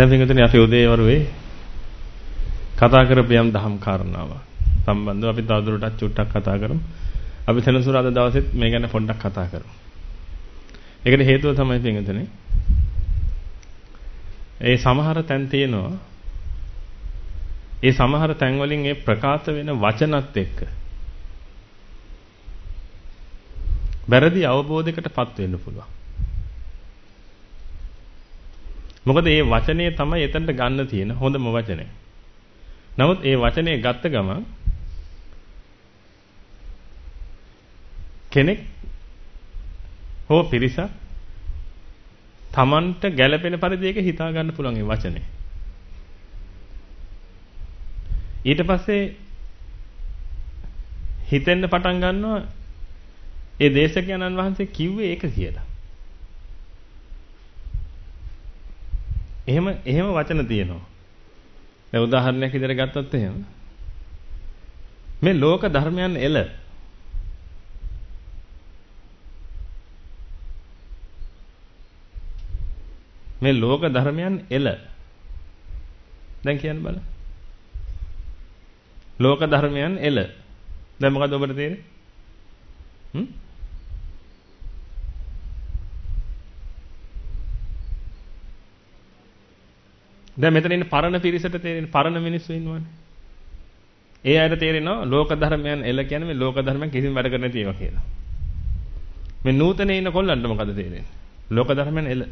දැන් පිටුතුනේ අපි උදේ වරුවේ කතා කරපු යම් දහම් කාරණාවක් සම්බන්ධව අපි තවදුරටත් චුට්ටක් කතා කරමු. අපි සෙනසුරාදා දවසෙත් මේ ගැන පොඩ්ඩක් කතා කරමු. ඒකට හේතුව තමයි පිටුතුනේ ඒ සමහර තැන් තියෙනවා. ඒ සමහර තැන් වලින් ඒ ප්‍රකාශ වෙන වචනත් එක්ක වැරදි අවබෝධයකටපත් වෙන්න පුළුවන්. මොකද මේ වචනේ තමයි එතනට ගන්න තියෙන හොඳම වචනේ. නමුත් ඒ වචනේ ගත්ත ගමන් කෙනෙක් හෝ පිරිසක් Tamanට ගැළපෙන පරිදි ඒක හිතා ගන්න පුළුවන් ඒ වචනේ. ඊට පස්සේ හිතෙන්න පටන් ගන්නවා ඒ දේශකයන්න් වහන්සේ කිව්වේ ඒක කියලා. එහෙම වචන තියෙනවා. දැන් උදාහරණයක් විදිහට ගත්තොත් එහෙම මේ ලෝක ධර්මයන් එළ මේ ලෝක ධර්මයන් එළ දැන් කියන්න බලන්න. ලෝක ධර්මයන් එළ දැන් මොකද ඔබට තේරෙන්නේ? දැන් මෙතන ඉන්න පරණ පිරිසට තේරෙන පරණ මිනිස්සු ඉන්නවනේ. ඒ අයට තේරෙනවා ලෝක ධර්මයන් එළ කියන්නේ මේ ලෝක ධර්මයන් කිසිම වැඩ කරන්නේ නැති ඒවා කියලා. මේ නූතනේ ඉන්න කොල්ලන්ට මොකද තේරෙන්නේ? ලෝක ධර්මයන් එළ.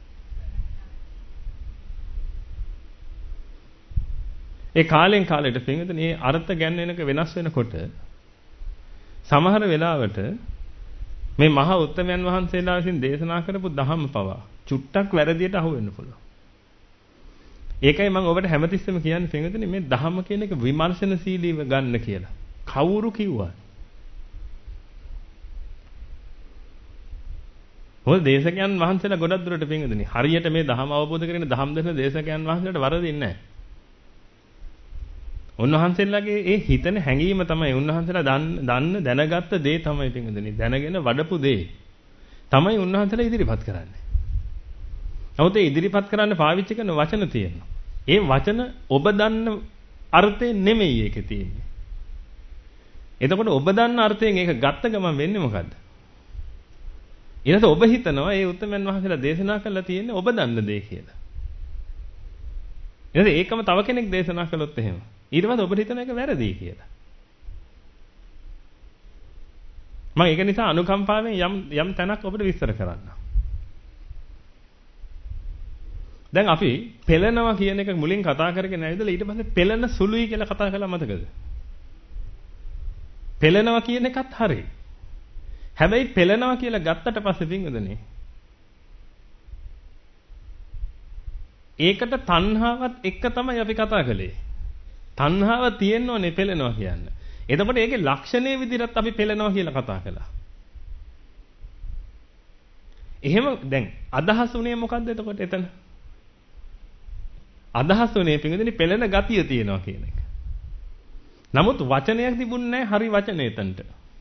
ඒ කාලෙන් කාලයට පින්විතනේ මේ අර්ථ ගැන්වෙනක වෙනස් වෙනකොට සමහර වෙලාවට මේ මහා උත්තමයන් වහන්සේලා විසින් දේශනා කරපු ධම්ම පවා චුට්ටක් වැරදියට අහු වෙන්න පුළුවන්. ඒකයි මම ඔබට හැමතිස්සෙම කියන්නේ පින්විතනේ මේ ධම්ම කියන එක විමර්ශනශීලීව ගන්න කියලා. කවුරු කිව්වා? මොකද දේශකයන් වහන්සේලා ගොඩක් දුරට පින්විතනේ හරියට මේ ධම්ම අවබෝධ කරගෙන ධම්ම දෙන දේශකයන් වහන්සේලාට වරදින්නේ නැහැ. උන්වහන්සේලාගේ ඒ හිතන හැඟීම තමයි උන්වහන්සේලා දන්න දැනගත්ත දේ තමයි පින්විතනේ දැනගෙන වඩපු දේ තමයි උන්වහන්සේලා ඉදිරිපත් කරන්නේ. නමුත් ඒ ඉදිරිපත් කරන්න පාවිච්චි කරන වචන තියෙනවා. ඒ වචන ඔබ දන්න අර්ථය නෙමෙයි ඒකේ තියෙන්නේ. එතකොට ඔබ දන්න අර්ථයෙන් ඒක ගත්ත ගමන් වෙන්නේ මොකද්ද? ඊට ඔබ හිතනවා ඒ උත්තමයන් වහන්සේලා දේශනා කළා තියෙන්නේ ඔබ දන්න දේ කියලා. ඊට ඒකම තව කෙනෙක් දේශනා කළොත් එහෙම ඊට පස්සේ ඔබට හිතන එක වැරදි කියලා. මම ඒක නිසා අනුකම්පාවෙන් යම් තැනක් ඔබට විස්තර කරන්න. දැන් අපි පෙළනවා කියන එක මුලින් කතා කරගෙන ඇවිදලා ඊට පස්සේ පෙළන සුළුයි කියලා කතා කළා මතකද? පෙළනවා කියන එකත් හරි. හැබැයි පෙළනවා කියලා ගත්තට පස්සේ පින්වදනේ ඒකට තණ්හාවත් එක්ක තමයි අපි කතා කළේ. තණ්හාව තියෙන්න ඕනේ පෙළෙනවා කියන්න. එතකොට ඒකේ ලක්ෂණයේ විදිහට අපි පෙළෙනවා කියලා කතා කළා. එහෙම දැන් අදහස් උනේ මොකද්ද එතකොට එතන? අදහස් උනේ පින්වදිනේ පෙළෙන ගතිය තියෙනවා කියන එක. නමුත් වචනයක් තිබුණේ නැහැ හරි වචනේ එතනට.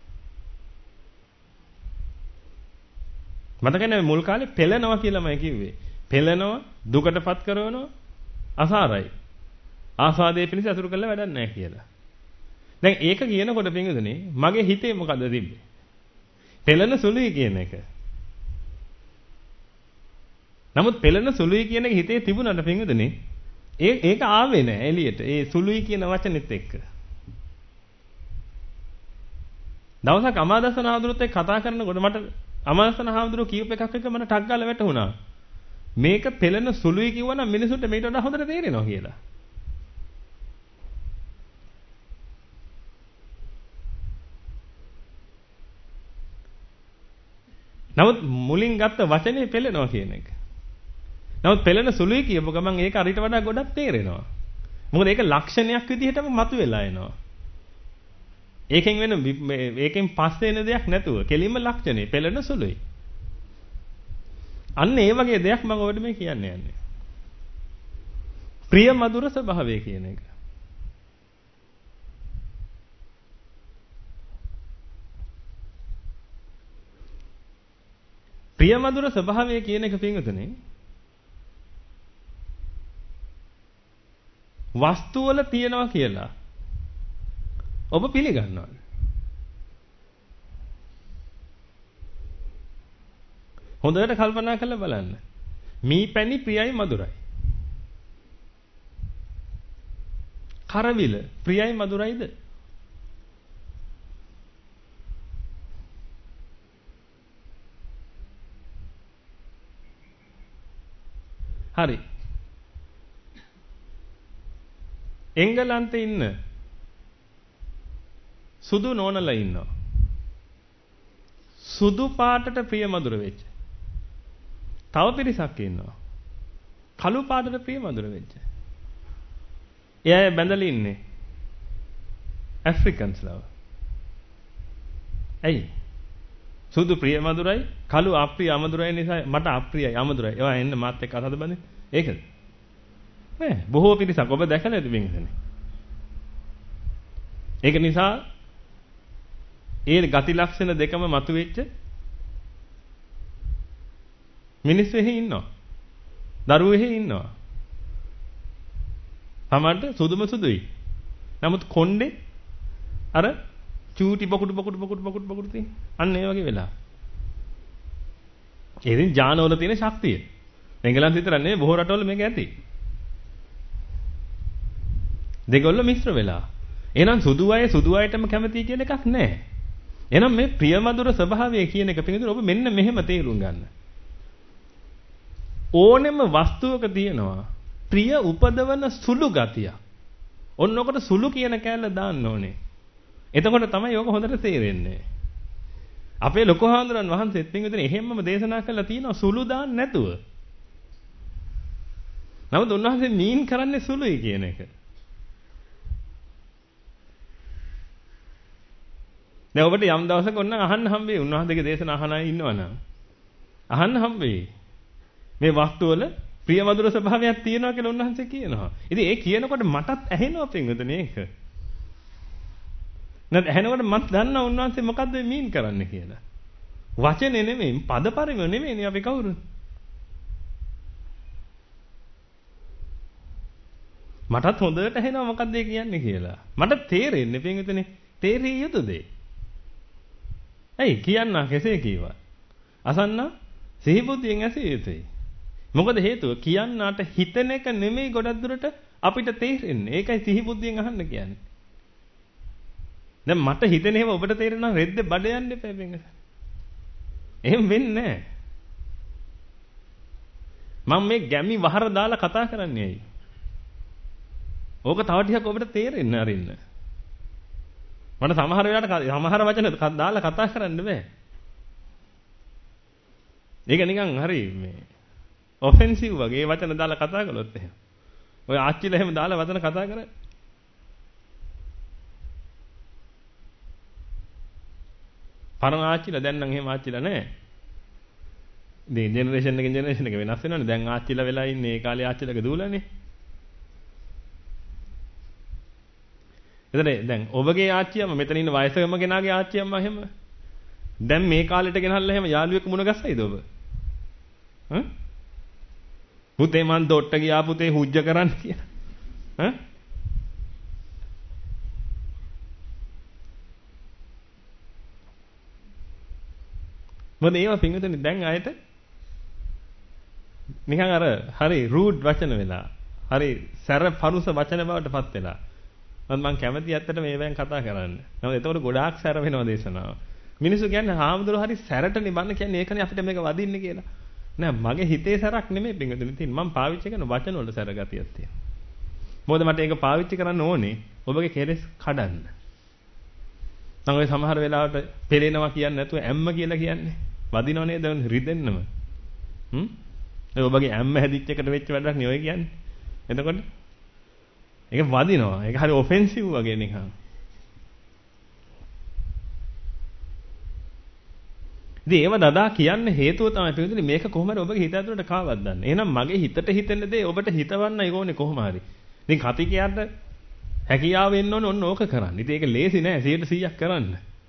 මතකනේ මුල් කාලේ පෙළෙනවා කියලාමයි කිව්වේ. පෙළෙනවා දුකටපත් කරනවා අසාරයි. ආස්වාදයේ පිණිස අසුරු කළා වැඩක් නැහැ කියලා. දැන් ඒක කියනකොට පින්වදිනේ මගේ හිතේ මොකද තිබ්බේ? පෙළෙන සුළුයි කියන එක. නමුත් පෙළෙන සුළුයි කියන එක හිතේ තිබුණාට පින්වදිනේ ඒක ආවේ නැහැ එළියට. ඒ සුළුයි කියන වචනෙත් එක්ක. දවසක් අමාදස්සන හාමුදුරුවොත් එක්ක කතා කරනකොට මට අමාදස්සන හාමුදුරුවෝ කියූප එකක් එක මට ටක් ගාලා වැටුණා. මේක පෙළෙන සුළුයි කිව්වනම් මිනිසුන්ට මේට වඩා හොඳට තේරෙනවා කියලා. නමුත් මුලින් ගත්ත වචනේ පෙළෙනවා කියන එක. නමුත් පෙළෙන සුළුයි කියපු ගමන් ඒක අරිට වඩා ගොඩක් තේරෙනවා. මොකද ඒක ලක්ෂණයක් විදිහටම මතුවෙලා එනවා. ඒකෙන් පස්සේ එන දෙයක් නැතුව කෙලින්ම ලක්ෂණේ පෙළෙන සුළුයි. අන්න ඒ වගේ දෙයක් මම ඔබට මේ කියන්න යන්නේ. ප්‍රිය මధుර ස්වභාවය කියන එක. ප්‍රිය මధుර ස්වභාවය කියන එක පින්වතුනි වස්තු වල තියනවා කියලා ඔබ පිළිගන්නවා. හොඳට කල්පනා කරලා බලන්න. මී පැණි ප්‍රියයි මధుරයි. කරවිල ප්‍රියයි මధుරයිද? හරි. එංගලන්තේ ඉන්න සුදු නෝනලා ඉන්නවා. සුදු පාටට ප්‍රිය මధుර වෙච්ච. තව පිරිසක් ඉන්නවා. කළු පාටට ප්‍රිය මధుර වෙච්ච. එයා බැඳලා ඉන්නේ ඇෆ්‍රිකන්ස්ලා. ඇයි? සුදු ප්‍රිය මధుරයි, කළු අප්‍රිය අමధుරයි නිසා මට අප්‍රියයි අමధుරයි. ඒවා එන්න මාත් එක්ක අතද බඳින්න. ඒකද? නෑ, බොහෝ පිරිසක් ඔබ දැකලා ඇති වෙන්නේ. ඒක නිසා ඒ ගති ලක්ෂණ දෙකම මතුවෙච්ච මිනිස්සු එහෙ ඉන්නවා. දරුවෝ එහෙ ඉන්නවා. සමහරට සුදුම සුදුයි. නමුත් කොණ්ඩේ අර චූටි බකුඩු තියෙන. අන්න ඒ වගේ වෙලා. ඒ ඉතින් ඥානවල තියෙන ශක්තිය. එංගලන්ත විතර නෙවෙයි බොහෝ රටවල මේක ඇති. දෙගොල්ල මිශ්‍ර වෙලා. එහෙනම් සුදු අයටම කැමති කියලා එකක් නැහැ. එහෙනම් මේ ප්‍රියමధుර ස්වභාවය කියන එක පිළිබඳව ඔබ මෙන්න මෙහෙම තේරුම් ගන්න. ඕනෙම වස්තුවක තියෙනවා ප්‍රිය උපදවන සුළු ගතිය. ඔන්නකොට සුළු කියන කැලල දාන්න ඕනේ. එතකොට තමයි යෝග හොඳට තේරෙන්නේ. අපේ ලොකු හාමුදුරන් වහන්සේත් පින්විතනේ එහෙම්මම දේශනා කළා තියෙනවා සුළු දාන්න නැතුව. නමුත් උන්වහන්සේ මීන් කරන්නේ සුළුයි කියන එක. දැන් ඔබට යම් දවසක ඔන්න අහන්න හම්බෙයි උන්වහන්සේගේ දේශනා අහන අය ඉන්නවනම් අහන්න හම්බෙයි. මේ වස්තු වල ප්‍රියමధుර ස්වභාවයක් තියෙනවා කියලා උන්වහන්සේ කියනවා. ඉතින් ඒ කියනකොට මටත් ඇහෙනවා පින්විතනේ ඒක. නැත් ඇහෙනකොට මත් දන්නවා උන්වහන්සේ මොකද්ද මීන් කරන්නේ කියලා. වචනේ නෙමෙයි, පදපරිම නෙමෙයිනේ අපි කවුරුත්. මටත් හොඳට ඇහෙනවා මොකද්ද ඒ කියන්නේ කියලා. මට තේරෙන්නේ පින්විතනේ තේරිය යුතු දෙයක්. ඇයි කියන්න කෙසේ කීවා? අසන්න සිහිබුද්ධියෙන් ඇසිය යුතුයි. මොකද හේතුව කියන්නාට හිතන එක නෙමෙයි ගොඩක් දුරට අපිට තේරෙන්නේ. ඒකයි සිහිබුද්ධියෙන් අහන්න කියන්නේ. දැන් මට හිතෙන හැම ඔබට තේරෙනවා රෙද්ද බඩ යන්න එපා බෙන්ග. එහෙම වෙන්නේ නැහැ. මම මේ ගැමි වහර දාලා කතා කරන්නේ ඇයි? ඕක තව ටිකක් ඔබට තේරෙන්න අරින්න. මට සමහර වෙලාවට සමහර වචන දාලා කතා කරන්න බෑ. ඒක නිකන් හරි මේ ඔෆෙන්සිව් වගේ වචන දාලා කතා කළොත් එහෙම. ඔය ආච්චිලා එහෙම දාලා වචන කතා කරන්නේ. පරණ ආච්චිලා දැන් නම් එහෙම ආච්චිලා නැහැ. ඉතින් ජෙනරේෂන් එකෙන් ජෙනරේෂන් එක වෙනස් වෙනවනේ. දැන් ආච්චිලා වෙලා ඉන්නේ ඒ කාලේ ආච්චිලාගේ දූලනේ. එතන දැන් ඔබගේ ආච්චියම මෙතන ඉන්න වයසකම කෙනාගේ ආච්චියම්ම එහෙම දැන් මේ කාලෙට ගෙනල්ලා එහෙම යාළුවෙක් මුණ ගැස්සයිද ඔබ? හ්ම්? පුතේ මන් දොට්ට ගියා පුතේ හුජ්ජ කරන්න කියලා. හ්ම්? මොකද ඒවා පින්විතනේ දැන් ආයෙත් නිකන් අර හරි රූඩ් වචන වෙලා හරි සැර පරුස වචන බවට පත් වෙලා මම කැමති ඇත්තට මේවෙන් කතා කරන්න. නමුත් එතකොට ගොඩාක් සැර වෙනවා දේශනාව. මිනිස්සු කියන්නේ හාමුදුරුවෝ හරි සැරට නිබන්න කියන්නේ ඒකනේ අපිට මේක වදින්නේ කියලා. නෑ මගේ හිතේ සැරක් නෙමෙයි පින්වතුනි තියෙන්නේ. මම පාවිච්චි කරන වචන වල සැර ගතියක් තියෙනවා. මොකද මට ඒක පාවිච්චි කරන්න ඕනේ ඔබගේ කෙලෙස් කඩන්න. නම් ඔය සමහර වෙලාවට පෙලෙනවා කියන්නේ නැතුව ඇම්ම කියලා කියන්නේ. වදිනව නේද රිදෙන්නම. ඒ ඔබගේ ඇම්ම හැදිච්ච එකට වෙච්ච වැඩක් නේ ඔය කියන්නේ. එතකොට ඒක වදිනවා. ඒක හරි ඔෆෙන්සිව් වගේ නිකන්. ඉතින් ඒව දදා කියන්න හේතුව තමයි පිළිතුරේ මේක කොහොමද ඔබගේ හිත ඇතුළට කාවත් දන්නේ. එහෙනම් මගේ හිතට හිතෙන දේ ඔබට හිතවන්නයි ඕනේ කොහොම හරි. ඉතින් කතිකයට හැකියාව වෙන්න ඕනේ ඔන්න ඕක කරන්න. ඉතින් ඒක ලේසි නෑ 100% කරන්න.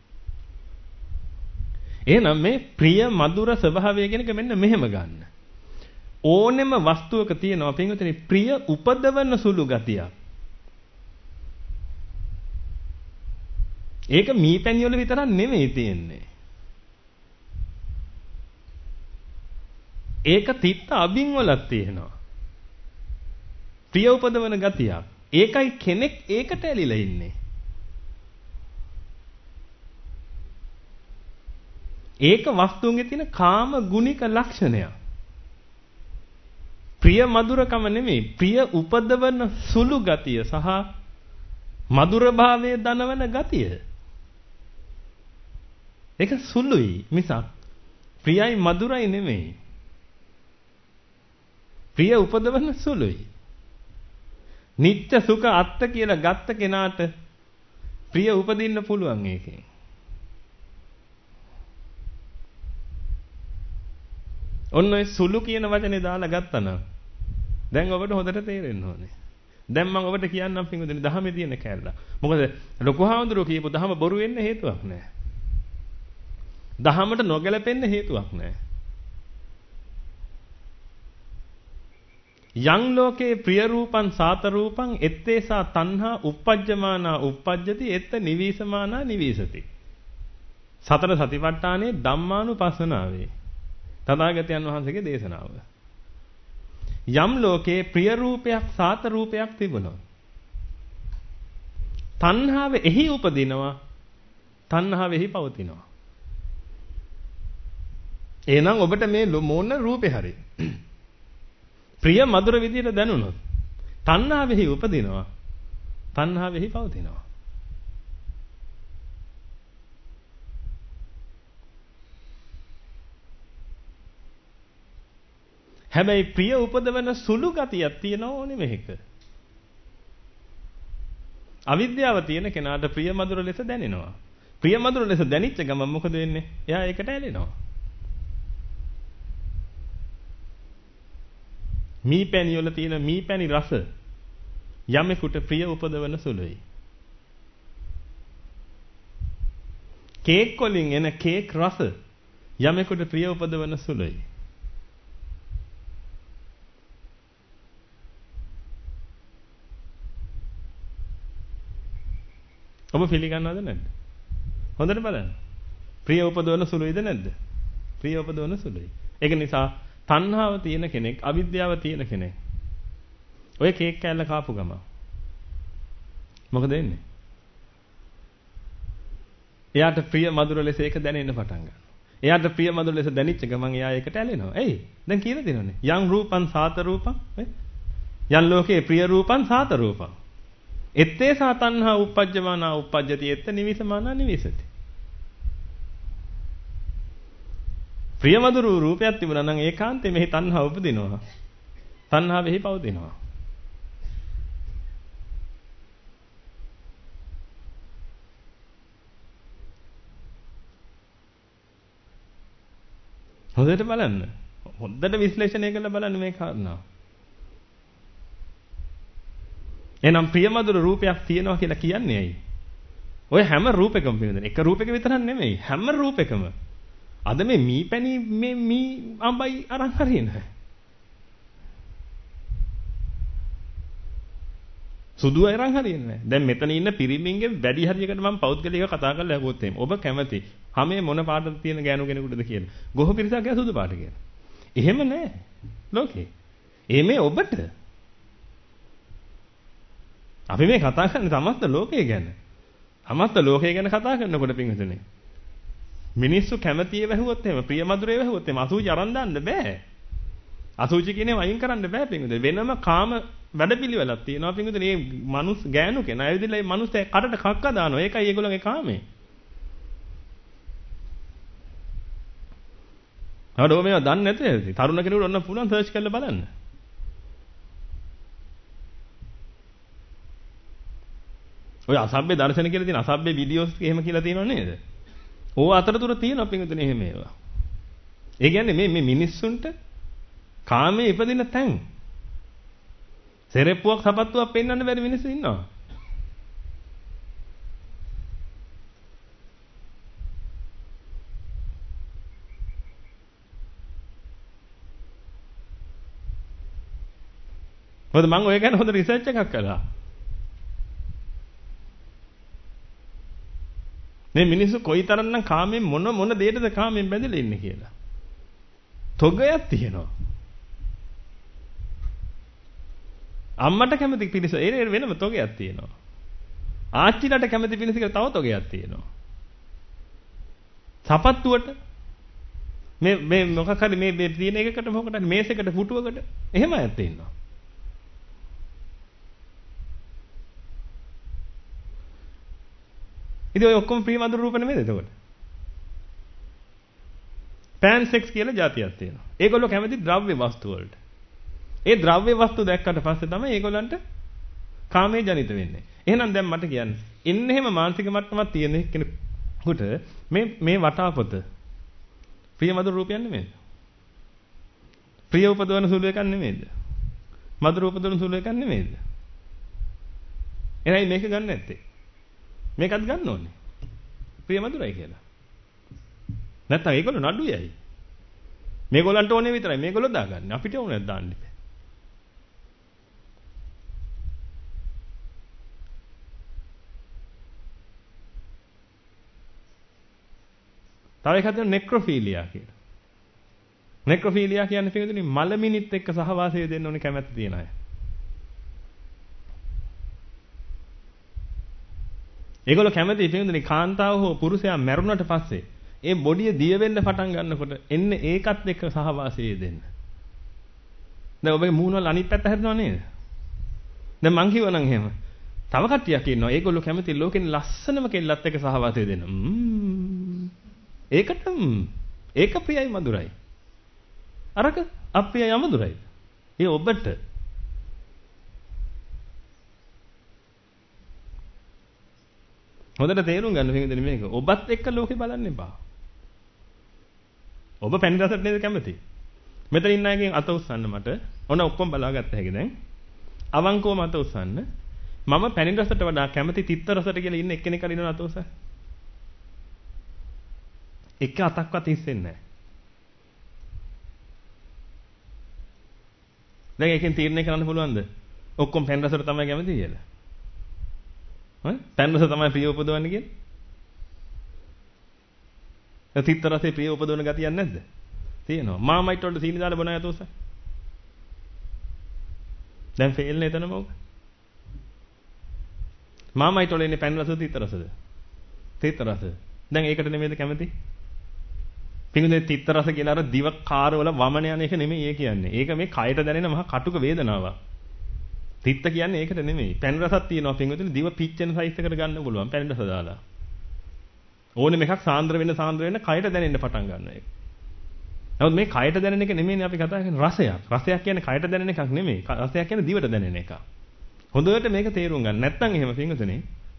එහෙනම් මේ ප්‍රිය මధుර ස්වභාවය කියන එක මෙන්න මෙහෙම ගන්න. ඕනෙම වස්තුවක තියෙනවා පින්වතුනි ප්‍රිය උපදවන සුළු ගතියක්. ඒක මීපැණි වල විතරක් නෙමෙයි තියෙන්නේ. ඒක තිත්ත අබින් වලක් තියෙනවා. ප්‍රිය උපදවන ගතියක්. ඒකයි කෙනෙක් ඒකට ඇලිලා ඉන්නේ. ඒක වස්තුන්ගේ තියෙන කාම ගුණික ලක්ෂණයක්. ප්‍රිය මధుරකම නෙමෙයි ප්‍රිය උපදවන සුළු ගතිය සහ මధుර භාවයේ දනවන ගතිය. ඒක සුළුයි මිසක් ප්‍රියයි මధుරයි නෙමෙයි. ප්‍රිය උපදවන සුළුයි. නිත්‍ය සුඛ අත්ත කියලා ගත්ත කෙනාට ප්‍රිය උපදින්න පුළුවන් ඒකෙන්. ඔන්න ඔය සුළු කියන වචනේ දාලා ගත්තා නම් දැන් ඔබට හොඳට තේරෙන්න ඕනේ. දැන් මම ඔබට කියන්නම් පින්වතුනි දහමේ තියෙන කැලල. මොකද ලොකු හාමුදුරුවෝ කියපු දහම බොරු වෙන්න හේතුවක් නැහැ. දහමට නොගැලපෙන්න හේතුවක් නැහැ. යං ලෝකේ ප්‍රිය රූපං සාත රූපං එත්තේසා තණ්හා uppajjamana uppajjati etta nivisamana nivisati. සතර සතිපට්ඨානයේ ධම්මානුපස්සනාවේ තථාගතයන් වහන්සේගේ දේශනාව. යම් ලෝකේ ප්‍රිය රූපයක් සාත රූපයක් තිබුණා. තණ්හාව එහි උපදිනවා. තණ්හාව එහි පවතිනවා. එහෙනම් ඔබට මේ මොන රූපේ හරි ප්‍රිය මధుර විදියට දැනුණොත් තණ්හාව එහි උපදිනවා. තණ්හාව එහි පවතිනවා. හැබැයි ප්‍රිය උපදවන සුළු ගතියක් තියෙනව ඕනේ මේක. අවිද්‍යාව තියෙන කෙනාට ප්‍රිය මధుර ලෙස දැනෙනවා. ප්‍රිය මధుර ලෙස දැනිච්ච ගමන් මොකද වෙන්නේ? එයා ඒකට ඇලෙනවා. මීපැණි වල තියෙන මීපැණි රස යමෙකුට ප්‍රිය උපදවන සුළුයි. කේක් වලින් එන කේක් රස යමෙකුට ප්‍රිය උපදවන සුළුයි. ඔබ පිළිගන්නවද නැද්ද? හොඳට බලන්න. ප්‍රිය උපදවන සුළුයිද නැද්ද? ප්‍රිය උපදවන සුළුයි. ඒක නිසා තණ්හාව තියෙන කෙනෙක්, අවිද්‍යාව තියෙන කෙනෙක් ඔය කේක් කෑල්ල කාපු ගම මොකද වෙන්නේ? එයාට ප්‍රිය මధుර ලෙස ඒක දැනෙන්න පටන් ගන්නවා. එයාට ප්‍රිය මధుර ලෙස දැනෙච්ච ගමන් එයා ඒකට ඇලෙනවා. එයි දැන් කියලා දෙනවනේ. යං රූපං සාත රූපං යං ලෝකේ ප්‍රිය රූපං සාත රූපං එත්තේ සා තණ්හා uppajjamana uppajjati etta nivisamana nivisati. ප්‍රිය මధుර රූපයක් තිබුණා නම් ඒකාන්තේ මෙහි තණ්හාව උපදිනවා. තණ්හාව එහි පවතිනවා. හොඳට බලන්න. හොඳට විශ්ලේෂණය කරලා බලන්න මේ කාරණාව. එහෙනම් ප්‍රිය මధుර රූපයක් තියෙනවා කියලා කියන්නේ ඇයි? ඔය හැම රූපයකම පිළිදෙන. එක රූපයක විතරක් නෙමෙයි. හැම රූපයකම. අද මේ මීපැණි මේ මී අඹයි අරන් හරින. සුදු අරන් හරියන්නේ නැහැ. දැන් මෙතන ඉන්න පිරිමින්ගේ වැඩි හරියකට මම පෞද්ගලිකව කතා කරලා ඇහුවොත් එහෙම. ඔබ කැමති හැමේ මොන පාටද තියෙන ගෑනු කෙනෙකුටද කියලා. ගොහ පිරිසක් ගෑ සුදු පාට කියලා. එහෙම නැහැ. ලෝකේ. එමේ ඔබට අපි මේ කතා කරන්නේ සමස්ත ලෝකය ගැන. සමස්ත ලෝකය ගැන කතා කරනකොට පින්විතනේ. මිනිස්සු කැමතියි වැහුවොත් එහෙම ප්‍රිය මధుරේ වැහුවොත් එහෙම අසුචි අරන් දාන්න බෑ. අසුචි කියන්නේ වයින් කරන්න බෑ පින්විතනේ. වෙනම කාම වැඩපිළිවෙලක් තියෙනවා පින්විතනේ. මේ මනුස්ස ගෑනු කෙනා ඇවිදලා මේ මනුස්ස කටට කක්ක දානවා. ඒකයි ඒගොල්ලෝගේ කාමේ. අවඩෝ මේවා දන්නේ නැතේ. තරුණ කෙනෙකුට ඔන්න පුළුවන් සර්ච් කරලා බලන්න. ඔය අසභ්‍ය දර්ශන කියලා තියෙන අසභ්‍ය වීඩියෝස් එහෙම කියලා තියෙනව නේද? ඕව අතරතුර තියෙනවා පිටුතුනේ එහෙම ඒවා. ඒ කියන්නේ මේ මිනිස්සුන්ට කාමයේ ඉපදින තැන්. සෙරෙප්පුවක් සපත්තුවක් පෙන්වන්න බැරි මිනිස්සු ඉන්නවා. මොකද මම ඔය ගැන හොඳ රිසර්ච් එකක් කළා. මේ මිනිස්සු කොයිතරම්නම් කාමෙන් මොන දෙයකටද කාමෙන් බැඳලා ඉන්නේ කියලා. තොගයක් තියෙනවා. අම්මට කැමති පිරිස ඒ වෙනම තොගයක් තියෙනවා. ආච්චිලට කැමති පිරිස කියලා තව තොගයක් තියෙනවා. සපත්තුවට මේ මොකක් හරි මේ තියෙන එකකට මොකකට හරි මේසයකට පුටුවකට එහෙම ඇත්ත ඉන්නවා. ඉතින් ඔය ඔක්කොම ප්‍රිය මధుර රූප නෙමෙයිද එතකොට? පෑන් සෙක්ස් කියලා જાතියක් තියෙනවා. ඒගොල්ලෝ කැමති ද්‍රව්‍ය වස්තු වලට. ඒ ද්‍රව්‍ය වස්තු දැක්කට පස්සේ තමයි ඒගොල්ලන්ට කාමයේ ජනිත වෙන්නේ. එහෙනම් දැන් මට කියන්න. ඉන්නේ එහෙම මානසික මට්ටමක් තියෙන කෙනෙකුට මේ වටාපොත ප්‍රිය මధుර රූපයක් නෙමෙයිද? ප්‍රිය උපදවන සුළු එකක් නෙමෙයිද? මధుර උපදවන සුළු එකක් නෙමෙයිද? එහෙනම් මේක ගන්න නැත්තේ. මේකත් ගන්න ඕනේ. ප්‍රිය මధుරයි කියලා. නැත්තම් ඒගොල්ලෝ නඩුයයි. මේගොල්ලන්ට ඕනේ විතරයි. මේගොල්ලෝ දාගන්නේ. අපිට ඕනේ දාන්න බෑ. තව එකක් තියෙනවා නෙක්‍රොෆීලියා කියලා. නෙක්‍රොෆීලියා කියන්නේ පිටුදිනේ මලමිනිත් එක්ක සහවාසය දෙන්න ඕනේ කැමැත්ත තියන අය. ඒගොල්ලෝ කැමති පිටුදිනේ කාන්තාව හෝ පුරුෂයා මැරුණට පස්සේ ඒ බොඩිය දිය වෙන්න පටන් ගන්නකොට එන්නේ ඒකත් එක්ක සහවාසය දෙන්න. දැන් ඔබගේ මූණ වල අනිත් පැත්ත හැදෙනව නේද? දැන් මං කිව්වනම් එහෙම. තව කට්ටියක් ඉන්නවා. ඒගොල්ලෝ කැමති ලෝකෙන් ලස්සනම කෙල්ලත් එක්ක සහවාසය දෙන්න. ඒකට ඒක ප්‍රියයි මధుරයි. අරක අප්‍රියයි අමధుරයි. ඒ ඔබට හොඳට තේරුම් ගන්න පිටින් මේක. ඔබත් එක්ක ලෝකේ බලන්න එපා. ඔබ පැණි රසට නේද කැමති? මෙතන ඉන්න අයගෙන් අත උස්සන්න මට. ඔන්න ඔක්කොම බලාගත්ත හැකි දැන්. අවංකවම අත උස්සන්න. මම පැණි රසට වඩා කැමති තිත්ත රසට කියලා ඉන්න එක්කෙනෙක් හරි ඉන්නවද අත උස්සන්න? එක අතක්වත් හිස්සෙන්නේ නැහැ. දැන් එකෙන් තීරණය කරන්න පුළුවන්ද? ඔක්කොම පැණි රසට තමයි කැමති කියලා. පැන් රස තමයි ප්‍රිය උපදවන්නේ කියන්නේ. ඒ තිත්ත රසේ ප්‍රිය උපදවන ගතියක් නැද්ද? තියෙනවා. මාමයිට් වලට සීනි දාලා බොන අය තෝස. දැන් ෆේල් නේ එතන මොකද? මාමයිට් වල ඉන්නේ පැන් රසද තිත්ත රසද? තිත්ත රස. දැන් ඒකට නෙමෙයිද කැමති? පිඟුනේ තිත්ත රස කියලා අර දිව කාරවල වමන යන එක නෙමෙයි ඒ කියන්නේ. ඒක මේ කයට දැනෙන මහා කටුක වේදනාවක්. තිත්ත කියන්නේ ඒකට නෙමෙයි. පැන් රසක් තියෙනවා පින්වතුනි දිව පිච්චෙන සයිස් එකට ගන්න පුළුවන් පැන් රස දාලා. ඕනෙම එකක් සාන්ද්‍ර වෙන්න කයට දැනෙන්න පටන් ගන්නවා ඒක. නමුත් මේ කයට දැනෙන එක නෙමෙයිනේ අපි කතා කරන්නේ රසයක්. රසයක් කියන්නේ කයට දැනෙන එකක් නෙමෙයි. රසයක් කියන්නේ දිවට දැනෙන එකක්. හොඳට මේක තේරුම් ගන්න. නැත්නම් එහෙම පින්වතුනි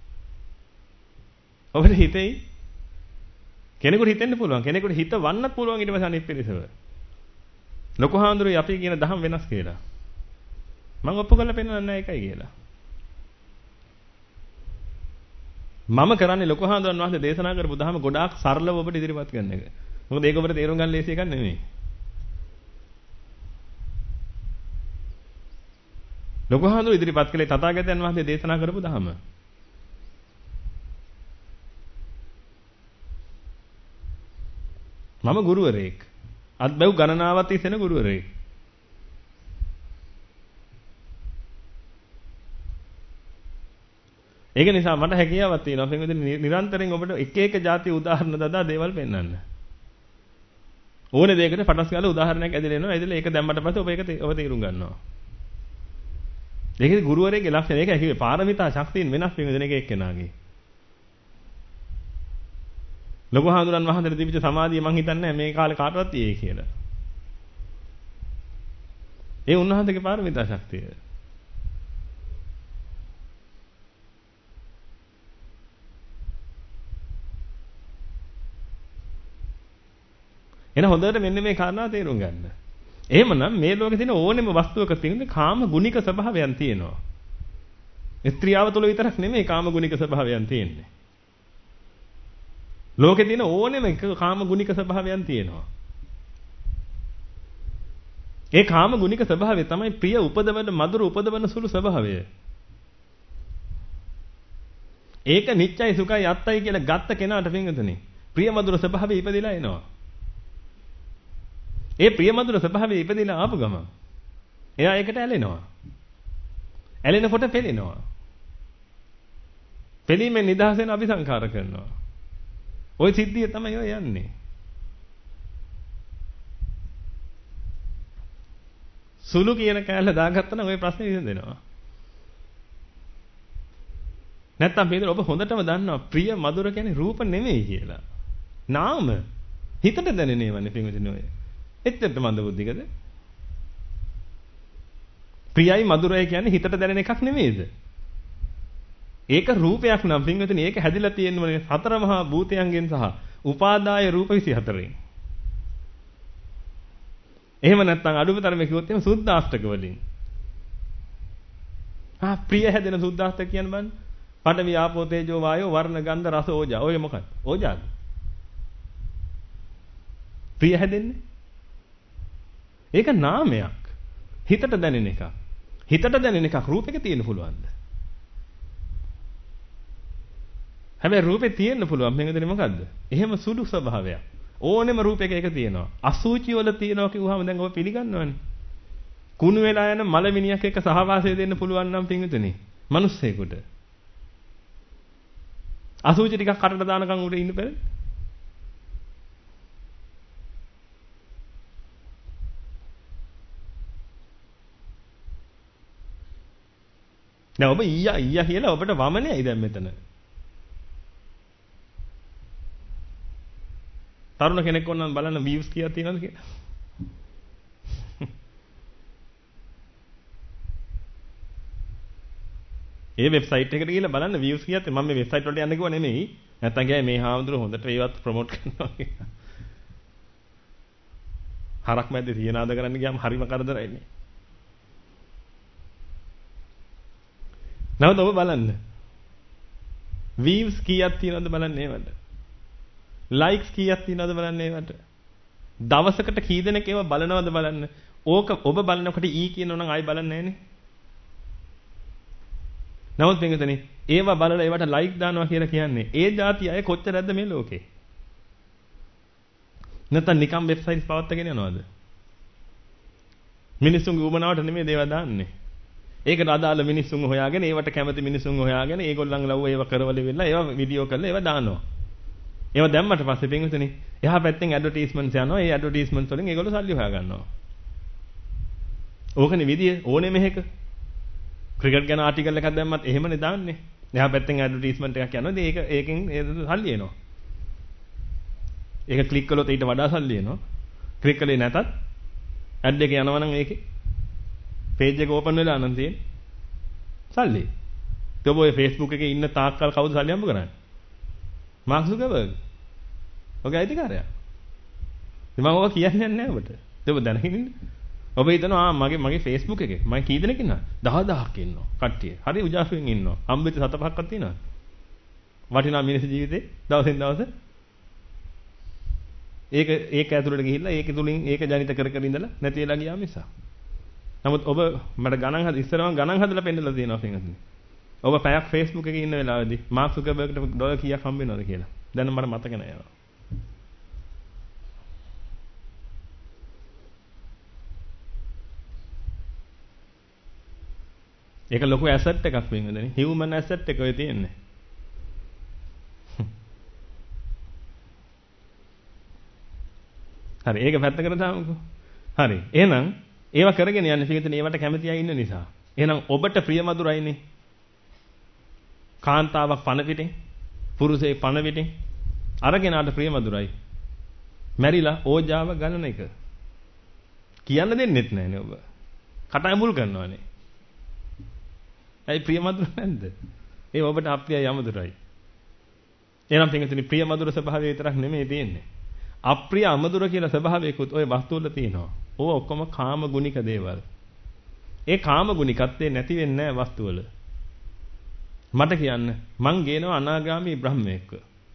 ඔබට හිතෙයි කෙනෙකුට හිතෙන්න පුළුවන්. කෙනෙකුට හිත වන්නත් පුළුවන් ඊට පස්සේ අනිත් පිරිසව. ලොකු හාමුදුරුවෝ අපි කියන දහම් වෙනස් කියලා. මම ඔප්පු කරලා පෙන්නන්න නැහැ ඒකයි කියලා. මම කරන්නේ ලොකු හාමුදුරන් වහන්සේ දේශනා කරපු දහම ගොඩාක් සරලව ඔබට ඉදිරිපත් කරන එක. මොකද ඒක ඔබට තේරුම් ගන්න ලේසි එකක් නෙමෙයි. ලොකු හාමුදුරුවෝ ඉදිරිපත් කළේ තථාගතයන් වහන්සේ දේශනා කරපු දහම. මම ගුරුවරයෙක්. අත්බැව් ගණනාවක් තිස්සෙන ගුරුවරයෙක්. ඒක නිසා මට හැකියාවක් තියෙනවා පින්වතුනි නිරන්තරයෙන් ඔබට එක එක જાති උදාහරණ දදා දේවල් පෙන්වන්න. ඕනේ දෙයකට පටස් ගාලා උදාහරණයක් ඇදලා එනවා. ඇදලා ඒක දැම්මට පස්සේ ඔබ තේරුම් ගන්නවා. ඒකේ ගුරුවරයෙක්ගේ ලක්ෂණ ඒක කිව්වේ පාරමිතා ශක්තියින් වෙනස් පින්වතුනි එක එක්කෙනාගේ. ලොකු හාමුදුරන් වහන්සේට තිබිච්ච සමාධිය මං හිතන්නේ මේ කාලේ කාටවත් තියෙයි කියලා. ඒ උන්වහන්සේගේ පාරමිතා ශක්තිය. එන හොඳට මෙන්න මේ කාරණා තේරුම් ගන්න. එහෙමනම් මේ ලෝකේ තියෙන ඕනෙම වස්තුවක තියෙන කාම ගුණික ස්වභාවයන් තියෙනවා. ස්ත්‍රියව තුළ විතරක් නෙමෙයි කාම ගුණික ස්වභාවයන් තියෙන්නේ. ලෝකේ තියෙන ඕනෙම එක කාම ගුණික ස්වභාවයන් තියෙනවා. ඒ කාම ගුණික ස්වභාවය තමයි ප්‍රිය උපදවන මధుර උපදවන සුළු ස්වභාවය. ඒක නිච්චයි සුඛයි අත්තයි කියලා ගත්ත කෙනාට පින්වතුනි ප්‍රිය මధుර ස්වභාවය ඉපදිලා එනවා. ඒ ප්‍රිය මధుර ස්වභාවය ඉපදිලා ආපු ගමන් එයා ඒකට ඇලෙනවා. ඇලෙනකොට පෙළෙනවා. පෙළීමෙන් නිදහස් වෙන අபிසංකාර කරනවා. ওই සිද්ධිය තමයි ඔය යන්නේ. සුළු කියන කෑල්ල දාගත්තා නම් ওই ප්‍රශ්නේ විසඳෙනවා. නැත්තම් මේක ඔබ හොඳටම දන්නවා ප්‍රිය මధుර කියන්නේ රූප නෙමෙයි කියලා. නාම හිතට දැනෙන ඒවානේ පින්විතනේ ඔය. එච්චරට මන්ද බුද්ධිකද? ප්‍රියයි මధుරයි කියන්නේ හිතට දැනෙන එකක් නෙමෙයිද? ඒක රූපයක් නම් පින්විතනේ ඒක හැදිලා තියෙන්නේ සතර මහා භූතයන්ගෙන් සහ උපාදාය රූප 24න්. එහෙම නැත්නම් අඩුමතරමේ කිව්වොත් එහෙම සුද්ධාෂ්ටක වලින්. ප්‍රිය හැදෙන සුද්ධාෂ්ටක කියන බන්න. පඨවි ආපෝ තේජෝ වායෝ වර්ණ ගන්ධ රස ඕජා. ඔය මොකක්ද? ඕජාද? ප්‍රිය හැදෙන්නේ? ඒක නාමයක්. හිතට දැනෙන එකක්. හිතට දැනෙන එකක් රූපෙක තියෙන්න පුළුවන්ද? හැබැයි රූපේ තියෙන්න පුළුවන්. මේකද මොකද්ද? එහෙම සුදු ස්වභාවයක්. ඕනෙම රූපයක එක තියෙනවා. අසුචි වල තියෙනවා කිව්වහම දැන් ඔබ පිළිගන්නවනේ. කුණු වෙලා යන මලමිනියක් එක්ක සහවාසය දෙන්න පුළුවන් නම් පින්විතනේ. මිනිස්සෙකුට. අසුචි ටිකක් කටට දානකම් උඩ ඉන්න බැහැ. දැන් ඔබ ඊයා කියලා ඔබට වමනේයි දැන් මෙතන. තරුණ කෙනෙක් වුණාම බලන්න views කීයක් තියෙනවද කියලා. ඒ වෙබ්සයිට් එකට ගිහලා බලන්න views කීයක් මම මේ වෙබ්සයිට් වලට යන්න කිව්වා නෙමෙයි. නැත්තම් ගියා මේ හාමුදුරුවෝ හොඳට ඒවත් ප්‍රොමෝට් කරනවා කියලා. හරක් මැද්දේ තියනාද කරන්න ගියාම හරිම කරදරයිනේ. නැවත ඔබ බලන්න. views කීයක් තියෙනවද බලන්න ඒවට. likes කීයක් තියෙනවද බලන්න ඒවට. දවසකට කී දෙනෙක් ඒව බලනවද බලන්න. ඕක ඔබ බලනකොට කියනෝ නම් ආයි බලන්නේ නැහනේ. නමුත් පින්විතනේ ඒව බලලා ඒවට like දානවා කියලා කියන්නේ ඒ જાති අය කොච්චරද මේ ලෝකේ. නැත්නම් නිකම් වෙබ්සයිට්ස් පවත්වාගෙන යනවද? මිනිස්සුන්ගේ උමනාවට නෙමෙයි දේවා දාන්නේ. ඒකට අදාළ මිනිස්සුන් හොයාගෙන ඒවට කැමති මිනිස්සුන් හොයාගෙන ඒගොල්ලන් ලව්ව ඒව කරවල වෙලා ඒව වීඩියෝ කරලා ඒව දානවා. ඒව දැම්මට පස්සේ පින්විතනේ එහා පැත්තෙන් ඇඩ්වර්ටයිස්මන්ට්ස් යනවා. ඒ ඇඩ්වර්ටයිස්මන්ට්ස් වලින් ඒගොල්ලෝ සල්ලි හොයා ගන්නවා. ඕකනේ විදිය ඕනේ මෙහෙක. ක්‍රිකට් ගැන ආටිකල් එකක් දැම්මත් එහෙමනේ දාන්නේ. එහා පැත්තෙන් ඇඩ්වර්ටයිස්මන්ට් එකක් යනවා. ඒකෙන් සල්ලි එනවා. ඒක ක්ලික් කළොත් ඊට වඩා සල්ලි එනවා. ක්ලික් කළේ නැතත් ඇඩ් එක යනවා නම් ඒකේ page එක open වෙලා නම් තියෙන්නේ සල්ලි. ඔබ ඔය Facebook එකේ ඉන්න තාක්කල් කවුද සල්ලි හම්බ කරන්නේ? Mark Zuckerberg. ඔගේ අයිතිකාරයා. මම ඔය කියන්නේ නැහැ ඔබට. ඔබ දැනගෙන ඉන්න. ඔබ හිතනවා මගේ Facebook එකේ මම කී දෙනෙක් ඉන්නවද? 10000ක් ඉන්නවා කට්ටිය. හරි උජාසුවෙන් ඉන්නවා. හම්බෙච්ච 7-5ක්වත් තියෙනවද? වටිනා මිනිස් ජීවිතේ දවසින් දවස ඒක ඇතුළට ගිහිල්ලා ඒක තුලින් ඒක ජනිත කර කර ඉඳලා නැති වෙලා ගියා මිස. නමුත් ඔබ මට ගණන් ඉස්සරම ගණන් හදලා පෙන්නලා තියෙනවා පින්වත්නි. ඔබ පැයක් Facebook එකේ ඉන්න වෙලාවේදී මාක් සුකර්බර්ග්ට ඩොලර් කීයක් හම්බ වෙනවද කියලා. දැන් මට මතක නෑ ඒවා. ඒක ලොකු ඇසට් එකක් වෙනවනේ. හියුමන් ඇසට් එක ඔය තියෙන්නේ. හරි ඒක පැත්තකට දාමුකෝ. හරි. එහෙනම් ඒව කරගෙන යන්න පිටින් ඒවට කැමති අය ඉන්න නිසා. එහෙනම් ඔබට ප්‍රියමధుරයිනේ. කාන්තාවක් පණ පිටින්, පුරුෂයෙක් පණ පිටින් අරගෙනාට ප්‍රියමధుරයි. මැරිලා ඕජාව ගණන එක. කියන්න දෙන්නෙත් නැහැනේ ඔබ. කටයි මුල් කරනවානේ. ඇයි ප්‍රියමధుර නැද්ද? ඒ ඔබට අප්‍රියයි අමధుරයි. එහෙනම් පිටින් ප්‍රියමధుර ස්වභාවය විතරක් නෙමෙයි තියෙන්නේ. අප්‍රිය අමధుර කියලා ස්වභාවයකුත් ওই වස්තු වල තියෙනවා. ඕව ඔක්කොම කාම ගුණික දේවල්. ඒ කාම ගුණිකත්වේ නැති වෙන්නේ නැහැ වස්තු වල. මට කියන්න මං ගේනවා අනාගාමී බ්‍රහ්මයෙක්ව.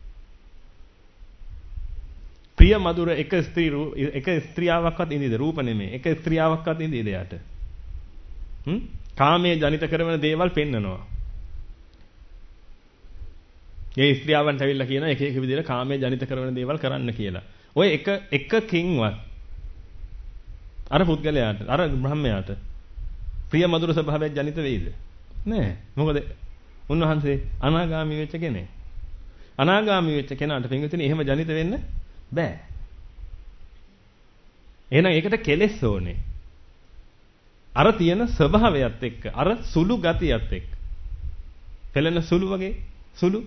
ප්‍රිය මధుර එක ස්ත්‍රියාවක්වත් ඉඳීද රූප නෙමෙයි. එක ස්ත්‍රියාවක්වත් ඉඳීද යට. කාමයේ ජනිත කරන දේවල් පෙන්නනවා. මේ ස්ත්‍රියවන්ට ඇවිල්ලා කියනවා එක එක විදිහට කාමයේ ජනිත කරන දේවල් කරන්න කියලා. ඔය එකකින්වත් අර පුද්ගලයාට අර බ්‍රහ්මයාට ප්‍රිය මధుර ස්වභාවයක් ජනිත වෙයිද? නෑ. මොකද උන්වහන්සේ අනාගාමී වෙච්ච කෙනෙක්. අනාගාමී වෙච්ච කෙනාට පින්විතනේ එහෙම ජනිත වෙන්න බෑ. එහෙනම් ඒකට කෙලෙස් ඕනේ. අර තියෙන ස්වභාවයත් එක්ක අර සුළු ගතියත් එක්ක. පෙළෙන සුළු වගේ සුළු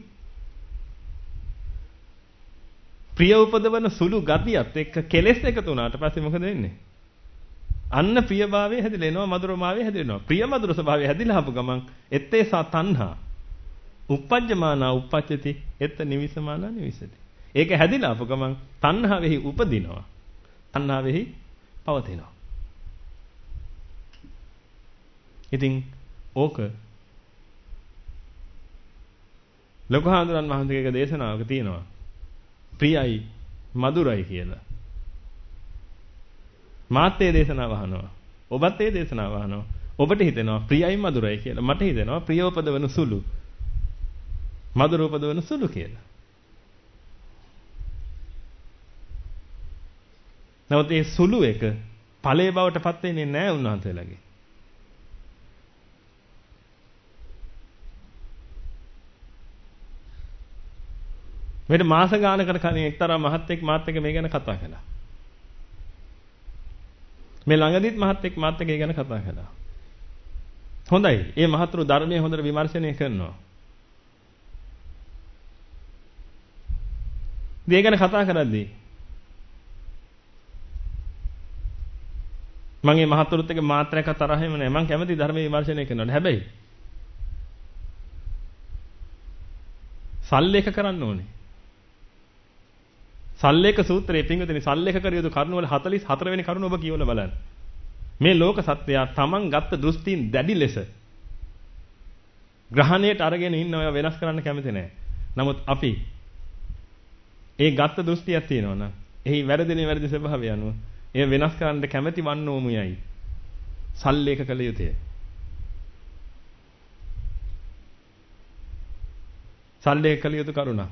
ප්‍රිය උපදවන සුළු ගතියත් එක්ක කෙලෙස් එකතු වුණාට පස්සේ මොකද වෙන්නේ? අන්න ප්‍රියභාවය හැදිලා එනවා මధుරභාවය හැදිලා එනවා. ප්‍රිය මధుර ස්වභාවය හැදිලා ආපු ගමන් එත්තේසා තණ්හා uppajjamana uppajjati එත්ත නිවිසමානා නිවිසති. ඒක හැදිලා ආපු ගමන් තණ්හාවෙහි උපදිනවා. තණ්හාවෙහි පවතිනවා. ඉතින් ඕක ලොකු හාමුදුරන් වහන්සේගේ දේශනාවක තියෙනවා. ප්‍රියයි මధుරයි කියලා. මාත් ඒ දේශනාව අහනවා. ඔබත් ඒ දේශනාව අහනවා. ඔබට හිතෙනවා ප්‍රියයි මధుරයි කියලා. මට හිතෙනවා ප්‍රිය උපදවන සුළු මధుර උපදවන සුළු කියලා. නමුත් ඒ සුළු එක ඵලයේ බවට පත් වෙන්නේ නැහැ උන්වහන්සේලාගේ. මේක මාස ගානකට කලින් එක්තරා මහත්තයෙක් මාත් එක්ක මේ ගැන කතා කළා. මේ ළඟදිත් මහත්තයෙක් මාත් එක්ක ඒ ගැන කතා කළා. හොඳයි. මේ මහතුරු ධර්මයේ හොඳට විමර්ශනය කරනවා. මේ ගැන කතා කරද්දී මම මේ මහතුරුත් එක්ක මාත්‍රයක් තරහෙම නැහැ. මම කැමති ධර්මයේ විමර්ශනය කරනවට. හැබැයි සල්ලේක කරන්න ඕනේ. සල්ලේක සූත්‍රයේ පින්විතනි සල්ලේක කර යුතු කරුණ වල 44 වෙනි කරුණ ඔබ කියවලා බලන්න. මේ ලෝක සත්‍යය තමන් ගත්ත දෘෂ්ටීන් දැඩි ලෙස ග්‍රහණයට අරගෙන ඉන්න අය වෙනස් කරන්න කැමති නැහැ. නමුත් අපි ඒ ගත්ත දෘෂ්ටියක් තියෙනවා නම් එහි වැරදි ස්වභාවය අනුව ඒ වෙනස් කරන්න කැමති වන්නෝමුයයි. සල්ලේක කළ යුතුය. සල්ලේක කළ යුතු කරුණා.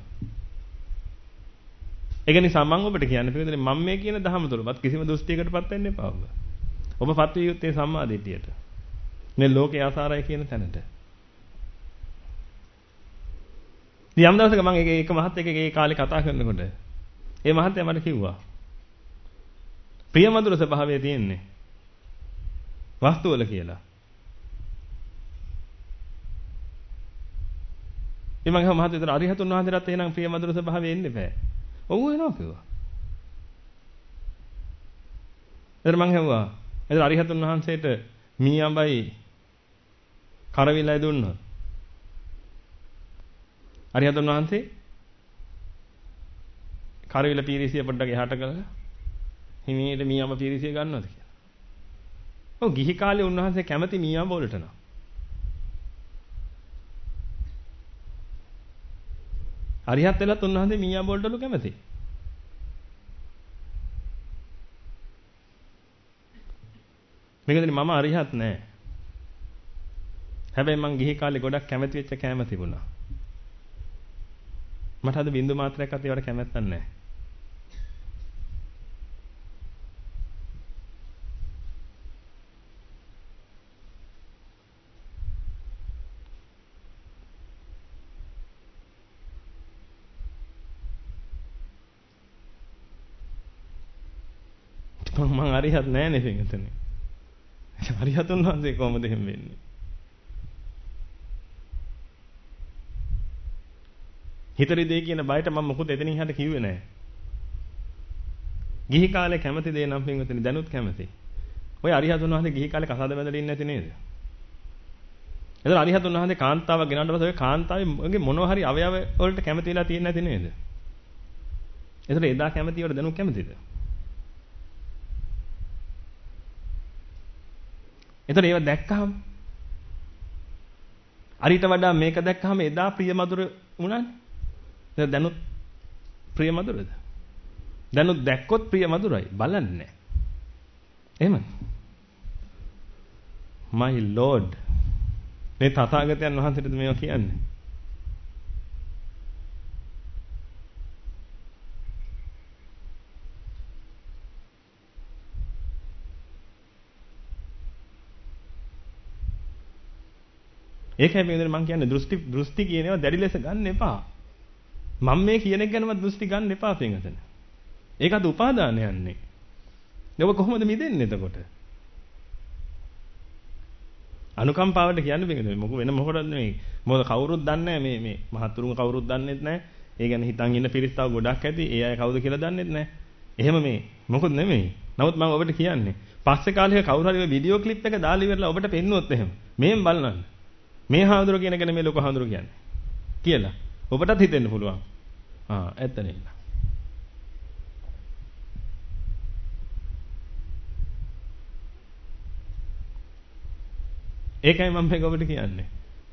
ඒක නිසා මම ඔබට කියන්නේ පිළිදෙන මම මේ කියන දහම තුලපත් කිසිම දෘෂ්ටියකටපත් වෙන්න එපා ඔබ. ඔබපත් විය යුත්තේ සම්මා දිට්ඨියට. මේ ලෝකේ ආසාරය කියන තැනට. යම් දවසක මම එක මහත්තයෙක් ඒ කාලේ කතා කරනකොට ඒ මහත්තයා මට කිව්වා ප්‍රියමధుර ස්වභාවය තියෙන්නේ වස්තු වල කියලා. ඒ මම මහත්තයා අරිහතුන් වහන්සේලාට එහෙනම් ප්‍රියමధుර ස්වභාවය එන්නේ නැහැ. ඔව් වෙනවා කිව්වා. එතන මං හෙව්වා. එතන අරිහතුන් වහන්සේට මීයඹයි කරවිලයි දුන්නා. අරිහතුන් වහන්සේ කරවිල පීරිසිය පොඩ්ඩක් එහාට කළා. හිමීට මීයඹ පීරිසිය ගන්නවද කියලා. ඔව් ගිහි කාලේ උන්වහන්සේ කැමති මීයඹ වලට නා. අරිහත් වෙලත් උන්වහන්සේ මීයඹ වලටලු කැමති. මේකදනේ මම අරිහත් නෑ. හැබැයි මං ගිහි කාලේ ගොඩක් කැමති වෙච්ච කැම තිබුණා. මට අද බින්දු මාත්‍රයක් අත ඒවට කැමැත්තක් නෑ. මං අරිහත් නෑනේ පිටුනේ. අරිහතුන් වහන්සේ කොහොමද එහෙම වෙන්නේ? හිතරි දෙය කියන බයට මම මොකද එතනින් හට කිව්වේ නෑ. ගිහි කාලේ කැමති දේ නම් පිටුනේ දැනුත් කැමති. ඔය අරිහතුන් වහන්සේ ගිහි කාලේ කසාද බැඳලා ඉන්නේ නැති නේද? එතන අරිහතුන් වහන්සේ කාන්තාවක් ගෙනාවට පස්සේ ඔය කාන්තාවේ මොනවා හරි අවයව වලට කැමති වෙලා තියෙන්නේ නැති නේද? එතන එදා කැමති වල දැනුත් කැමතිද? එතකොට ඒව දැක්කහම අරිට වඩා මේක දැක්කහම එදා ප්‍රියමధుර වුණානේ. දැනුත් ප්‍රියමధుරද? දැනුත් දැක්කොත් ප්‍රියමధుරයි බලන්නේ. එහෙම. My Lord. මේ තථාගතයන් වහන්සේට මේවා කියන්නේ. ඒකයි පින්වතුනි මම කියන්නේ දෘෂ්ටි කියන ඒවා දැඩි ලෙස ගන්න එපා. මම මේ කියන එක ගැනවත් දෘෂ්ටි ගන්න එපා පින්වතුනි. ඒකත් උපාදාන යන්නේ. ඔබ කොහොමද මිදෙන්නේ එතකොට? අනුකම්පාවට කියන්නේ පින්වතුනි මොකද වෙන මොකටද මේ මොකද කවුරුත් දන්නේ නැහැ මේ මහත්තුරුන් කවුරුත් දන්නේත් නැහැ. ඒ කියන්නේ හිතන් ඉන්න පිරිස් තව ගොඩක් ඇති. ඒ අය කවුද කියලා දන්නේත් නැහැ. එහෙම මේ මොකොත් නෙමෙයි. නමුත් මම ඔබට කියන්නේ පස්සේ කාලෙක කවුරු හරි වීඩියෝ ක්ලිප් එක දාලා ඉවරලා ඔබට පෙන්නුවොත් එහෙම මේන් බලන්න. මේ හාමුදුර කියන කෙනේ මේ ලොකු හාමුදුර කියන්නේ. කියලා. ඔබටත් හිතෙන්න පුළුවන්. ඇත්ත නේද? ඒකයි මම මේක ඔබට කියන්නේ.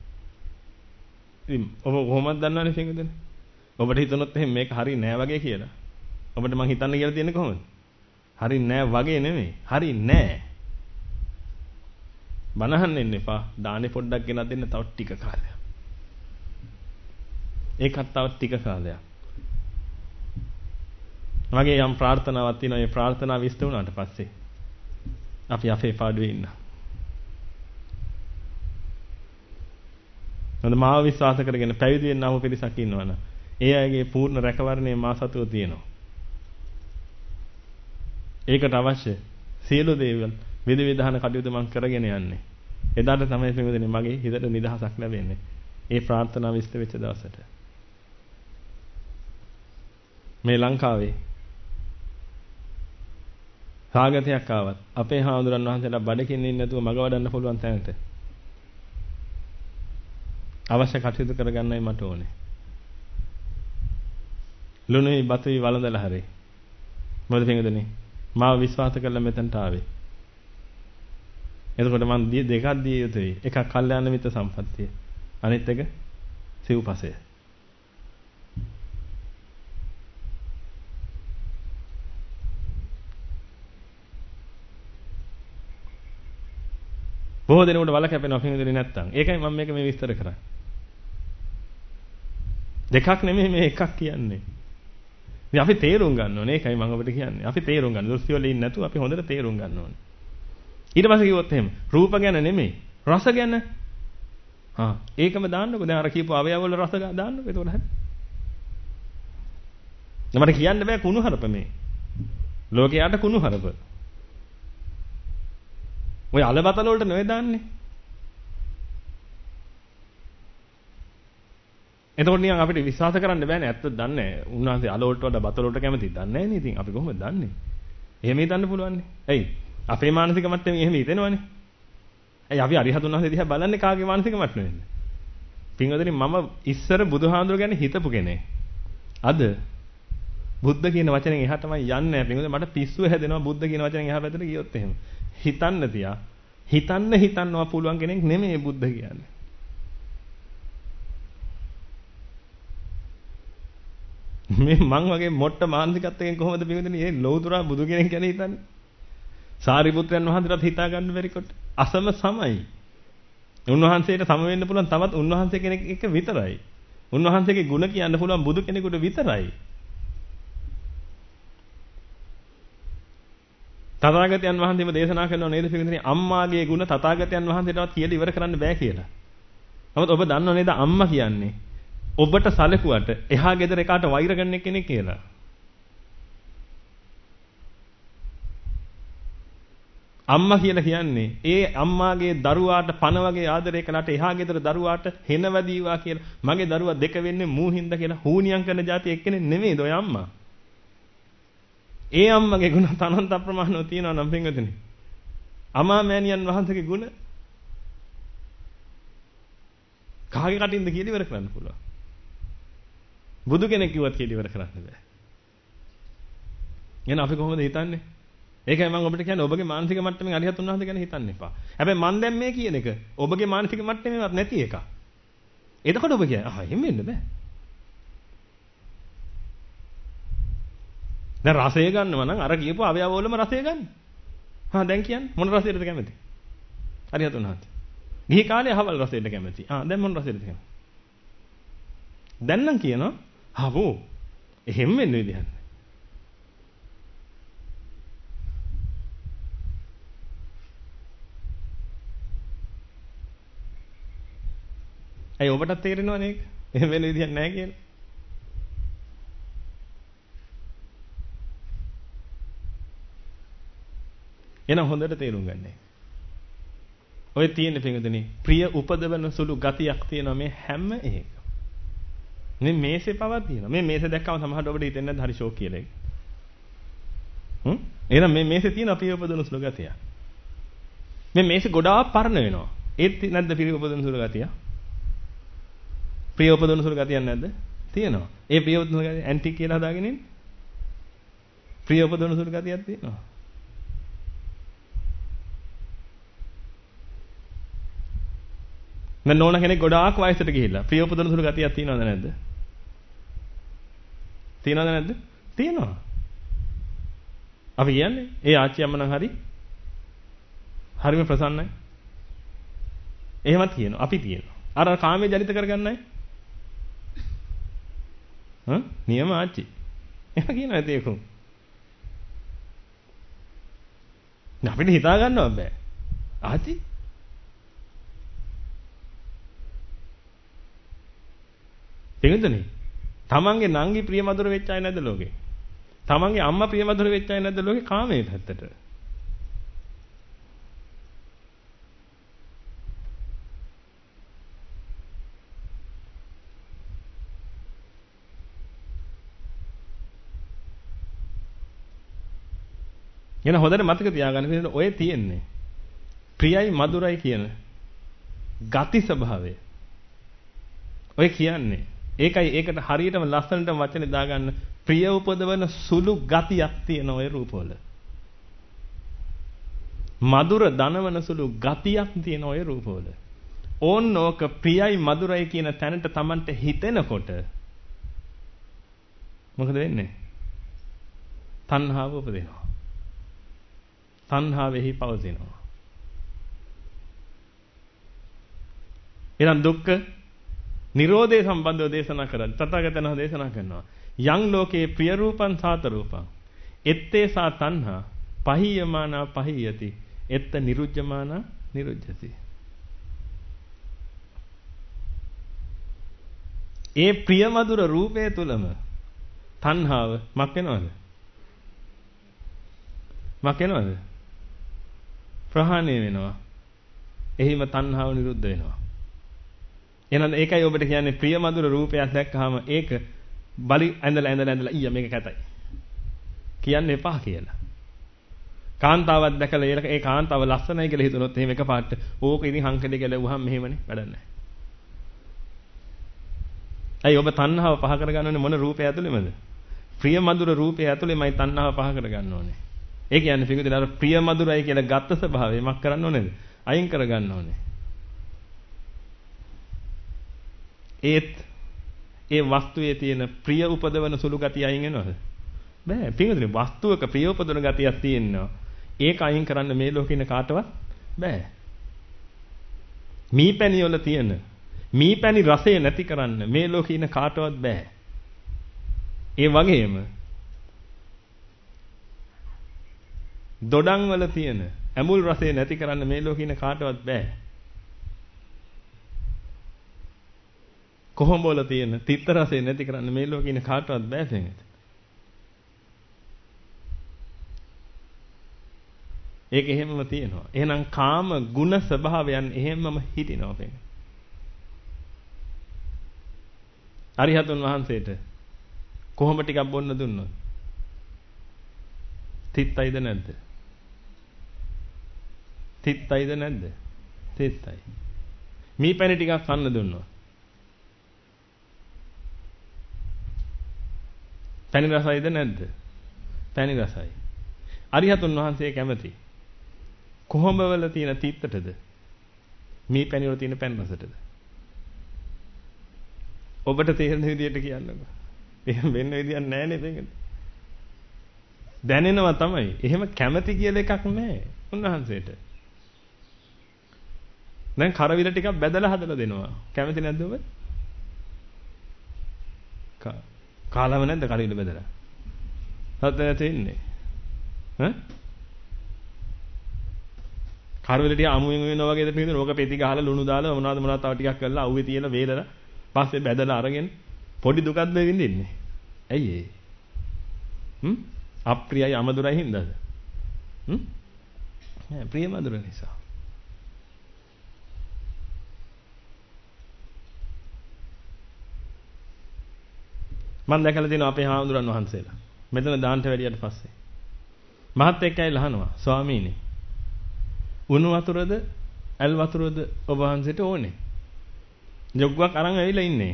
ඉතින් ඔබ කොහොමද දන්නවනේ පින්වතුනි? ඔබට හිතනොත් එහෙනම් මේක හරි නෑ වගේ කියලා. ඔබට මං හිතන්න කියලා තියෙන්නේ කොහොමද? හරි නෑ වගේ නෙමෙයි. හරි නෑ. බනහන්න එන්න එපා. දානේ පොඩ්ඩක් ගෙනත් දෙන්න තව ටික කාලයක්. ඒකත් තව ටික කාලයක්. මගේ යම් ප්‍රාර්ථනාවක් තියෙනවා. ඒ ප්‍රාර්ථනාව ඉෂ්ට වුණාට පස්සේ අපි අපේ පාඩුවේ ඉන්න. මොකද මාව විශ්වාස කරගෙන පැවිදි වෙන්නම පිරිසක් ඉන්නවනේ. ඒ අයගේ පූර්ණ රැකවරණය මා සතුව තියෙනවා. ඒකට අවශ්‍ය සියලු දේවල් විධිවිධාන කටයුතු මම කරගෙන යන්නේ. එදාට තමයි පින්වතුනි මගේ හිතට නිදහසක් ලැබෙන්නේ. ඒ ප්‍රාර්ථනාව ඉෂ්ට වෙච්ච දවසට. මේ ලංකාවේ සාගතයක් ආවත් අපේ හාමුදුරන් වහන්සේලා බඩකින් ඉන්නේ නැතුව මග වඩන්න පුළුවන් තැනට අවශ්‍ය කටයුතු කරගන්නයි මට ඕනේ. ලුණුයි බතුයි වළඳලා හරි. මොකද පින්වතුනි මාව විශ්වාස කරලා මෙතනට ආවේ. එතකොට මම දෙකක් දිය යුතුයි. එකක් කල්යාණ මිත්‍ර සම්පත්තිය. අනිත් එක සිව්පසය. බොහෝ දෙනෙකුට වල කැපෙනවා පින්වතුනි නැත්තම්. ඒකයි මම මේක මේ විස්තර කරන්නේ. දෙකක් නෙමෙයි මේ එකක් කියන්නේ. ඉතින් අපි තේරුම් ගන්න ඕනේ. ඒකයි මම ඔබට කියන්නේ. අපි තේරුම් ගන්න. දෘෂ්ටි වල ඉන්නේ නැතුව අපි හොඳට තේරුම් ගන්න ඕනේ. ඊට පස්සේ කිව්වොත් එහෙම රූප ගැන නෙමෙයි රස ගැන. ඒකම දාන්නකෝ. දැන් අර කියපු අවයව වල රස දාන්නකෝ. එතකොට හරි. මට කියන්න බෑ කුණු හරප මේ. ලෝකයට කුණු හරප. ඔය අලබතල වලට නෙවෙයි දාන්නේ. එතකොට නිකන් අපිට විශ්වාස කරන්න බෑනේ ඇත්තද දන්නේ නැහැ. උන්වහන්සේ අල වලට වඩා බතල වලට කැමතිද දන්නේ නැහැ නේ. ඉතින් අපි කොහොමද දන්නේ? එහෙම හිතන්න පුළුවන්නේ. ඇයි? අපේ මානසික මට්ටමේ එහෙම හිතෙනවනේ. ඇයි අපි අරිහතුන් වහන්සේ දිහා බලන්නේ කාගේ මානසික මට්ටමෙන්ද? පින්වතුනි මම ඉස්සර බුදුහාඳුර ගැන හිතපු කෙනෙක්. අද බුද්ධ කියන වචනෙන් එහා තමයි යන්නේ නැහැ. පින්වතුනි මට පිස්සුව හැදෙනවා බුද්ධ කියන වචනෙන් එහා පැත්තට ගියොත් එහෙම. හිතන්න තියා. හිතන්නවා පුළුවන් කෙනෙක් නෙමෙයි බුද්ධ කියන්නේ. මේ මං වගේ මොට්ට මානසිකත්වයෙන් කොහොමද පින්වතුනි මේ ලෞතුරා බුදු කෙනෙක් ගැන හිතන්නේ? සාරිපුත්‍රයන් වහන්සේටත් හිතා ගන්න බැරි කොට අසම සමයි. උන්වහන්සේට සම වෙන්න පුළුවන් තවත් උන්වහන්සේ කෙනෙක් එක විතරයි. උන්වහන්සේගේ ගුණ කියන්න පුළුවන් බුදු කෙනෙකුට විතරයි. තථාගතයන් වහන්සේම දේශනා කරනවා නේද පින්වතුනි අම්මාගේ ගුණ තථාගතයන් වහන්සේටවත් කියලා ඉවර කරන්න බෑ කියලා. නමුත් ඔබ දන්නව නේද අම්මා කියන්නේ ඔබට සැලකුවට එහා ගෙදර එකාට වෛර කරන කෙනෙක් කියලා. අම්මා කියලා කියන්නේ ඒ අම්මාගේ දරුවාට පණ වගේ ආදරය කළාට එහා ගෙදර දරුවාට හෙන වැදීවා කියලා මගේ දරුවා දෙක වෙන්නේ මූහින්ද කියලා හූනියම් කරන જાති එක්කෙනෙක් නෙමෙයිද ඔය අම්මා. ඒ අම්මගේ ගුණ තනන්ත අප්‍රමාණව තියෙනවා නම් පින්වතුනි. අමා මෑණියන් වහන්සේගේ ගුණ කාගේ කටින්ද කියලා ඉවර කරන්න පුළුවන්. බුදු කෙනෙක් කිව්වත් කියලා ඉවර කරන්න බෑ. එහෙනම් අපි කොහොමද හිතන්නේ? ඒකයි මම ඔබට කියන්නේ ඔබගේ මානසික මට්ටමින් අරිහත් උන්වහන්සේ ගැන හිතන්න එපා. හැබැයි මම දැන් මේ කියන එක ඔබගේ මානසික මට්ටමේවත් නැති එකක්. එතකොට ඔබ කියන්නේ එහෙම වෙන්න බෑ. දැන් රසය ගන්නවා නම් අර කියපු අවයව වලම රසය ගන්න. දැන් කියන්නේ මොන රසයටද කැමති? අරිහත් උන්වහන්සේ. ගිහි කාලේ අහවල් රසයට කැමති. දැන් මොන රසයටද කැමති? දැන් නම් කියනවා හවෝ එහෙම වෙන්න විදිහක්. ඇයි ඔබටත් තේරෙනවනේ ඒක? එහෙම වෙන විදියක් නැහැ කියලා. එහෙනම් හොඳට තේරුම් ගන්න. ඔය තියෙන පිටුදෙනි ප්‍රිය උපදවන සුළු ගතියක් තියෙනවා මේ හැම එකම. මේ මේසේ පවක් තියෙනවා. මේ මේසේ දැක්කම සමහරවිට ඔබට හිතෙන්නේ නැද්ද හරි ෂෝක් කියලා ඒක? එහෙනම් මේ මේසේ තියෙන ප්‍රිය උපදවන සුළු ගතිය. මේ මේසේ ගොඩාක් පරණ වෙනවා. ඒත් නැද්ද ප්‍රිය උපදවන සුළු ගතිය? ප්‍රිය උපදවන සුළු ගතියක් නැද්ද? තියෙනවා. ඒ ප්‍රිය උපදවන ගතිය ඇන්ටික් කියලා හදාගෙන ඉන්නේ. ප්‍රිය උපදවන සුළු ගතියක් තියෙනවා. දැන් නෝන කෙනෙක් ගොඩාක් වයසට ගිහිල්ලා ප්‍රිය උපදවන සුළු ගතියක් තියෙනවද නැද්ද? තියෙනවද නැද්ද? තියෙනවා. අපි කියන්නේ ඒ ආච්චි අම්මා නම් හරිම ප්‍රසන්නයි. එහෙමත් කියනවා. අපි කියනවා. අර කාමයේ ජනිත කරගන්නයි. නියම ආච්චි. එහෙම කියනවා ඒකෝ. අපිට හිතා ගන්නවත් බෑ. ආච්චි තේරුණානේ? තමන්ගේ නංගි ප්‍රියමధుර වෙච්ච අය නැද්ද ලෝකේ? තමන්ගේ අම්මා ප්‍රියමధుර වෙච්ච අය නැද්ද ලෝකේ කාමයේ පැත්තට? එන හොඳට මතක තියාගන්න ඔය තියෙන්නේ ප්‍රියයි මధుරයි කියන ගති ස්වභාවය. ඔය කියන්නේ ඒකයි ඒකට හරියටම ලස්සනට වචනේ දාගන්න ප්‍රිය උපදවන සුළු ගතියක් තියෙන ඔය රූපවල. මధుර දනවන සුළු ගතියක් තියෙන ඔය රූපවල. ඕනෝක ප්‍රියයි මధుරයි කියන තැනට Tamanට හිතෙනකොට මොකද වෙන්නේ? තණ්හාව උපදිනවා. තණ්හාවෙහි පවතිනවා. එනම් දුක්ඛ නිරෝධය සම්බන්ධව දේශනා කරද්දී තථාගතයන් වහන්සේ දේශනා කරනවා යං ලෝකේ ප්‍රිය රූපං සාත රූපං එත්තේ සා තණ්හා පහියමානා පහියති එත්ත නිරුජ්ජමානා නිරුජ්ජති. ඒ ප්‍රිය මధుර රූපය තුලම තණ්හාව මක් වෙනවද? මක් වෙනවද? ප්‍රහාණය වෙනවා. එහිම තණ්හාව නිරුද්ධ වෙනවා. එහෙනම් ඒකයි ඔබට කියන්නේ ප්‍රිය මధుර රූපයක් දැක්කහම ඒක බලි ඇඳලා ඊය මේක කැතයි. කියන්න එපා කියලා. කාන්තාවක් දැකලා ඒ කාන්තාව ලස්සනයි කියලා හිතුනොත් එහෙම එකපාරට ඕක ඉතින් හංකඩේ ගැලවුවාම මෙහෙමනේ වැඩක් නැහැ. අයි ඔබ තණ්හාව පහ කරගන්න ඕනේ මොන රූපය ඇතුළෙමද? ප්‍රිය මధుර රූපය ඇතුළෙමයි තණ්හාව පහ කරගන්න ඕනේ. ඒ කියන්නේ පිටුදින අර ප්‍රිය මధుරයි කියලා ගත්ත ස්වභාවය මක් කරන්න ඕනේද? අයින් කරගන්න ඕනේ. ඒත් ඒ වස්තුවේ තියෙන ප්‍රිය උපදවන සුළු ගතිය අයින් වෙනවද? බෑ. පිටුදින වස්තුවක ප්‍රිය උපදවන ගතියක් තියෙනවා. ඒක අයින් කරන්න මේ ලෝකේ ඉන්න කාටවත් බෑ. මීපැණි වල තියෙන මීපැණි රසය නැති කරන්න මේ ලෝකේ ඉන්න කාටවත් බෑ. ඒ වගේම දොඩම් වල තියෙන ඇඹුල් රසය නැති කරන්න මේ ලෝකේ ඉන්න කාටවත් බෑ. කොහොඹ වල තියෙන තිත්ත රසය නැති කරන්න මේ ලෝකේ ඉන්න කාටවත් බෑ තේරෙන්නේ. ඒක එහෙමම තියෙනවා. එහෙනම් කාම ගුණ ස්වභාවයන් එහෙමම හිටිනවා තේරෙන්නේ. අරිහතුන් වහන්සේට කොහොම ටිකක් බොන්න දුන්නොත් තිත්තයිද නැද්ද? තිත්තයිද නැද්ද? තිත්තයි. මීපැණි ටිකක් කන්න දුන්නොත් පැණි රසයිද නැද්ද? පැණි රසයි. අරිහතුන් වහන්සේ කැමති කොහොඹ වල තියෙන තිත්තටද? මීපැණි වල තියෙන පැණි රසටද? ඔබට තේරෙන විදිහට කියන්නකෝ. එහෙම වෙන්න විදියක් නැහැ නේ මේකට. දැනෙනවා තමයි. එහෙම කැමැති කියලා එකක් නැහැ උන්වහන්සේට. දැන් කරවිල ටිකක් බැදලා හදලා දෙනවා. කැමති නැද්ද ඔබ? කාලම නැද්ද කරවිල බැදලා? හදලා තියෙන්නේ. හරවලට අමුවෙන් වෙනවා වගේ දෙයක් නේද? ඕක පෙති ගහලා ලුණු දාලා මොනවද තව ටිකක් කරලා අවුවේ තියලා වේලලා පස්සේ බැදලා අරගෙන පොඩි දුකක් දෙ විඳින්නේ. ඇයි ඒ? අප්‍රියයි අමදුරයි හින්දාද? නෑ ප්‍රිය මధుර නිසා. මම දැකලා තියෙනවා අපේ හාමුදුරන් වහන්සේලා. මෙතන දාන්ට වැඩියට පස්සේ. මහත් එක්කයි ලහනවා ස්වාමීනි. උණු වතුරද ඇල් වතුරද ඔබ වහන්සේට ඕනේ. ජොග්ගක් අරන් ඇවිල්ලා ඉන්නේ.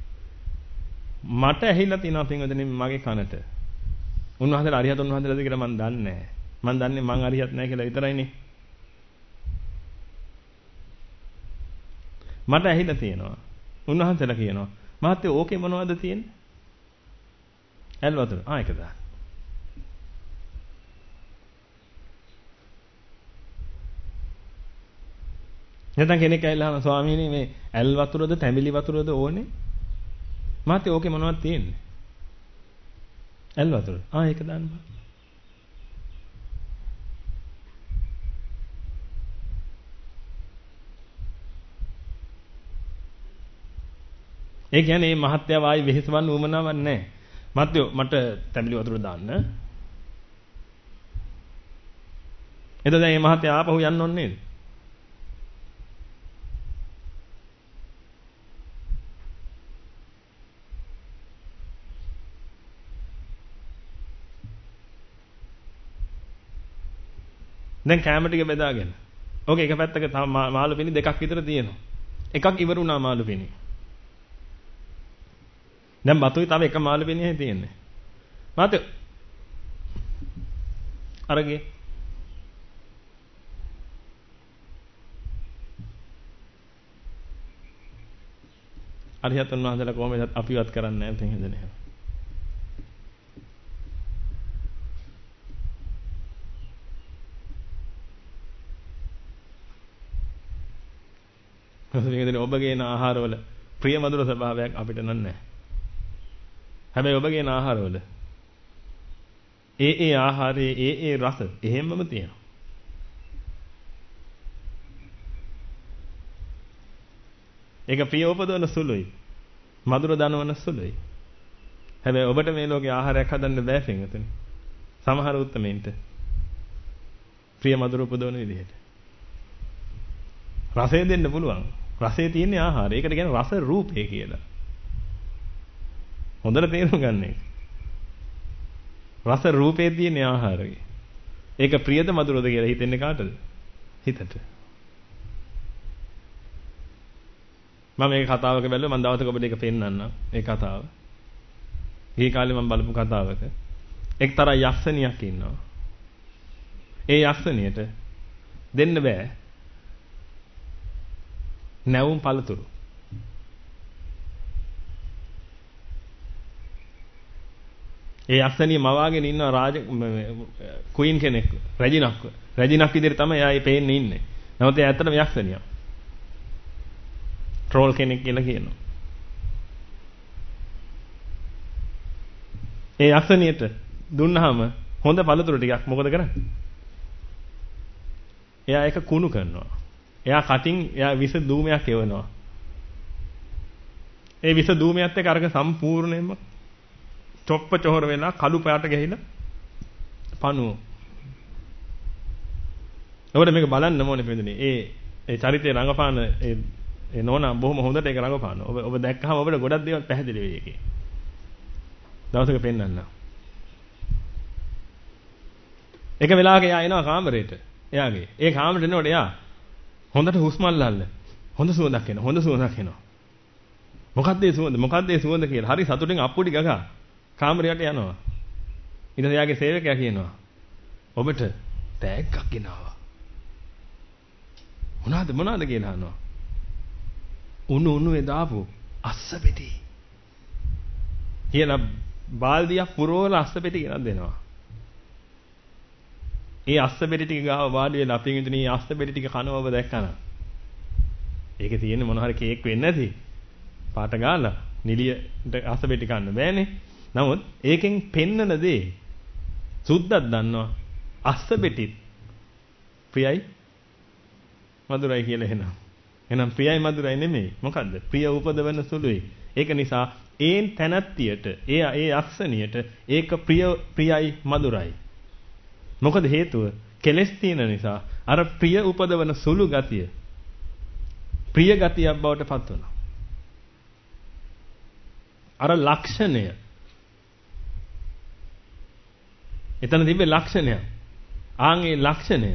මට ඇහිලා තියෙනවා පින්වදනේ මගේ කනට. උන්වහන්සේලා අරිහතුන් වහන්සේලාද කියලා මම දන්නේ නැහැ. මම දන්නේ මං අරිහත් නැහැ කියලා විතරයිනේ. මට ඇහිලා තියෙනවා. උන්වහන්සේලා කියනවා මහත්තයෝ ඕකේ මොනවද තියෙන්නේ? ඇල් වතුර. ඒක දාන්න. නැත්නම් කෙනෙක් ඇවිල්ලා අහනවා ස්වාමීනි මේ ඇල් වතුරද තැඹිලි වතුරද ඕනේ? මහත්තයෝ ඕකේ මොනවද තියෙන්නේ? ඇල් වතුර. ඒක දාන්න බෑ. ඒ කියන්නේ මේ මහත්ය වායි වෙහෙසවන්න උවමනාවක් නැහැ. මහත්යෝ මට තැඹිලි වතුර දාන්න. එතකොට දැන් මේ මහත්ය ආපහු යන්න ඕනේ නේද? දැන් කැම ටික බෙදාගෙන. ඕක එක පැත්තක මාළු පිණි දෙකක් විතර තියෙනවා. එකක් ඉවර වුණා මාළු පිණි. දැන් බතුයි තව එක මාළු පිණියේ තියෙන්නේ. මාතේ අරගේ අරිහතුන් වහන්සේලා කොහොමද අපිවත් කරන්නේ නැහැ තෙන් හදන්නේ. මොකද ඔබගේ ආහාරවල ප්‍රිය මధుර ස්වභාවයක් අපිට නැහැ. හැබැයි ඔබගේ ආහාරවල ඒ ආහාරයේ ඒ රස එහෙම්මම තියෙනවා. ඒක ප්‍රිය උපදවන සුළුයි. මధుර දනවන සුළුයි. හැබැයි ඔබට මේ ලෝකේ ආහාරයක් හදන්න බෑ පින්වතුනි. සමහර උත්මෙන්ට ප්‍රිය මధుර උපදවන විදිහට. රසය දෙන්න පුළුවන්. රසයේ තියෙන ආහාරය. ඒකට කියන්නේ රස රූපේ කියලා. හොඳට තේරුම් ගන්න එක. රස රූපේ තියෙන ආහාරය. ඒක ප්‍රියද මధుරද කියලා හිතෙන්නේ කාටද? හිතට. මම මේ කතාවක බැලුවා මම දවසක ඔබට ඒක පෙන්නන්නම්. ඒ කතාව. මේ කාලේ මම බලපු කතාවක එක්තරා යක්ෂණියක් ඉන්නවා. ඒ යක්ෂණියට දෙන්න බෑ නැවුම් පළතුරු. ඒ යක්ෂණිය මවාගෙන ඉන්න ක්වීන් කෙනෙක් රැජිනක් විදිහට තමයි එයා පේන්නේ ඉන්නේ. නැවත එයා ඇත්තටම යක්ෂණියක්. ට්‍රෝල් කෙනෙක් කියලා කියනවා. ඒ යක්ෂණියට දුන්නාම හොඳ පළතුරු ටිකක් මොකද කරන්නේ? එයා ඒක කුණු කරනවා. එයා කටින් එයා විස දූමයක් එවනවා. ඒ විස දූමයත් එක්ක අරක සම්පූර්ණයෙන්ම චොප්ප චොහර වෙලා කළු පාට ගහිලා පණුව. ඔබට මේක බලන්න ඕනේ පිළිදෙනේ. ඒ චරිතය රංගපාන ඒ නෝනා බොහොම හොඳට ඒක රංගපාන. ඔබ දැක්කහම ඔබට ගොඩක් දේවල් පැහැදිලි වෙයි ඒකේ. දවසක පෙන්නන්න. එක වෙලාවක එයා එනවා කාමරේට. එයාගේ. ඒ කාමරේට එනකොට එයා හොඳට හුස්ම අල්ලන්න. හොඳ සුවඳක් එනවා. හොඳ සුවඳක් එනවා. මොකද්ද ඒ සුවඳ? මොකද්ද ඒ සුවඳ කියලා. හරි සතුටින් අප්පුඩි ගගා කාමරයට යනවා. ඊට පස්සේ එයාගේ සේවකයා කියනවා ඔබට තෑග්ගක් ගෙනාවා. මොනවාද කියලා අහනවා. උණුවේ දාපු අස්ස පෙටි. කියලා බාල්දියක් පුරවලා අස්ස පෙටි ගෙනත් දෙනවා. ඒ අස්ස පෙටි ටික ගාව වාඩි වෙලා අපි හිතන්නේ මේ අස්ස පෙටි ටික කනවා ඔබ දැක්කම. ඒකේ තියෙන්නේ මොන හරි කේක් වෙන්නේ නැති. පාට ගාලා නිලියට අස්ස පෙටි කන්න බෑනේ. නමුත් ඒකෙන් පෙන්නන දේ සුද්දක් දන්නවා අස්ස පෙටි ප්‍රියයි මధుරයි කියලා එහෙනම්. එහෙනම් ප්‍රියයි මధుරයි නෙමෙයි. මොකද්ද? ප්‍රිය උපදවන සුළුයි. ඒක නිසා ඒ තැනැත්තියට, ඒ අක්ෂණියට ඒක ප්‍රියයි මధుරයි. මොකද හේතුව? කෙලස් තියෙන නිසා අර ප්‍රිය උපදවන සුළු ගතිය ප්‍රිය ගතියක් බවට පත් වෙනවා. අර ලක්ෂණය එතන තිබ්බේ ලක්ෂණය. ඒ ලක්ෂණය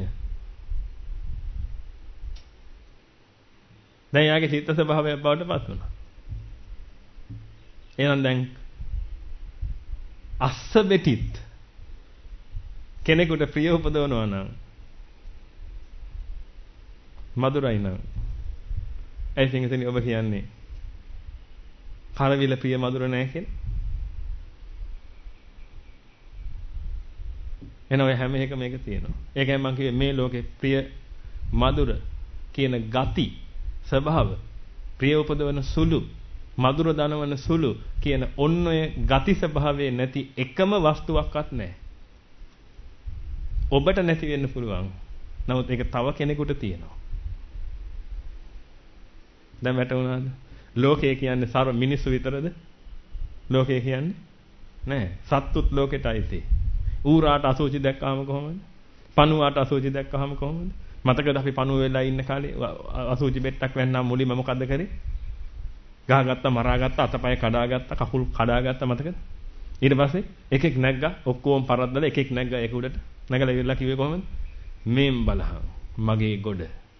දැන් යාගේ චිත්ත ස්වභාවයක් බවට පත් වෙනවා. එහෙනම් දැන් අස්ස බෙටිත් කෙනෙකුට ප්‍රිය උපදවනවා නම් මధుරයි නම් ඒ සිංහසෙනි ඔබ කියන්නේ කරවිල ප්‍රිය මధుර නැහැ කියලා. එන ඔය හැම එකම මේක තියෙනවා. ඒකයි මම කිව්වේ මේ ලෝකේ ප්‍රිය මధుර කියන ගති ස්වභාව ප්‍රිය උපදවන සුළු මధుර දනවන සුළු කියන ඔන්න ඔය ගති ස්වභාවයේ නැති එකම වස්තුවක්වත් නැහැ. ඔබට නැති වෙන්න පුළුවන්. නමුත් ඒක තව කෙනෙකුට තියෙනවා. දැන් වැටුණාද? ලෝකය කියන්නේ සර්ව මිනිස්සු විතරද? ලෝකය කියන්නේ නෑ. සත්තුත් ලෝකෙට අයිති. ඌරාට අසුචි දැක්කම කොහොමද? පණුවාට අසුචි දැක්කම කොහොමද? මතකද අපි පණුව වෙලා ඉන්න කාලේ අසුචි බෙට්ටක් වැන්නා මුලින්ම මොකද්ද කරේ? ගහගත්තා, මරාගත්තා, අතපය කඩාගත්තා, කකුල් කඩාගත්තා මතකද? ඊට පස්සේ එකෙක් නැග්ගා, ඔක්කොම පරද්දලා එකෙක් නැග්ගා ඒක උඩට. නැගලා ඉවරලා කිව්වේ කොහොමද? මේම් බලහන් මගේ ගොඩ.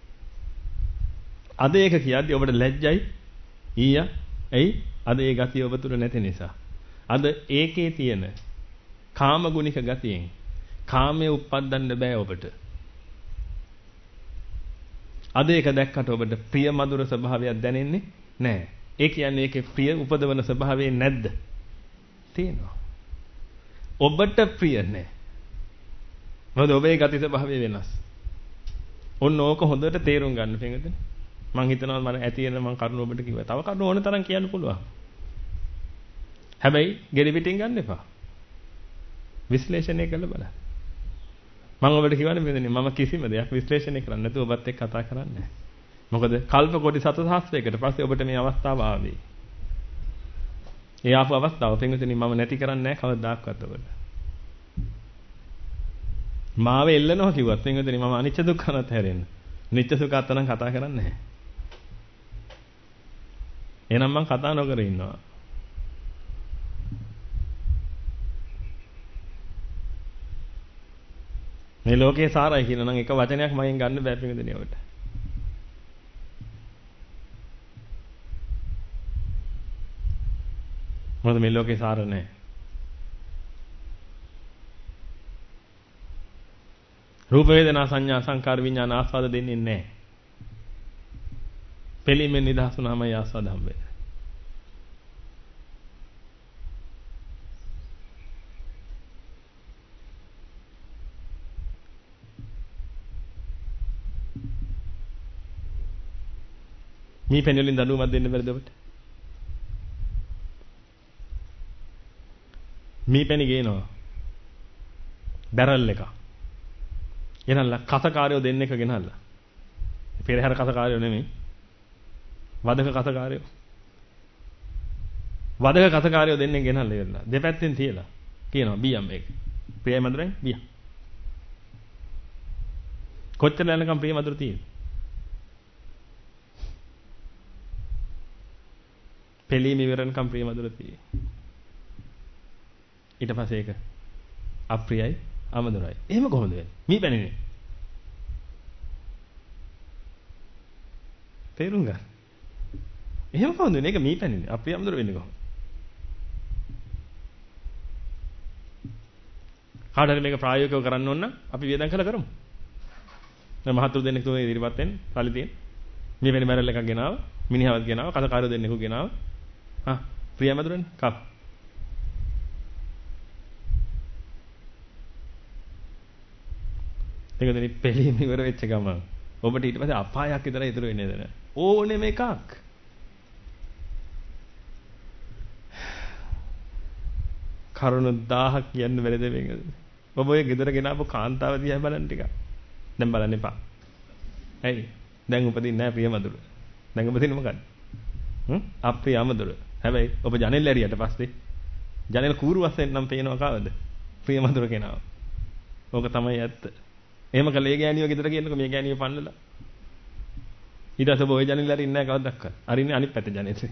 අද ඒක කියද්දි ඔබට ලැජ්ජයි ඊයා. ඇයි? අද ඒ ගතිය ඔබ තුල නැති නිසා. අද ඒකේ තියෙන කාම ගුණික ගතියෙන් කාමයේ උප්පද්දන්න බෑ ඔබට. අද ඒක දැක්කට ඔබට ප්‍රිය මధుර ස්වභාවයක් දැනෙන්නේ නැහැ. ඒ කියන්නේ ඒකේ ප්‍රිය උපදවන ස්වභාවය නැද්ද? තියෙනවා. ඔබට ප්‍රිය නැහැ. මොකද ඔබේ ගති ස්වභාවය වෙනස්. ඔන්න ඕක හොඳට තේරුම් ගන්න පිටුද? මම හිතනවා මම ඇති වෙන මම කරුණ ඔබට කිව්වා. තව කරුණ ඕන තරම් කියන්න පුළුවන්. හැබැයි ගෙඩි පිටින් ගන්න එපා. විශ්ලේෂණය කරලා බලන්න. මම ඔබට කියවන්නේ මෙතන මම කිසිම දෙයක් විශ්ලේෂණය කරන්නේ නැතුව ඔබත් එක්ක කතා කරන්නේ නැහැ. මොකද කල්ප කොටි 7,000කට පස්සේ ඔබට මේ අවස්ථාව ආවේ. ඒ ආපු අවස්ථාව පින්විතනි මම නැති කරන්නේ නැහැ කවදාවත් ඔබට. මාව එල්ලනවා කිව්වත් පින්විතනි මම අනිච්ච දුක්ඛ නැත් හැරෙන්න. නිත්‍ය සුඛ අතනම් කතා කරන්නේ නැහැ. එහෙනම් මම කතා නොකර ඉන්නවා. මේ ලෝකේ සාරයි කියලා නම් එක වචනයක් මගෙන් ගන්න බෑ පින්විතනි ඔබට. මොකද මේ ලෝකේ සාර නැහැ. රූප වේදනා සංඥා සංකාර විඥාන ආස්වාද දෙන්නේ නැහැ. පිළිමෙන් නිදහස් වුණාමයි ආස්වාද හම්බෙන්නේ. මේ පෙන්වලින් දඬුවමක් දෙන්න බැරිද ඔබට? මේ පැණි ගේනවා. බැරල් එක. ගෙනල්ලා කසකාරයෝ දෙන්න එක ගෙනල්ලා. පෙරහැර කසකාරයෝ නෙමෙයි. වදක කසකාරයෝ. වදක කසකාරයෝ දෙන්නේ ගෙනල්ලා ඉවරලා. දෙපැත්තෙන් තියලා කියනවා බියම් මේක. ප්‍රියයි මధుරයි බිය. කොච්චර යනකම් ප්‍රිය මధుර තියෙන්නේ? පෙලීම ඉවරනකම් ප්‍රිය මధుර තියෙන්නේ. ඊට පස්සේ ඒක අප්‍රියයි අමధుරයි. එහෙම කොහොමද වෙන්නේ? මී පැණිනේ. තේරුම් ගන්න. එහෙම කොහොමද වෙන්නේ? ඒක මී පැණිනේ. අප්‍රිය අමధుර වෙන්නේ කොහොමද? කාටද මේක ප්‍රායෝගිකව කරන්න ඕන නම් අපි වියදම් කළා කරමු. දැන් මහතුරු දෙන්නෙක් තුනේ ඉදිරිපත් වෙන්න සල්ලි තියෙන. මේ වෙන බැරල් එකක් ගෙනාව, මිනිහවත් ගෙනාව, කසකාරයෝ දෙන්නෙකු ගෙනාව. ප්‍රිය මధుරනේ කප්. ඒකදෙනි පෙළීම ඉවර වෙච්ච ගමන් ඔබට ඊට පස්සේ අපායක් විතරයි ඉතුරු වෙන්නේ නේද? ඕනෙම එකක්. කරුණ 1000ක් කියන්න බැරිද මේක? ඔබ ඔය ගෙදර ගෙනාවු කාන්තාව දිහා බලන්න ටිකක්. දැන් බලන්න එපා. ඇයි? දැන් උපදින්නේ නැහැ ප්‍රියමధుර. දැන් උපදින්නේ මොකද්ද? අප්‍රියමధుර. හැබැයි ඔබ ජනෙල් ඇරියට පස්සේ ජනෙල් කූරු වශයෙන් නම් පේනවා කවද? ප්‍රියමధుර කෙනාව. ඕක තමයි ඇත්ත. එහෙම කළේ ගෑණියෝ ගෙදර කියනකො මේ ගෑණියෝ පන්නලා. ඊට පස්සේ ඔබ ওই ජනෙල් ඇරින්නේ නැහැ කවදක්වත්. අරින්නේ අනිත් පැත්තේ ජනෙල්.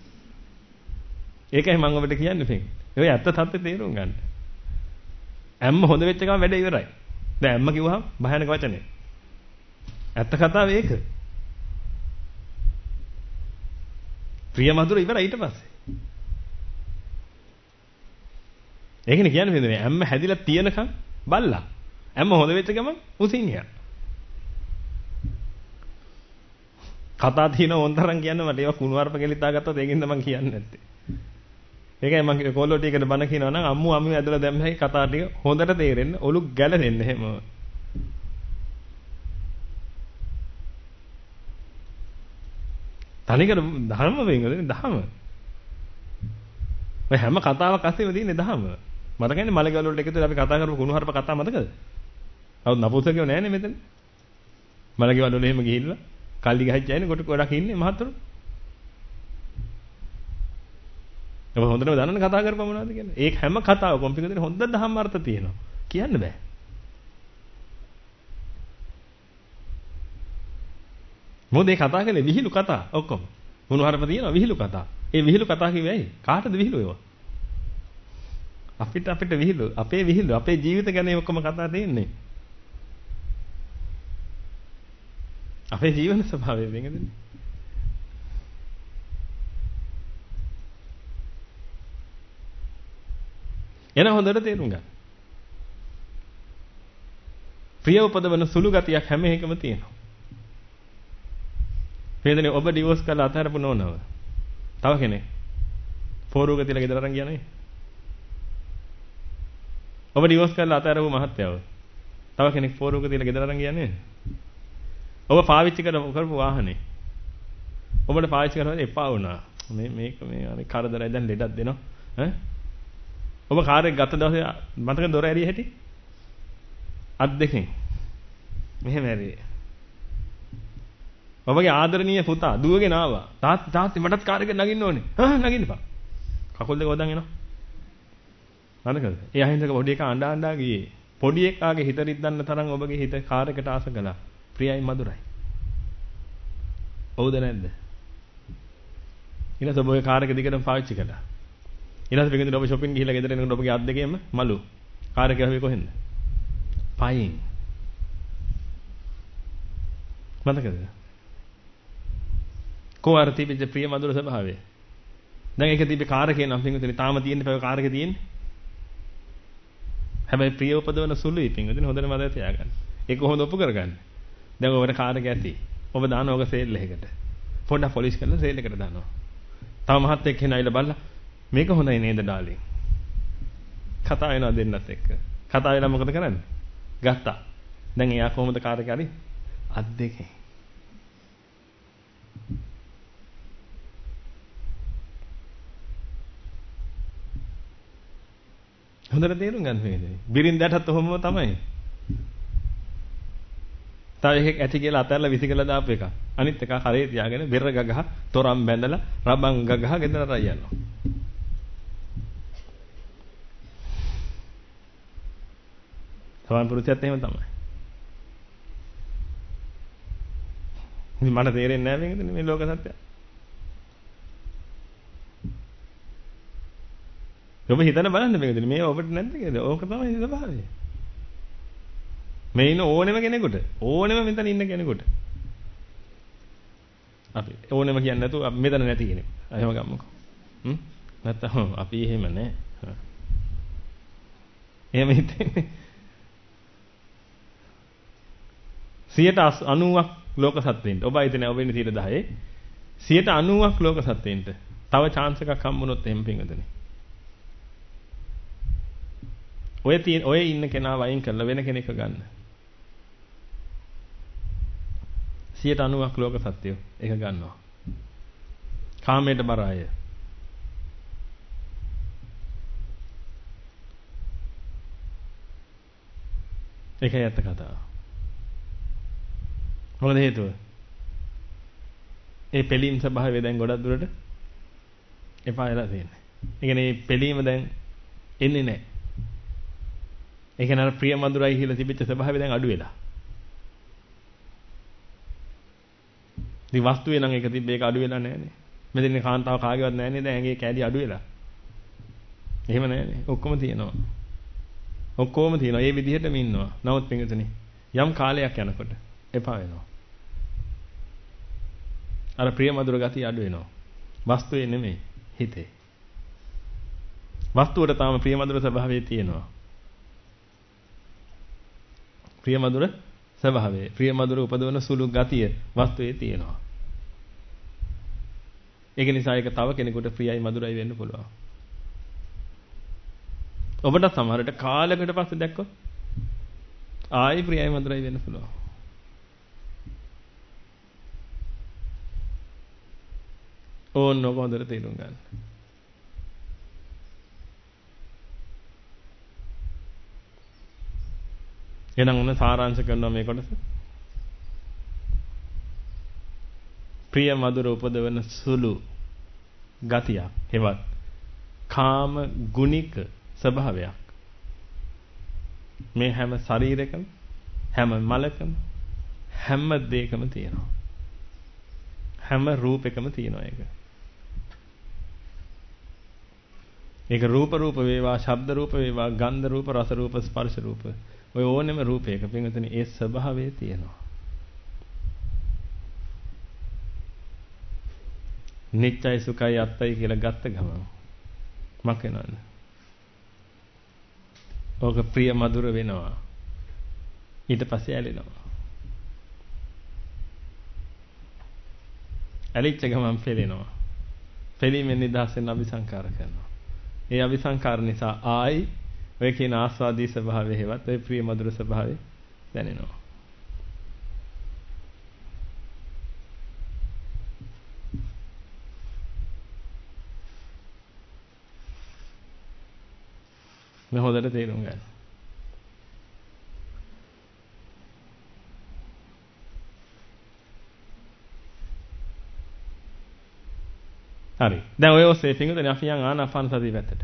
ඒකයි මම ඔබට කියන්නේ මේ. ඔය ඇත්ත තත්ත්වය තේරුම් ගන්න. ඇම්ම හොඳ වෙච්ච ගමන් වැඩේ ඉවරයි. දැන් ඇම්ම කිව්වහම භයානක වචනේ. ඇත්ත කතාව ඒක. ප්‍රියමధుර ඉවරයි ඊට පස්සේ. ඒකනේ කියන්නේ මේ ඇම්ම හැදිලා තියෙනකන් බල්ලා. ඇම්ම හොඳ වෙච්ච ගමන් උසිනියා. කතා තියෙන ඕන්තරම් කියන්න මට ඒවා කුණුවarp කෙලිතා ගත්තොත් ඒකින්ද මම කියන්නේ නැත්තේ. ඒකයි මම කොල්ලෝ ටිකට බන කියනවා නම් අම්මු අම්මු ඇදලා දැම්මයි කතා ටික හොඳට තේරෙන්න ඔලු ගැලෙන්න එහෙම. තනිකර ධර්ම වෙන්නේ දහම. ඔය හැම කතාවක් අස්සෙම තියෙන්නේ දහම. මතකන්නේ මලගල් වලට එකතු වෙලා අපි කතා කරපු කුණුහරුප කතා මතකද? අවුත් නපුසකෝ නෑනේ මෙතන. මලගල් වල එහෙම ගිහිල්ලා කල්ලි ගහච්ච අයනේ කොට ගොඩක් ඉන්නේ මහත්තුරු. ඔබ හොඳටම දන්නවනේ කතා කරපුවා මොනවද කියන්නේ. ඒක හැම කතාවකම පිටුදේ හොඳ දහම් අර්ථ තියෙනවා. කියන්න බෑ. මොකද මේ කතා කලේ විහිළු කතා ඔක්කොම. මොනවාරම තියෙනවා විහිළු කතා. ඒ විහිළු කතා කිව්වේ ඇයි? කාටද විහිළු ඒවා? අපිට විහිළු. අපේ විහිළු. අපේ ජීවිත ගැන ඔක්කොම කතා තියෙන්නේ. අපේ ජීවන ස්වභාවය වෙනදනේ. එන හොඳට තේරුම් ගන්න. ප්‍රිය උපදවන සුළු ගතියක් හැම එකම තියෙනවා. වේදනේ ඔබ ඩිවෝස් කරලා අතහැරපු නෝනව. තව කෙනෙක්. ෆෝරුවක තියලා ගෙදර අරන් ගියා නේ. ඔබ ඩිවෝස් කරලා අතහැරපු මහත්තයව. තව කෙනෙක් ෆෝරුවක තියලා ගෙදර අරන් ගියා නේ. ඔබ පාවිච්චි කරපු වාහනේ. ඔබට පාවිච්චි කරනකොට එපා වුණා. මේක අර කරදරයි දැන් ලෙඩක් දෙනවා. ඈ ඔබ කාර් එක ගත්ත දවසේ මතක දොර ඇරිය හැටි? අත් දෙකෙන්. මෙහෙම ඇරියේ. ඔබගේ ආදරණීය පුතා දුවගෙන ආවා. තාත්ති මටත් කාර් එක නගින්න ඕනේ. නගින්නපා. කකුල් දෙක වදන් එනවා. අනකද? ඒ අහින්දක පොඩි එකා අඬා ගියේ. පොඩි එකාගේ හිත රිද්දන්න තරම් ඔබගේ හිත කාර් එකට ආස කළා. ප්‍රියයි මధుරයි. ඔව්ද නැද්ද? ඊළඟට ඔබ ඔය කාර් එක දිගටම පාවිච්චි කළා. ඊළඟට පිටින් ඔබ shopping ගිහිල්ලා ගෙදර එනකොට ඔබගේ අත් දෙකේම මලු. කාර් එක ගහුවේ කොහෙන්ද? පයින්. මතකද? කොහොර තිබෙච්ච ප්‍රිය මధుර ස්වභාවය. දැන් ඒක තිබ්බේ කාර් එකේ නම් පිටින් තාම තියෙන්නේ පැය කාර් එකේ තියෙන්නේ. හැබැයි ප්‍රිය උපදවන සුළුයි පිටින් හොඳට මතක තියාගන්න. ඒක කොහොමද ඔප්පු කරගන්නේ? දැන් ඔබට කාර් එක ඇති. ඔබ දානවා ඔක සේල් එකකට. පොඩ්ඩක් පොලිෂ් කරලා සේල් එකට දානවා. තව මහත් එක්ක එන අයලා බලලා මේක හොඳයි නේද ඩාලින්. කතා වෙනවා දෙන්නත් එක්ක. කතා වෙලා මොකද කරන්නේ? ගත්තා. දැන් එයා කොහොමද කාර් එක හරි? අත් දෙකේ. හොඳට තේරුම් ගන්න මේකනේ. බිරින්දටත් ඔහොමම තමයි. තව එකෙක් ඇති කියලා අතහැරලා විසිකලා දාපු එක. අනිත් එක කරේ තියාගෙන බෙර ගගහ, තොරම් බැඳලා, රබන් ගගහ ගෙදර රයි යනවා. සමන් පුරුෂයත් එහෙම තමයි. මට තේරෙන්නේ නැහැ මේකද මේ ලෝක සත්‍යය. ඔබ හිතන බලන්න මේකද මේ ඔබට නැද්ද කියලා. ඕක තමයි ස්වභාවය. මේ ඉන්න ඕනෙම කෙනෙකුට ඕනෙම මෙතන ඉන්න කෙනෙකුට අපි ඕනෙම කියන්නේ නැතුව මෙතන නැති කෙනෙක්. එහෙම ගමුකෝ. නැත්තම් අපි එහෙම නෑ. එහෙම හිතන්නේ 90ක් ලෝක සත්ත්වයින්ට ඔබ හිතන්නේ ඔබ ඉන්නේ 10. 90ක් ලෝක සත්ත්වයින්ට තව chance එකක් හම්බුනොත් එහෙම පිංගදනේ. ඔය ඉන්න කෙනා වයින් කරලා වෙන කෙනෙක් ගන්න. 90ක් ලෝක සත්‍යය ඒක ගන්නවා. කාමයට බර අය. ඒකයි ඇත්ත කතාව. මොකද හේතුව? ඒ පිළීම් ස්වභාවය දැන් ගොඩක් දුරට එපා වෙලා තියෙන්නේ. ඒ කියන්නේ මේ පිළීම දැන් එන්නේ නැහැ. ඒ කියන්නේ අර ප්‍රිය මధుරයි කියලා තිබිච්ච ස්වභාවය දැන් අඩු වෙලා. ඉතින් වස්තුවේ නම් ඒක තිබ්බ ඒක අඩු වෙලා නැහැ නේ. මෙතන කාන්තාව කාගේවත් නැහැ නේ දැන් ඇඟේ කැඩි අඩු වෙලා. එහෙම නැහැ නේ. ඔක්කොම තියෙනවා. ඔක්කොම තියෙනවා. ඒ විදිහටම ඉන්නවා. නමුත් පිටුතුනි යම් කාලයක් යනකොට එපා වෙනවා. අර ප්‍රිය මధుර ගතිය අඩු වෙනවා. වස්තුවේ නෙමෙයි හිතේ. වස්තුවට තාම ප්‍රිය මధుර ස්වභාවය තියෙනවා. ප්‍රිය මధుර ස්වභාවය. ප්‍රිය මధుර උපදවන සුළු ගතිය වස්තුවේ තියෙනවා. ඒක නිසා ඒක තව කෙනෙකුට ප්‍රියයි මధుරයි වෙන්න පුළුවන්. ඔබට සමහරට කාලයකට පස්සේ දැක්කොත් ආයි ප්‍රියයි මధుරයි වෙන්න පුළුවන්. ඕන්න ඔබ හොඳට තේරුම් ගන්න. එහෙනම් ඔන්න සාරාංශ කරනවා මේ කොටස. ප්‍රිය මధుර උපදවන සුළු ගතියක් හෙවත් කාම ගුණික ස්වභාවයක් මේ හැම ශරීරයකම හැම මලකම හැම දෙයකම තියෙනවා. හැම රූපයකම තියෙනවා ඒක. ඒක රූප වේවා, ශබ්ද රූප වේවා, ගන්ධ රූප, රස රූප, ස්පර්ශ රූප. ඔය ඕනෙම රූපයක පින්වතුනි ඒ ස්වභාවය තියෙනවා. නිත්‍යයි සුඛයි අත්තයි කියලා ගත්ත ගමන් මක් වෙනවද? ඕක ප්‍රිය මధుර වෙනවා. ඊට පස්සේ ඇලෙනවා. ඇලිච්ච ගමන් පෙළෙනවා. පෙළීමෙන් නිදහස් වෙන අபிසංකාර කරනවා. ඒ අபிසංකාර නිසා ආයි ඔය කියන ආස්වාදී ස්වභාවය හේවත් ඔය ප්‍රිය මధుර ස්වභාවය දැනෙනවා. මේ හොඳට තේරුම් ගන්න. හරි. දැන් ඔය ඔස්සේ පිටුදෙන අපි යන් ආනාපාන සතිය පැත්තට.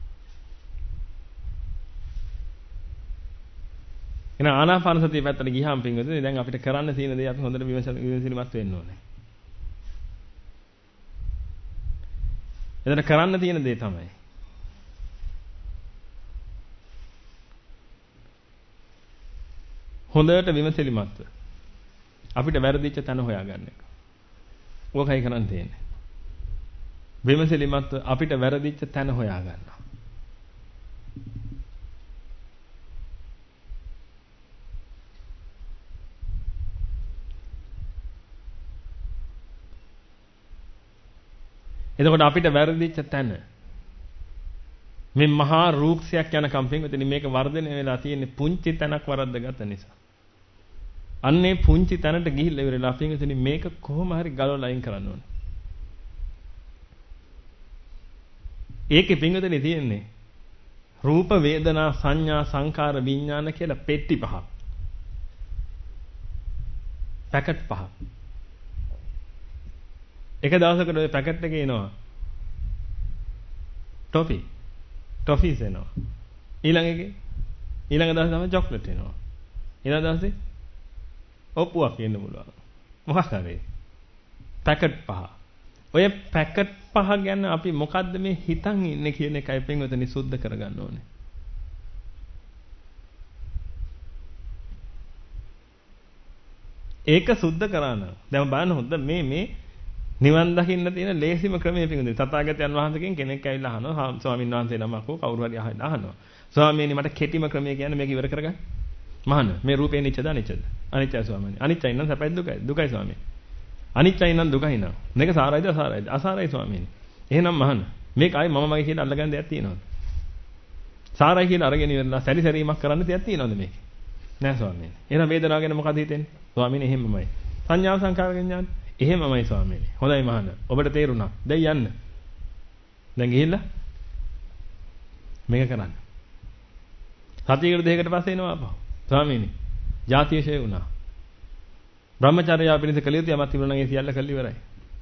එන ආනාපාන සතිය පැත්තට ගියාම පිටුදෙන දැන් අපිට කරන්න තියෙන දේ අපි හොඳට විමසිලිමත් වෙන්න ඕනේ. එතන කරන්න තියෙන දේ තමයි හොඳට විමසිලිමත්ව අපිට වැරදිච්ච තැන හොයාගන්න එක. ඕකයි කරන්න තියෙන්නේ. විමසිලිමත්ව අපිට වැරදිච්ච තැන හොයාගන්න. එතකොට අපිට වැරදිච්ච තැන මේ මහා රූක්ෂයක් යන කම්පින් උතන මේක වර්ධනය වෙලා තියෙන්නේ පුංචි තැනක් වරද්දගත්ත නිසා. අන්නේ පුංචි තැනට ගිහිල්ලා ඉවරලා අපින් උතන මේක කොහොම හරි ගලවලා අයින් කරන්න ඕනේ. ඒකේ පින්වතුනි තියෙන්නේ රූප වේදනා සංඥා සංකාර විඥාන කියලා පෙට්ටි පහක්. පැකට් පහක්. එක දවසකට ওই පැකට් එකේ එනවා ටොෆීස් එනවා. ඊළඟ දවසේ තමයි චොක්ලට් එනවා. ඊළඟ දවසේ ඔප්පුවක් එන්න පුළුවන්. මොකක් හරි. පැකට් පහ. ඔය පැකට් පහ ගැන අපි මොකද්ද මේ හිතන් ඉන්නේ කියන එකයි පින්වතුනි සුද්ධ කරගන්න ඕනේ. ඒක සුද්ධ කරා නම් දැන් බලන්න හොඳ මේ නිවන් දකින්න තියෙන ලේසිම ක්‍රමය පින්වතුනි. තථාගතයන් වහන්සේගෙන් කෙනෙක් ඇවිල්ලා අහනවා ස්වාමීන් වහන්සේ නමක් කවුරු හරි අහනවා. ස්වාමීනි මට කෙටිම ක්‍රමය කියන්නේ මේක ඉවර කරගන්න. මහාන මේ රූපේ නිච්චද අනිච්චද? අනිච්චයි ස්වාමීනි. අනිච්චයි නම් සැපයි දුකයි. දුකයි ස්වාමීනි. අනිච්චයි නම් දුකයි නම්. මේක සාරයිද අසාරයිද? අසාරයි ස්වාමීනි. එහෙනම් මහාන මේක ආයි මම මගේ කියලා අල්ලගන්න දෙයක් තියෙනවද? සාරයි කියලා අරගෙන ඉවරලා සැරිසැරීමක් කරන්න දෙයක් තියෙනවද මේක? නෑ ස්වාමීනි. එහෙනම් වේදනාව ගැන මොකද හිතෙන්නේ? ස්වාමීනි එහෙමමයි. සංඥාව සංකාර විඥාන එහෙමමයි ස්වාමීනි. හොඳයි මහාන. ඔබට තේරුණා. දැන් යන්න. දැන් ගිහිල්ලා මේක කරන්න. සතියකට දෙකකට පස්සේ එනවා අපහු. ස්වාමීනි. ජාතියශය වුණා. බ්‍රහ්මචර්යාව පිළිස කළ යුතු යමක් තිබුණා නම් ඒ සියල්ල කළ ඉවරයි.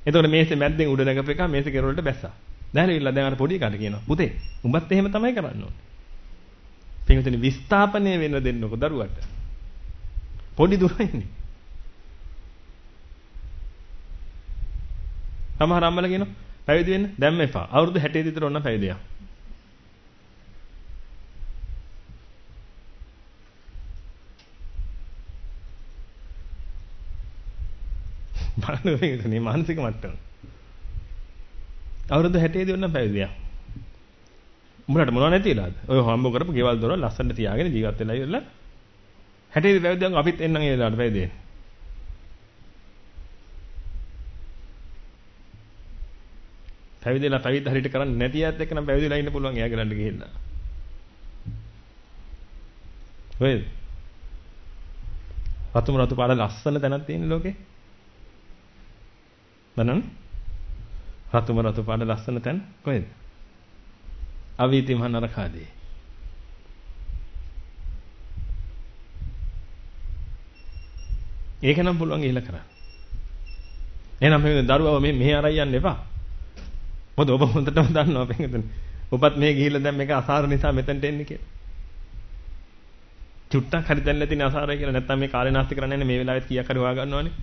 එතකොට මේසේ මැද්දෙන් උඩ නැගපු එක මේසේ කෙරවලට බැස්සා. දැහැලිවිලා දැන් අර පොඩි කාට කියනවා පුතේ උඹත් එහෙම තමයි කරන්න ඕනේ. පින්විතනි විස්ථාපනය වෙන්න දෙන්නකො දරුවට. පොඩි දුරයිනේ. සමහර අම්මලා කියනවා පැවිදි වෙන්න දැම්ම එපා. අවුරුදු 60 විතර ඔන්න පැවිදියා. බලන්න මේ මානසික මට්ටම. අවුරුදු 60 දී ඔන්න පැවිදියා. උඹලට මොනව නැතිලාද? ඔය හම්බ කරපු ගෙවල් දොර ලස්සනට තියාගෙන ජීවත් වෙලා ඉවරලා 60 දී පැවිදියන් අපිත් එන්නම් ඒ වෙලාවට පැවිදි වෙන්න. පැවිදිලා පැවිද්ද හරියට කරන්නේ නැති ඇත් එක්ක නම් පැවිදිලා ඉන්න පුළුවන් එයා ගලන්න ගිහිල්ලා. ඔයද? රතු පාට ලස්සන තැනක් තියෙන ලෝකේ. බලන්න. රතු පාට ලස්සන තැන කොහෙද? අවීති මහ නරකාදී. ඒක නම් පුළුවන් ගිහිල්ලා කරන්න. එහෙනම් මේ දරුවව මෙහෙ අරන් යන්න එපා. මොකද ඔබ හොඳටම දන්නවා පින්වතුනි. ඔබත් මේ ගිහිල්ලා දැන් මේක අසාර නිසා මෙතනට එන්නේ කියලා. චුට්ටක් හරි දැන් නැතිනේ අසාරයි කියලා. නැත්තම් මේ කාලේ නාස්ති කරන්නේ නැහැ මේ වෙලාවෙත් කීයක් හරි හොයා ගන්නවනේ.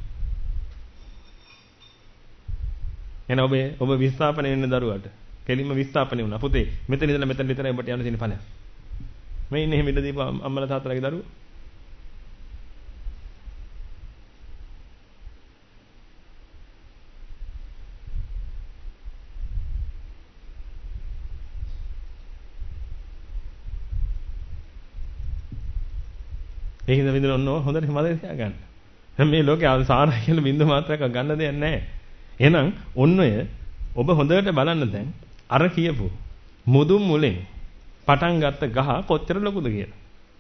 එහෙනම් ඔබ විස්ථාපන වෙන්න දරුවට. කෙලින්ම විස්ථාපන වුණා. පුතේ මෙතන ඉඳලා මෙතන විතරයි ඔබට යන්න තියෙන ඵලයක්. මේ ඉන්නේ එහෙම ඉඳ දීපු අම්මලා තාත්තලාගේ දරුවෝ. ඒකින්ද විඳින ඔන්න හොඳට මතක තියාගන්න. මේ ලෝකේ සාරය කියලා බින්දු මාත්‍රයක් ගන්න දෙයක් නැහැ. එහෙනම් ඔන්න ඔබ හොඳට බලන්න දැන් අර කියපු මුදුන් මුලෙන් පටන් ගත්ත ගහ කොච්චර ලොකුද කියලා.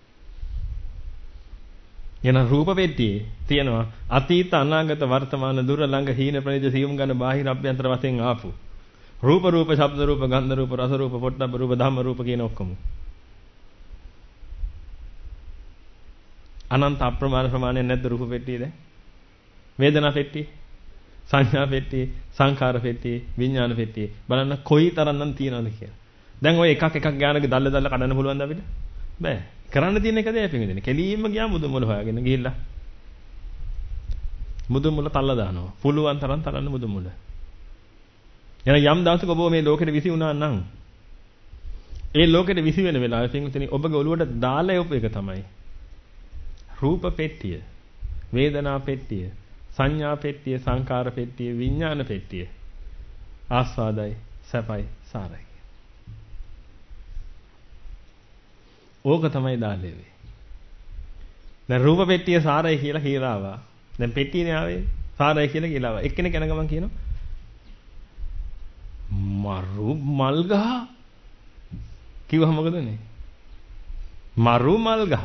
එහෙනම් රූප පෙට්ටියේ තියෙනවා අතීත අනාගත වර්තමාන දුර ළඟ හීන ප්‍රනිද සියුම් ගන්න බාහිර අභ්‍යන්තර වශයෙන් ආපු රූප ශබ්ද රූප ගන්ධ රූප රස රූප පොට්ටබ්බ රූප ධම්ම රූප කියන ඔක්කොම අනන්ත අප්‍රමාණ ප්‍රමාණයක් නැද්ද රූප පෙට්ටියේ දැන්? වේදනා පෙට්ටියේ, සංඥා පෙට්ටියේ, සංඛාර පෙට්ටියේ, විඥාන පෙට්ටියේ බලන්න කොයි තරම්නම් තියනවද කියලා. දැන් ඔය එකක් ගානක දල්ල කඩන්න පුළුවන්ද අපිට? බෑ. කරන්න තියෙන එක දෙයක් පිටින්. කෙලින්ම ගියා මුදුන් මුල හොයාගෙන ගිහිල්ලා. මුදුන් මුල තල්ලා දානවා. පුළුවන් තරම් තරන්න මුදුන් මුල. එන යම් දවසක ඔබ මේ ලෝකෙට විසි වුණා නම් ඒ ලෝකෙට විසි වෙන වෙලාවේ පිටින් ඔබගේ ඔළුවට දාලා යොප එක තමයි රූප පෙට්ටිය, වේදනා පෙට්ටිය, සංඥා පෙට්ටිය, සංකාර පෙට්ටිය, විඥාන පෙට්ටිය. ආස්වාදයි, සැපයි, සාරයි. ඕක තමයි දාලේ වෙන්නේ. දැන් රූප පෙට්ටිය සාරයි කියලා කියලා ආවා. දැන් පෙට්ටියනේ ආවේ සාරයි කියලා කියලා ආවා. එක්කෙනෙක් යන ගමන් කියනවා මරු මල් ගහ කිව්වම මොකද වෙන්නේ? මරු මල් ගහ.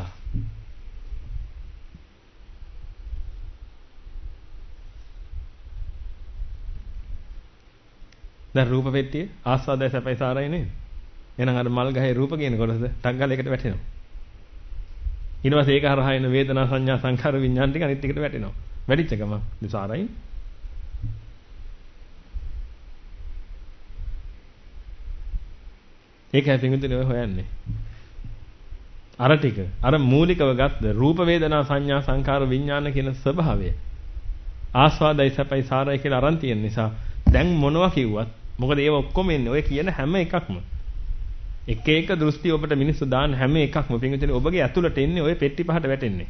දැන් රූප පෙට්ටිය ආස්වාදයි සැපයි සාරයි නේද? එහෙනම් අර මල් ගහේ රූප කියන කොටස ටක් ගාලා එකට වැටෙනවා. ඊට පස්සේ ඒක හරහා එන වේදනා සංඥා සංඛාර විඥාන ටික අනිත් එකට වැටෙනවා. වැඩිච්ච ගමන් සාරයි. ඒකයි පිටුදින ඔය හොයන්නේ. අර ටික අර මූලිකව ගත්ත රූප වේදනා සංඥා සංඛාර විඥාන කියන ස්වභාවය ආස්වාදයි සැපයි සාරයි කියලා අරන් තියෙන නිසා දැන් මොනවා කිව්වත් මොකද ඒව ඔක්කොම එන්නේ ඔය කියන හැම එකක්ම එක එක දෘෂ්ටි ඔබට මිනිස්සු දාන හැම එකක්ම පින්විතනේ ඔබගේ ඇතුළට එන්නේ ඔය පෙට්ටි පහට වැටෙන්නේ.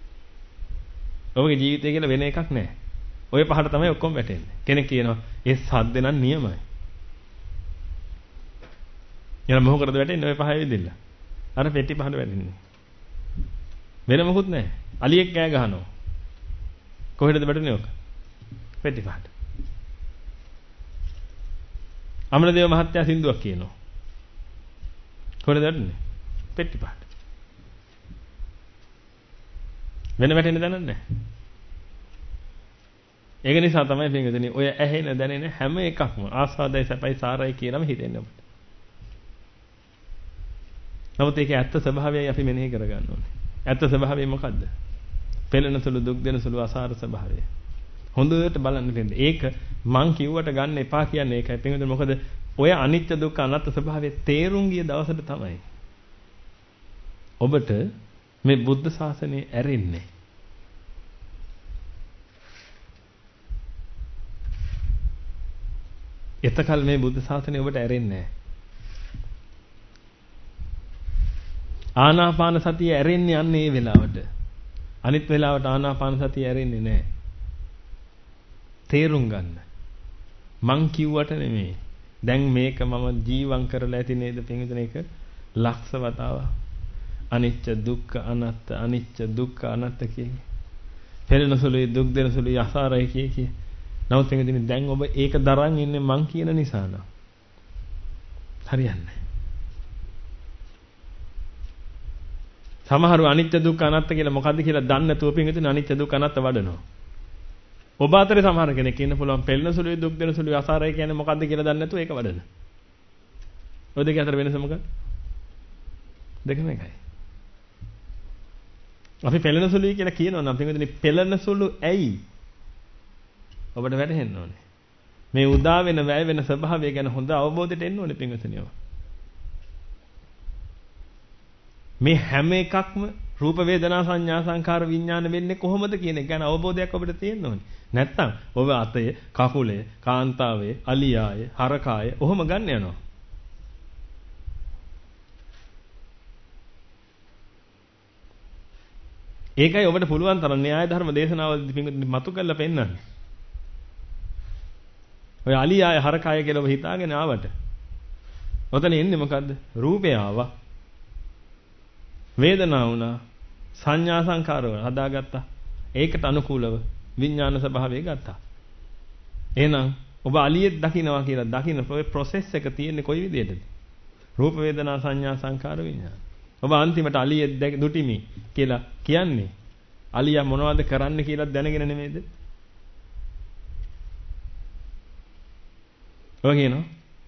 ඔබගේ ජීවිතය කියලා වෙන එකක් නැහැ. ඔය පහට තමයි ඔක්කොම වැටෙන්නේ. කෙනෙක් කියනවා ඒ සද්ද නම් නියමයි. එන මොකකටද වැටෙන්නේ ඔය පහේ විදිල්ල. අර පෙට්ටි පහට වැටෙන්නේ. වෙන මොකුත් නැහැ. අලියෙක් කෑ ගහනවා. කොහෙටද වැටෙන්නේ ඔක? පෙට්ටි පහට. අමරදේව මහත්තයා සින්දුවක් කියනවා. කොහෙද වැටෙන්නේ? පෙට්ටි පහට. වෙන වැටෙන්න දැනන්නේ නැහැ. ඒක නිසා තමයි පින්වතුනි ඔය ඇහෙන දැනෙන හැම එකක්ම ආස්වාදයි සැපයි සාරයි කියලාම හිතෙන්නේ අපිට. නමුත් ඒකේ ඇත්ත ස්වභාවයයි අපි මෙනෙහි කරගන්න ඕනේ. ඇත්ත ස්වභාවය මොකද්ද? පෙළෙන සුළු දුක් දෙන සුළු අසාර ස්වභාවය. හොඳට බලන්න පින්ද. ඒක මං කිව්වට ගන්න එපා කියන්නේ ඒකයි. පින්ද මොකද ඔය අනිත්‍ය දුක්ඛ අනාත්ම ස්වභාවය තේරුම් ගිය දවසට තමයි ඔබට මේ බුද්ධ ශාසනය ඇරෙන්නේ. එතකල් මේ බුද්ධ ශාසනය ඔබට ඇරෙන්නේ නැහැ. ආනාපාන සතිය ඇරෙන්නේ අන්නේ ඒ වෙලාවට. අනිත් වෙලාවට ආනාපාන සතිය ඇරෙන්නේ නැහැ. තේරුම් ගන්න. මං කිව්වට නෙමෙයි. දැන් මේක මම ජීවම් කරලා ඇති නේද පින්විතන එක ලක්ෂ වතාවක්. අනිච්ච දුක්ඛ අනාත්ත අනිච්ච දුක්ඛ අනාත්ත කියන්නේ. පෙරෙන සුළුයි දුක් දෙන සුළුයි අසාරයි කිය. නමුත් පින්විතන දැන් ඔබ ඒක දරන් ඉන්නේ මං කියන නිසා නා. හරියන්නේ. සමහරව අනිත්‍ය දුක්ඛ අනාත්ත කියලා මොකද්ද කියලා දන්නේ නැතුව පින්විතන අනිත්‍ය දුක්ඛ අනාත්ත වඩනවා. ඔබ අතරේ සමහර කෙනෙක් ඉන්න පුළුවන් පෙළෙන සුළුයි දුක් දෙන සුළුයි අසාරයි කියන්නේ මොකද්ද කියලා දන්නේ නැතුව ඒක වඩන. ඔය දෙක අතර වෙනස මොකක්ද? දෙකම එකයි. අපි පෙළෙන සුළුයි කියලා කියනවා නම් පින්විතනි පෙළෙන සුළු ඇයි? ඔබට වැටහෙන්න ඕනේ. මේ උදා වෙන වැය වෙන ස්වභාවය ගැන හොඳ අවබෝධයට එන්න ඕනේ පින්විතනියව. මේ හැම එකක්ම රූප වේදනා සංඥා සංකාර විඥාන වෙන්නේ කොහොමද කියන එක ගැන අවබෝධයක් ඔබට තියෙන්න ඕනේ. නැත්තම් ඔබ අතය, කකුලේ, කාන්තාවේ, අලියාය, හරකාය ඔහොම ගන්න යනවා. ඒකයි ඔබට පුළුවන් තරම් න්‍යාය ධර්ම දේශනාවලදී පින්විතනි මතු කරලා පෙන්නන්නේ. ඔය අලියාය හරකාය කියලා ඔබ හිතාගෙන ආවට. ඔතන එන්නේ මොකද්ද? රූපය ආවා. වේදනාව වුණා. සංඥා සංකාර වල හදාගත්තා. ඒකට අනුකූලව විඥාන ස්වභාවය ගත්තා. එහෙනම් ඔබ අලියෙක් දකින්නවා කියලා දකින්න ප්‍රොසෙස් එක තියෙන්නේ කොයි විදිහටද? රූප වේදනා සංඥා සංකාර විඥාන. ඔබ අන්තිමට අලියෙක් දුටිමි කියලා කියන්නේ අලියා මොනවද කරන්න කියලා දැනගෙන නෙමෙයිද? ඔය කියනවා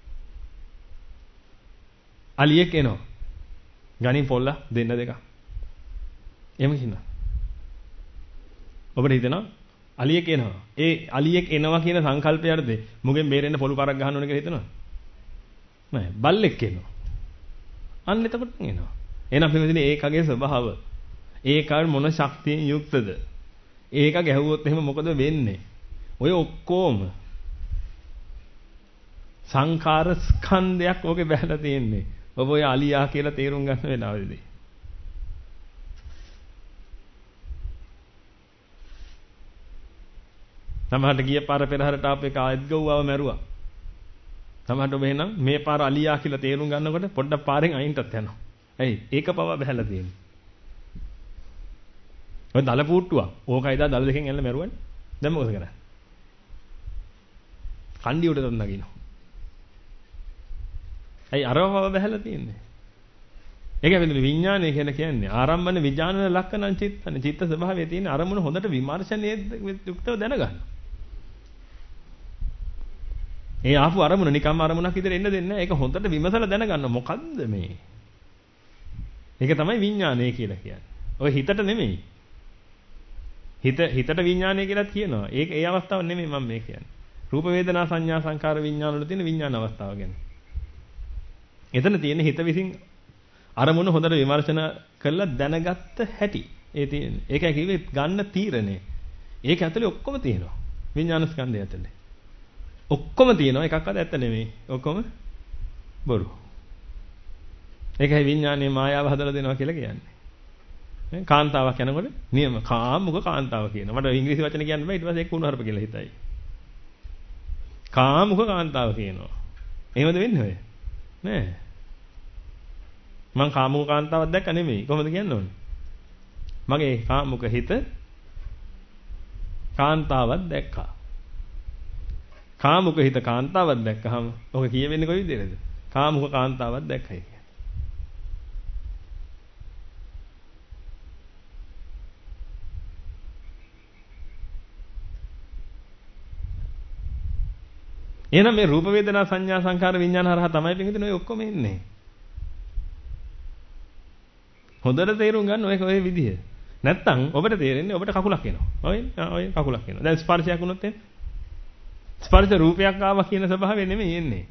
අලියෙක් එනවා. ගණින් පොල්ල දෙන්න දෙක. එහෙම කියනවා. ඔබට හිතෙනවා අලියෙක් එනවා. ඒ අලියෙක් එනවා කියන සංකල්පය යටතේ මුගෙන් බේරෙන්න පොළු පාරක් ගහන්න ඕන කියලා හිතනවා. නෑ බල්ලෙක් එනවා. අන්න එතකොට එනවා. එහෙනම් පිළිදෙන්නේ ඒකගේ ස්වභාව. ඒක මොන ශක්තියෙන් යුක්තද? ඒක ගැහුවොත් එහෙම මොකද වෙන්නේ? ඔය ඔක්කොම සංඛාර ස්කන්ධයක් ඔගේ බැලලා තියෙන්නේ. ඔබ ඔය අලියා කියලා තේරුම් ගන්න වෙලාවෙදී. සමහරට ගිය පාර පෙරහැරට ආපු එක ආයෙත් ගව්වව මැරුවා. සමහරට ඔබ එහෙනම් මේ පාර අලියා කියලා තේරුම් ගන්නකොට පොඩ්ඩක් පාරෙන් අයින්ටත් යනවා. ඇයි? ඒක පව බහැලා තියෙන්නේ. ඔය දල පුට්ටුවක්. ඕකයි දා දල දෙකෙන් ඇල්ල මැරුවනේ. දැන් මොකද කරන්නේ? කණ්ඩි උඩට නගිනවා. ඇයි අරව බහැලා තියෙන්නේ? ඒක වෙන්නේ විඥානය කියලා කියන්නේ. ආරම්භන විඥාන ලක්ෂණ චිත්තන. චිත්ත ස්වභාවයේ තියෙන අරමුණ හොඳට විමර්ශනයේ යුක්තව දැනගන්න. ඒ ආපු අරමුණ නිකම්ම අරමුණක් විතර එන්න දෙන්නේ නැහැ. ඒක හොඳට විමසලා දැනගන්න. මොකද්ද මේ? ඒක තමයි විඥානය කියලා කියන්නේ. ඔය හිතට නෙමෙයි. හිතට විඥානය කියලා කියනවා. ඒක ඒ අවස්ථාව නෙමෙයි මම මේ කියන්නේ. රූප වේදනා සංඥා සංකාර විඥාන වල තියෙන විඥාන අවස්ථාව ගැන. එතන තියෙන හිත විසින් අරමුණ හොඳට විමර්ශන කරලා දැනගත්ත හැටි. ඒ තියෙන්නේ. ඒකයි කිව්වේ ගන්න තීරණය. ඒක ඇතුලේ ඔක්කොම තියෙනවා. විඥාන ස්කන්ධය ඇතුලේ. ඔක්කොම තියෙනවා. එකක්වත් ඇත්ත නෙමෙයි. ඔක්කොම බොරු. ඒකයි විඥානයේ මායාව හදලා දෙනවා කියලා කියන්නේ. නේ කාන්තාවක් යනකොට නියම කාමුක කාන්තාව කියනවා. මට ඉංග්‍රීසි වචන කියන්න බෑ. ඊට පස්සේ ඒක කුණුහරුප කියලා හිතයි. කාමුක කාන්තාව කියනවා. එහෙමද වෙන්නේ ඔය? නෑ. මං කාමුක කාන්තාවක් දැක්ක නෙමෙයි. කොහොමද කියන්න ඕනේ? මගේ කාමුක හිත කාන්තාවක් දැක්කා. කාමුක හිත කාන්තාවක් දැක්කහම ඔක කියවෙන්නේ කොයි විදිහටද? කාමුක කාන්තාවක් දැක්කයි කියන්නේ. එහෙනම් මේ රූප වේදනා සංඥා සංකාර විඥාන හරහා තමයි පිටින් ඔය ඔක්කොම එන්නේ. හොඳට තේරුම් ගන්න ඔය විදිය. නැත්තම් ඔබට තේරෙන්නේ ඔබට කකුලක් එනවා. ඔය කකුලක් එනවා. දැන් ස්පර්ශයක් වුණොත් එන්නේ. ස්පර්ශ රූපයක් ආවා කියන ස්වභාවය නෙමෙයි එන්නේ.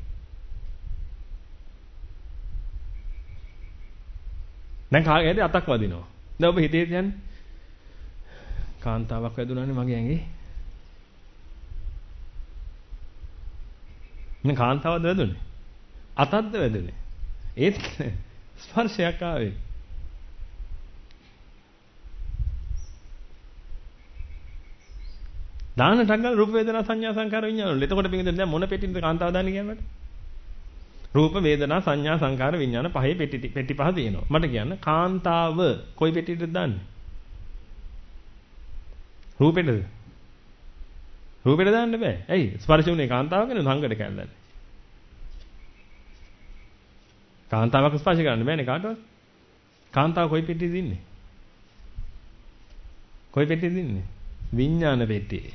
දැන් කාගේ හරි අතක් වදිනවා. දැන් ඔබ හිතේ තියන්නේ කාන්තාවක් වැදුනානේ මගේ ඇඟේ. මේ කාන්තාවද වැදුනේ? අතක්ද වැදුනේ? ඒත් ස්පර්ශයක් ආවේ. දාන ටග්ගල් රූප වේදනා සංඥා සංකාර විඥාන වල. එතකොට පිටින් දැන් මොන පෙට්ටින්ද කාන්තාව දාන්නේ කියන්නේ? රූප වේදනා සංඥා සංකාර විඥාන පහේ පෙට්ටි පහ තියෙනවා. මට කියන්න කාන්තාව කොයි පෙට්ටියටද දාන්නේ? රූපෙටද? රූපෙට දාන්න බෑ. ඇයි? ස්පර්ශ උනේ කාන්තාවකනේ සංගඩ කැල්ලන්නේ. කාන්තාවක් ස්පර්ශ කරන්න බෑනේ කාටවත්. කාන්තාව කොයි පෙට්ටියද ඉන්නේ? කොයි පෙට්ටියද ඉන්නේ? විඥාන පෙට්ටියේ.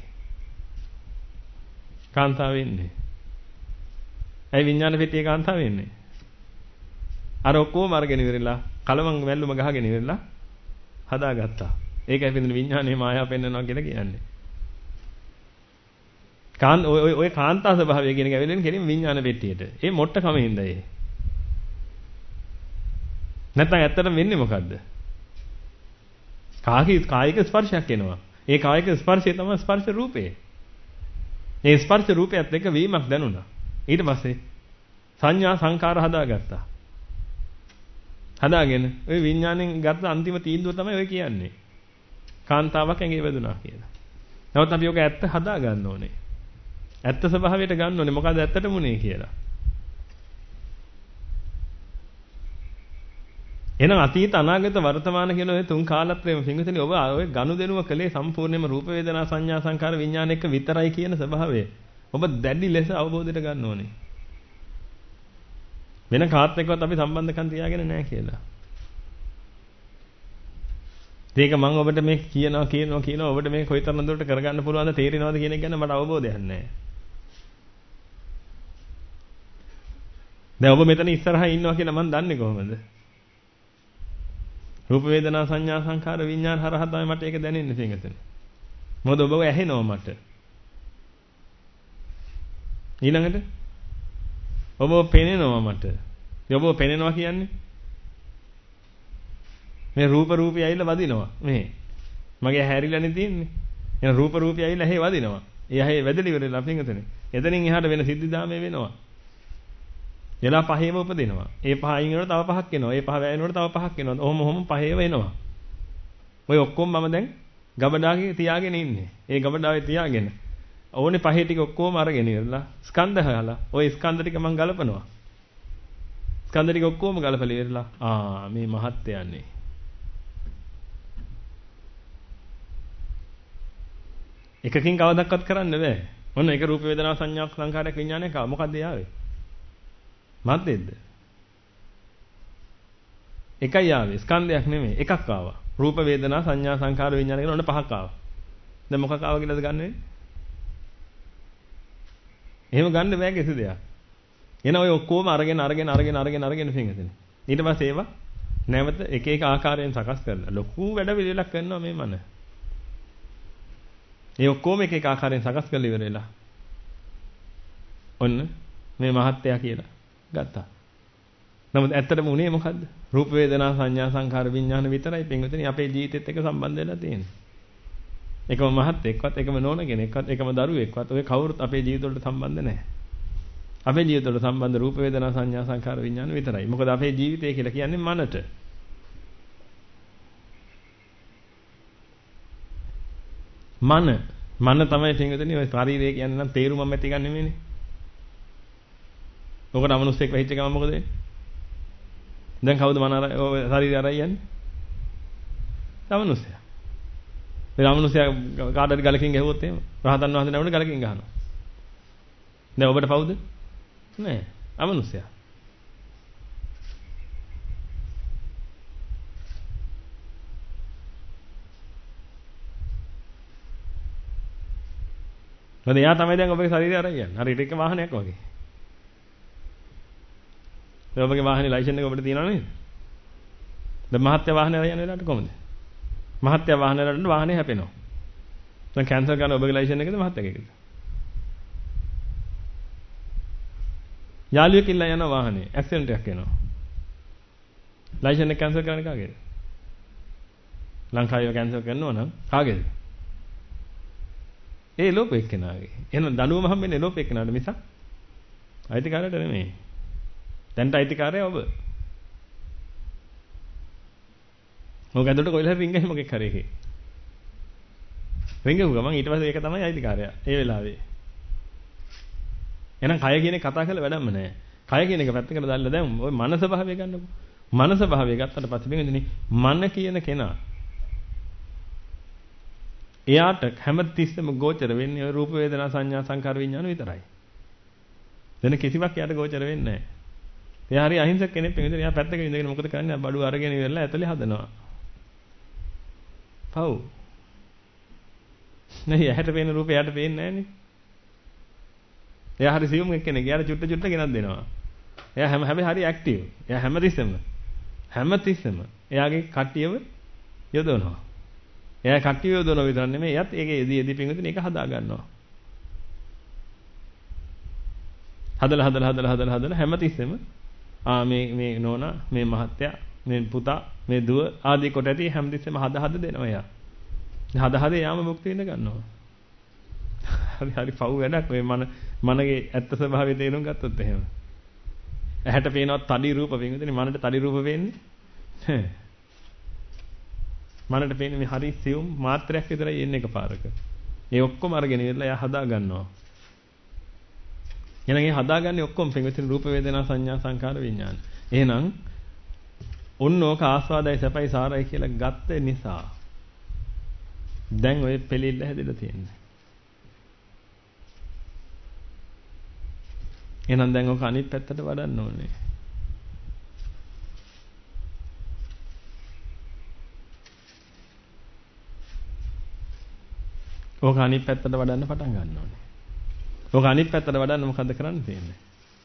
කාන්තාව ඉන්නේ. ඇයි විඥාන පෙට්ටියේ කාන්තාව ඉන්නේ? අර ඔක්කොම අරගෙන ඉවරලා කලවම් වැල්ලුම ගහගෙන ඉවරලා හදාගත්තා. ඒකයි පිටින් විඥානයේ මායාව පෙන්වනවා කියලා කියන්නේ. ඔය කාන්තා ස්වභාවය කියන එක ඇවිල්ලා කෙලින් විඥාන පෙට්ටියට. ඒ මොට්ට කමින්ද ඒ. නැත්නම් ඇත්තටම වෙන්නේ මොකද්ද? කායික ස්පර්ශයක් එනවා. ඒ කායික ස්පර්ශය තමයි ස්පර්ශ රූපේ. මේ ස්පර්ශ රූපයත් එක්ක වීමක් දැනුණා. ඊට පස්සේ සංඥා සංකාර හදාගත්තා. හදාගෙන ওই විඥාණයෙන් ගත්ත අන්තිම තීන්දුව තමයි ඔය කියන්නේ. කාන්තාවක් ඇඟේ වැදුනා කියලා. නමුත් අපි ඔක ඇත්ත හදා ගන්න ඕනේ. ඇත්ත ස්වභාවයට ගන්න ඕනේ. මොකද ඇත්තටම උනේ කියලා. එහෙනම් අතීත අනාගත වර්තමාන කියන ඔය තුන් කාලත්‍රයම පිංගුතනි ඔබ ඔය ගනුදෙනුව කළේ සම්පූර්ණයෙන්ම රූප වේදනා සංඥා සංකාර විඥාන එක විතරයි කියන ස්වභාවය. ඔබ දැඩි ලෙස අවබෝධයට ගන්න ඕනේ. වෙන කාත් එක්කවත් අපි සම්බන්ධකම් තියාගෙන නැහැ කියලා. ඒක මම ඔබට මේ කියනවා ඔබට මේ කොයිතරම් දුරට කරගන්න පුළුවන්ද තේරෙනවද කියන එක ගැන මට අවබෝධයක් නැහැ. දැන් ඔබ මෙතන ඉස්සරහා ඉන්නවා කියලා මම දන්නේ කොහොමද? රූප වේදනා සංඥා සංකාර විඥාන හරහා තමයි මට ඒක දැනෙන්නේ පින්ගතනේ. මොකද ඔබව ඇහෙනවා මට. ඊළඟට ඔබව පෙනෙනවා මට. ඔබව පෙනෙනවා කියන්නේ මේ රූපී ඇවිල්ලා වදිනවා. මේ මගේ හැරිලානේ තියෙන්නේ. එහෙනම් රූපී ඇවිල්ලා ඇහි වදිනවා. ඒ ඇහි වැදලි ඉවරලා පින්ගතනේ. එතනින් එහාට වෙන සිද්ධාමේ වෙනවා. එලා පහේම උපදිනවා. ඒ පහ අයින් වෙනකොට තව පහක් එනවා. ඒ පහ වැයෙනකොට තව පහක් එනවා. ඔහොම පහේව එනවා. ඔය ඔක්කොම මම දැන් ගබඩාවේ තියාගෙන ඉන්නේ. ඒ ගබඩාවේ තියාගෙන ඕනේ පහේ ටික ඔක්කොම අරගෙන ඉවරලා ස්කන්ධ හාලා ওই ස්කන්ධ ටික මම ගලපනවා. ස්කන්ධ ටික ඔක්කොම ගලපලා ඉවරලා මේ මහත්යන්නේ. එකකින් කවදාවත් කරන්න බෑ. මොන එක රූප වේදනා සංඥා සංකාරයක් විඥානයක් මොකක්ද යාවේ? මද්දෙද්ද? එකයි ආවේ ස්කන්ධයක් නෙමෙයි එකක් ආවා. රූප වේදනා සංඥා සංකාර විඥාන කියන ඔන්න පහක් ආවා. දැන් මොකක් ආවා කියලාද ගන්න වෙන්නේ? එහෙම ගන්න බෑ කිසි දෙයක්. එන ඔය ඔක්කොම අරගෙන පින්ගතනේ. ඊට පස්සේ ඒවා නැවත එක එක ආකාරයෙන් සකස් කරලා ලොකු වැඩ පිළිවෙලක් කරනවා මේ මන. ඒ ඔක්කොම එක එක ආකාරයෙන් සකස් කරලා ඉවර වෙලා. ඔන්න මේ මහත්ය කියලා ගත්තා. නමුත් ඇත්තටම උනේ මොකද්ද? රූප වේදනා සංඥා සංඛාර විඥාන විතරයි පින්විතනි අපේ ජීවිතෙත් එක්ක සම්බන්ධ වෙලා තියෙන්නේ. එකම මහත්ෙක්වත් එකම නෝන කෙනෙක්වත් එකම දරුවෙක්වත් ඔය කවුරුත් අපේ ජීවිත වලට සම්බන්ධ නැහැ. අපේ ජීවිත වලට සම්බන්ධ රූප වේදනා සංඥා සංඛාර විඥාන විතරයි. මොකද අපේ ජීවිතය කියලා කියන්නේ මනට. මන තමයි පින්විතනි ඔය ශරීරය කියන්නේ නම් තේරුමක් ඇති ගන්න නෙමෙයිනේ. ඔකට අමනුස්සෙක් වෙහිච්ච ගමන් මොකද වෙන්නේ? දැන් කවුද මන අර ශරීරය අරයි යන්නේ? අමනුස්සයා. ඒ අමනුස්සයා කාටද ගලකින් ගැහුවොත් එහෙම රහතන් වහන්සේ නමකට ගලකින් ගහනවා. දැන් ඔබට පවුද? නෑ. අමනුස්සයා. මොකද එයා තමයි දැන් ඔබගේ ශරීරය අරයි යන්නේ. හරි ඒක වාහනයක් වගේ. දැන් ඔබගේ වාහනේ ලයිසන් එක ඔබට තියෙනව නේද? දැන් මහත්ය වාහනේ අරයි යන වෙලාවට කොහොමද? මහත්ය වාහනවලට වාහනේ හැපෙනවා. දැන් කැන්සල් කරන ඔබගේ ලයිසන් එකද මහත්යගේද? යාළුවෙක් ඉල්ල යන වාහනේ ඇක්සිඩන්ට් එකක් වෙනවා. ලයිසන් එක කැන්සල් කරන්නේ කාගේද? ලංකාවේ කැන්සල් කරනවා නම් කාගේද? ඒ ලෝප එක්කෙනාගේ. එහෙනම් දඬුවම හම්බෙන්නේ ලෝප එක්කෙනාට මිසක් අයිතිකාරයට නෙමෙයි. දැන්ට අයිතිකාරයා ඔබ. මොකද ඇදට කොයිලා රින්ගයි මොකෙක් හරි එකේ. රින්ගුව ගමන් ඊට පස්සේ ඒක තමයි අයිතිකාරයා. ඒ වෙලාවේ. එහෙනම් කය කියන එක කතා කරලා වැඩක්ම නැහැ. කය කියන එක පැත්තකට දාලා දැන් ඔය මනස භාවය ගන්නකො. මනස භාවය ගත්තට පස්සේ වෙන්නේ මන කියන කෙනා එයාට හැමතිස්සෙම ගෝචර වෙන්නේ රූප වේදනා සංඥා සංකාර විඥාන විතරයි. වෙන කිසිවක් එයාට ගෝචර වෙන්නේ නැහැ. එයා හරි අහිංසක කෙනෙක් වෙන විදිහට එයා පැත්තක ඉඳගෙන මොකද කරන්නේ? බඩු අරගෙන ඉවරලා ඇතුලේ හදනවා. පව්. නේ ඇහැට පේන රූපේ එයාට පේන්නේ නැහනේ. එයා හරි සියුම් කෙනෙක්. එයාට චුට්ට චුට්ට ගෙනත් දෙනවා. එයා හැබැයි හරි ඇක්ටිව්. එයා හැමතිස්සෙම එයාගේ කට්ටියව යොදවනවා. එයා කට්ටිය යොදවනවා විතර නෙමෙයි. එයාත් ඒකේ එදී පිංගුතුනේ ඒක හදා ගන්නවා. හදලා හැමතිස්සෙම මේ නෝනා, මේ මහත්තයා, මේ පුතා, මේ දුව ආදී කොට ඇති හැමතිස්සෙම හද දෙනවා එයා. හද යාම මුක්ති වෙන්න ගන්නවා. හරි පව් වැඩක් ඔය මනගේ ඇත්ත ස්වභාවය තේරුම් ගත්තොත් එහෙම. ඇහැට පේනවත් තඩි රූප වෙන්නේ මනට තඩි රූප වෙන්නේ. මනට පේන්නේ මේ හරි සියුම් මාත්‍රයක් විතරයි එන්නේ එකපාරක. ඒ ඔක්කොම අරගෙන ඉවරලා එයා හදා ගන්නවා. එහෙනම් ඒ හදාගන්නේ ඔක්කොම පින්විතින් රූප වේදනා සංඥා සංකාර විඥාන. එහෙනම් ඔන්නෝක ආස්වාදයි සැපයි සාරයි කියලා ගත්ත නිසා දැන් ඔය පෙළිල්ල හැදෙලා තියෙන්නේ. එහෙනම් දැන් ඔක අනිත් පැත්තට වඩන්න ඕනේ. ඔක අනිත් පැත්තට වඩන්න පටන් ගන්න ඕනේ. ඔක අනිත් පැත්තට වඩන්න මොකද්ද කරන්න තියෙන්නේ?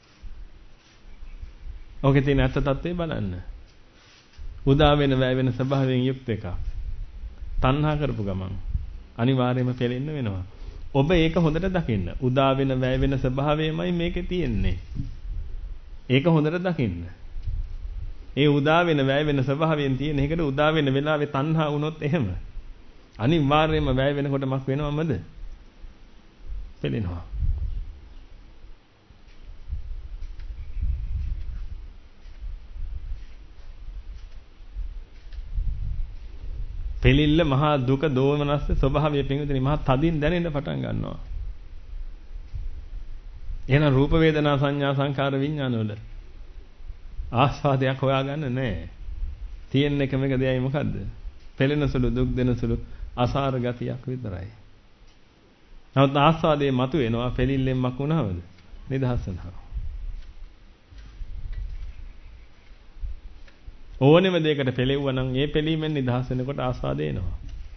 ඔකේ තියෙන ඇත්ත తත්වේ බලන්න. උදා වෙන වැය වෙන ස්වභාවයෙන් යුක්ත එකක්. තණ්හා කරපු ගමන් අනිවාර්යයෙන්ම පෙලෙන්න වෙනවා. ඔබ ඒක හොඳට දකින්න. උදා වෙන වැය වෙන ස්වභාවයමයි මේකේ තියෙන්නේ. ඒක හොඳට දකින්න. ඒ උදා වෙන වැය වෙන ස්වභාවයෙන් තියෙන එකට උදා වෙන වෙලාවේ තණ්හා වුණොත් එහෙම අනිවාර්යයෙන්ම වැය වෙනකොට මක් වෙනවමද? පෙලෙනවා. පෙලිල්ල මහා දුක දෝමනස්ස ස්වභාවය පින්විතනි මහා තදින් දැනෙන්න පටන් ගන්නවා. එහෙනම් රූප වේදනා සංඥා සංකාර විඥාන වල ආස්වාදයක් හොයාගන්න නැහැ. තියෙන එකම එක දෙයයි මොකද්ද? පෙළෙන සුළු දුක් දෙන සුළු අසාර ගතියක් විතරයි. නමුත් ආස්වාදයේ මතුවෙනවා පෙලිල්ලෙන් මක් වුණාමද? නිදහස් වෙනවා. ඕනෙම දෙයකට පෙළෙවුවා නම් ඒ පෙළීමෙන් නිදහස් වෙනකොට ආස්වාදය එනවා.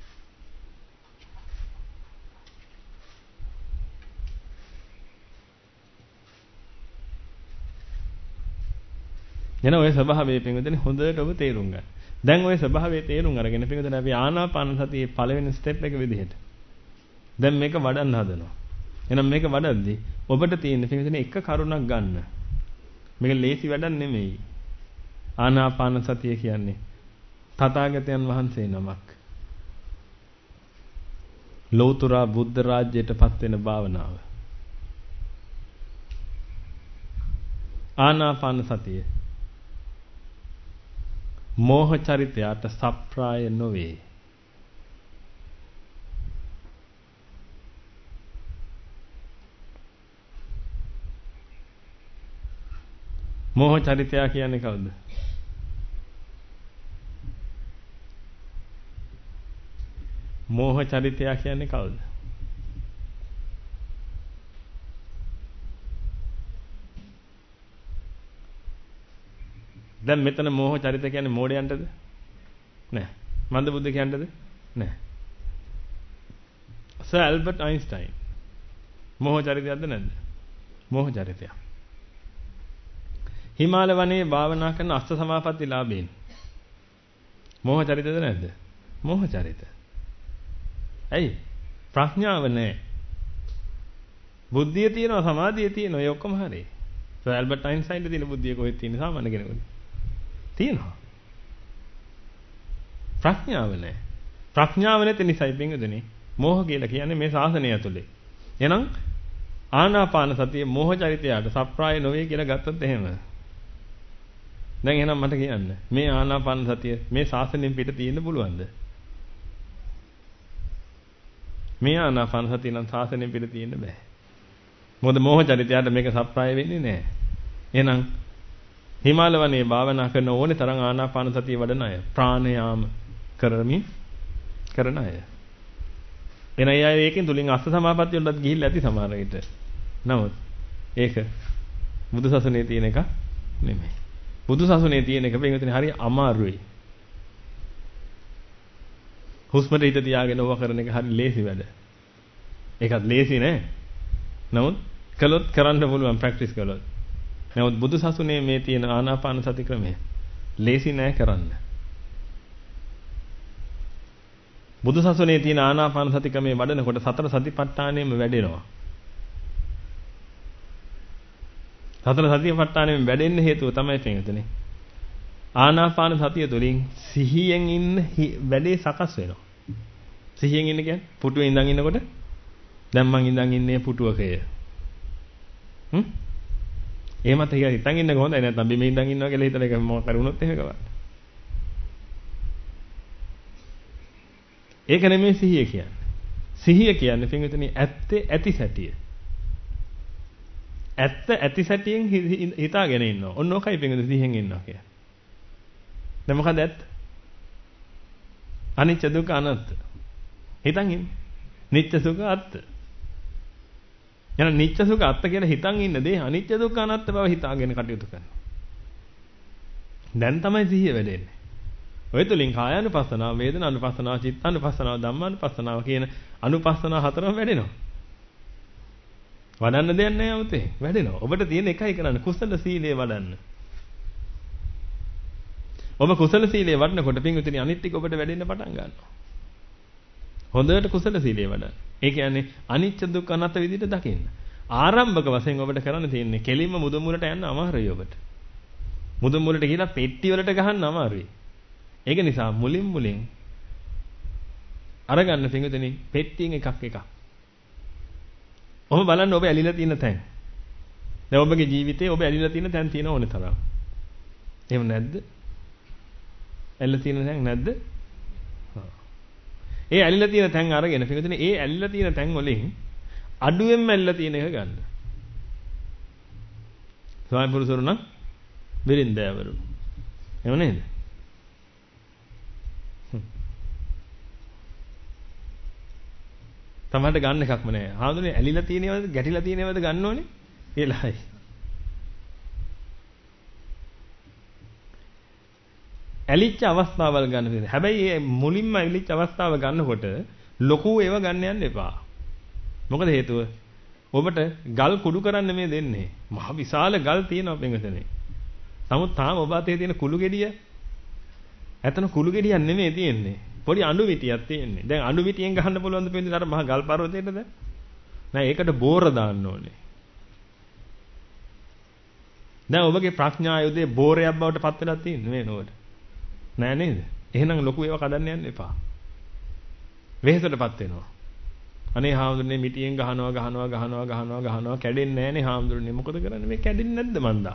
එන ඔය ස්වභාවයේ පින්වදනේ හොඳට ඔබ තේරුම් ගන්න. දැන් ඔය ස්වභාවයේ තේරුම් අරගෙන පින්වදනේ අපි ආනාපාන සතියේ පළවෙනි ස්ටෙප් එක විදිහට දැන් මේක වඩන්න හදනවා. එහෙනම් මේක වඩද්දී ඔබට තියෙන පින්වදනේ එක කරුණක් ගන්න. මේක ලේසි වැඩක් නෙමෙයි. ආනාපාන සතිය කියන්නේ තථාගතයන් වහන්සේ නමක් ලෞතර බුද්ධ රාජ්‍යයටපත් වෙන භාවනාව. ආනාපාන සතිය මෝහ චරිතයට සප්‍රාය නොවේ. මෝහ චරිතය කියන්නේ කවුද? මෝහ චරිතය කියන්නේ කවුද? දැන් මෙතන මෝහ චරිත කියන්නේ මෝඩයන්ටද? නෑ. මන්ද බුද්ධ කියන්නද? නෑ. සර් ඇල්බර්ට් අයින්ස්ටයින් මෝහ චරිතයක්ද නැද්ද? මෝහ චරිතයක්. හිමාල වනයේ භාවනා කරන අෂ්ට සමාපatti ලාභීන් මෝහ චරිතද නැද්ද? මෝහ චරිත. ඇයි? ප්‍රඥාව නැහැ. බුද්ධිය තියෙනවා, සමාධිය තියෙනවා, ඒ ඔක්කොම හරි. සර් ඇල්බර්ට් අයින්ස්ටයින්ට තියෙන බුද්ධිය කොහෙද තියෙන්නේ සාමාන්‍ය කෙනෙකුට? තියෙනවා. ප්‍රඥාව නැහැ. ප්‍රඥාව නැති නිසායි පින්වතුනි මෝහ කියලා කියන්නේ මේ ශාසනය ඇතුලේ. එහෙනම් ආනාපාන සතිය මෝහ චරිතයට සප්‍රාය නොවේ කියලා ගත්තොත් එහෙම. දැන් එහෙනම් මට කියන්න මේ ආනාපාන සතිය මේ ශාසනයෙන් පිට තියෙන්න පුළුවන්ද? මේ ආනාපාන සතිය නම් ශාසනයෙන් පිට තියෙන්න බෑ. මොකද මෝහ චරිතයට මේක සප්‍රාය වෙන්නේ නැහැ. එහෙනම් හිමාල වනයේ භාවනා කරන ඕනේ තරම් ආනාපාන සතිය වඩන අය ප්‍රාණයාම කරමින් කරන අය. එන අය ඒකෙන් තුලින් අස්ස සමාපත්තිය වලට ගිහිල්ලා ඇති සමහර විට. නමුත් ඒක බුදුසසුනේ තියෙන එක නෙමෙයි. බුදුසසුනේ තියෙන එක පින්විතනේ හරිය අමාරුයි. හුස්මට හිත තියාගෙන ඕවා කරන එක හරිය ලේසි වැඩ. ඒකත් ලේසි නෑ. නමුත් කළොත් කරන්න පුළුවන් ප්‍රැක්ටිස් කළොත්. නමුත් බුදුසසුනේ මේ තියෙන ආනාපාන සති ක්‍රමය ලේසි නෑ කරන්න. බුදුසසුනේ තියෙන ආනාපාන සති ක්‍රමයේ වඩනකොට සතර සතිපට්ඨානෙම වැඩෙනවා. සතර සතිපට්ඨානෙම වැඩෙන්න හේතුව තමයි පින්විතනේ. ආනාපාන සතිය තුළින් සිහියෙන් ඉන්න වැඩේ සකස් වෙනවා. සිහියෙන් ඉන්න කියන්නේ පුටුවේ ඉඳන් ඉන්නකොට දැන් මං ඉඳන් ඉන්නේ පුටුවකය. එහෙමත් හිතන් ඉන්නක හොඳයි නැත්නම් බිමේ ඉඳන් ඉන්නවා කියලා හිතලා ඒක මොකක් කර වුණොත් එහෙම කවන්න. ඒක නෙමෙයි සිහිය කියන්නේ. සිහිය කියන්නේ පින්විතනි ඇත්තේ ඇති සැටිය. ඇත්ත ඇති සැටියෙන් හිතාගෙන ඉන්නවා. ඔන්න ඔකයි පින්විතනි සිහියෙන් ඉන්නවා කියන්නේ. දැන් මොකද ඇත්ත? අනිච්ච දුක්ඛ අනාත්ත. හිතන් ඉන්නේ. නිච්ච සුඛ අත්ත. යන නිච්ච සුඛ අත්ත කියලා හිතන් ඉන්න දේ අනිච්ච දුක්ඛ අනාත්ත බව හිතාගෙන කටයුතු කරනවා. දැන් තමයි සිහිය වැඩෙන්නේ. ඔය තුලින් කායානුපස්සනාව, වේදනානුපස්සනාව, චිත්තානුපස්සනාව, ධම්මානුපස්සනාව කියන අනුපස්සනාව හතරම වැඩෙනවා. වඩන්න දෙයක් නැහැ යමුතේ. වැඩෙනවා. ඔබට තියෙන එකයි කරන්න කුසල සීලය වඩන්න. ඔබ කුසල සීලය වඩනකොට පින්විතනි අනිත් ටික ඔබට වැඩෙන්න පටන් ගන්නවා. හොඳට කුසල සීලය වඩන්න. ඒ කියන්නේ අනිච්ච දුක්ඛ අනාත්ම විදිහට දකින්න. ආරම්භක වශයෙන් ඔබට කරන්න තියෙන්නේ කෙලින්ම මුදුන්මුලට යන්න අමාරුයි ඔබට. මුදුන්මුලට ගිහලා පෙට්ටි වලට ගහන්න අමාරුයි. ඒක නිසා මුලින් අරගන්න පින්විතනි පෙට්ටියෙන් එකක්. ඔබ බලන්න ඔබ ඇලිලා තියෙන තැන්. දැන් ඔබගේ ජීවිතේ ඔබ ඇලිලා තියෙන තැන් තියෙන ඕනේ තරම්. එහෙම නැද්ද? ඇලිලා තියෙන තැන් නැද්ද? ඒ ඇලිලා තියෙන තැන් අරගෙන පිටුදිනේ ඒ ඇලිලා තියෙන තැන් වලින් අඩුවෙන්ම ඇලිලා තියෙන එක ගන්න. ස්වාමි පුරුෂවරු නම් බිරින්දෑවරු. එහෙම නේද? තමන්ට ගන්න එකක්ම නැහැ. හාමුදුරනේ ඇලිලා තියෙනවද ගැටිලා තියෙනවද ගන්න ඕනේ? ඒලයි. ඇලිච්ච අවස්ථාවල් ගන්න තියෙනවා. හැබැයි මේ මුලින්ම ඇලිච්ච අවස්ථාව ගන්නකොට ලොකු ඒවා ගන්න යන්න එපා. මොකද හේතුව? ඔබට ගල් කුඩු කරන්න මේ දෙන්නේ. මහ විශාල ගල් තියෙනවා පින්වතුනි. නමුත් තාම ඔබ අතේ තියෙන කුළු ගෙඩිය ඇතන කුළු ගෙඩියක් නෙමෙයි තියෙන්නේ. පොඩි අඬු මිටියක් තියෙන්නේ. දැන් අඬු මිටියෙන් ගහන්න පුළුවන් ද පින්වතුනි අර මහ ගල් පර්වතයේද? නෑ ඒකට බෝර දාන්න ඕනේ. දැන් ඔබගේ ප්‍රඥා යුදේ බෝරයක් බවට පත් වෙලා තියෙන්නේ මේ නෝඩ. නෑ නේද? එහෙනම් ලොකු ඒවා කඩන්න යන්න එපා. වෙහෙසටපත් වෙනවා. අනේ හාමුදුරනේ මිටියෙන් ගහනවා කැඩෙන්නේ නෑනේ හාමුදුරනේ. මොකද කරන්නේ? මේ කැඩෙන්නේ නැද්ද මන්දා?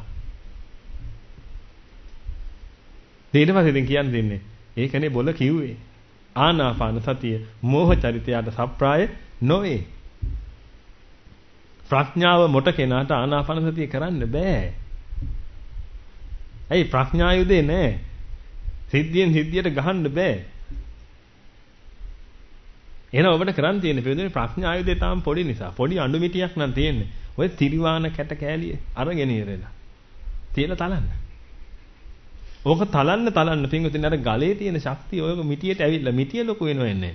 ඊට පස්සේ ඉතින් කියන්න දෙන්නේ. ඒකනේ බොල කිව්වේ. ආනාපාන සතිය මෝහ චරිතයට සප්‍රාය නොවේ. ප්‍රඥාව මොට කෙනාට ආනාපාන සතිය කරන්න බෑ. ඇයි ප්‍රඥා යුදේ නෑ. සිද්ධියෙන් සිද්ධියට ගහන්න බෑ. එහෙනම් ඔබට කරන් තියෙන පිළිදෙන ප්‍රඥා ආයුධය තාම පොඩි නිසා පොඩි අඬු මිටියක් නම් තියෙන්නේ. ඔය තිරිවාන කැට කෑලිය අරගෙන ඉරලා. තියලා තලන්න. ඕක තලන්න පින්වතුනි අර ගලේ තියෙන ශක්තිය ඔය මිටියට ඇවිල්ලා මිටිය ලොකු වෙනව එන්නේ.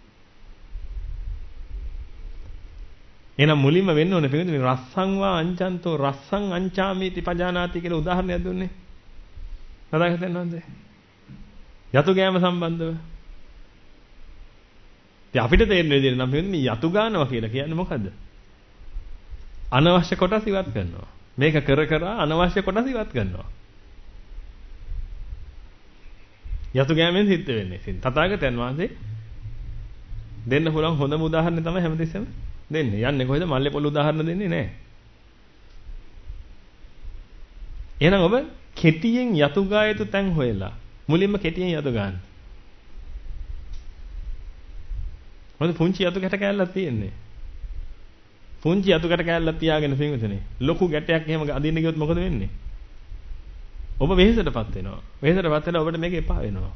එහෙනම් මුලින්ම වෙන්න ඕනේ පින්වතුනි රස්සං වා අංචන්තෝ රස්සං අංචාමීති පජානාති කියලා උදාහරණයක් දුන්නේ. සදාගතෙන් වන්දේ. යතු ගෑම සම්බන්ධව ඉතින් අපිට තේරෙන විදිහට නම් මේ යතු ගන්නවා කියලා කියන්නේ මොකද්ද? අනවශ්‍ය කොටස් ඉවත් කරනවා. මේක කර කර අනවශ්‍ය කොටස් ඉවත් කරනවා. යතු ගෑමෙන් සිද්ධ වෙන්නේ. ඉතින් තථාගතයන් වහන්සේ දෙන්න පුළුවන් හොඳම උදාහරණය තමයි හැමතිස්සෙම දෙන්නේ. යන්නේ කොහෙද? මල්ලේ පොල් උදාහරණ දෙන්නේ නැහැ. එහෙනම් ඔබ කෙටියෙන් යතු ගා යුතු තැන් හොයලා මුලින්ම කෙටියෙන් යතු ගන්න. මොකද පුංචි යතු ගැට කෑල්ලක් තියෙන්නේ. පුංචි යතු ගැට කෑල්ලක් තියාගෙන පින්විතනේ. ලොකු ගැටයක් එහෙම අදින්න ගියොත් මොකද වෙන්නේ? ඔබ වෙහෙසටපත් වෙනවා. වෙහෙසටපත් වෙලා ඔබට මේක එපා වෙනවා.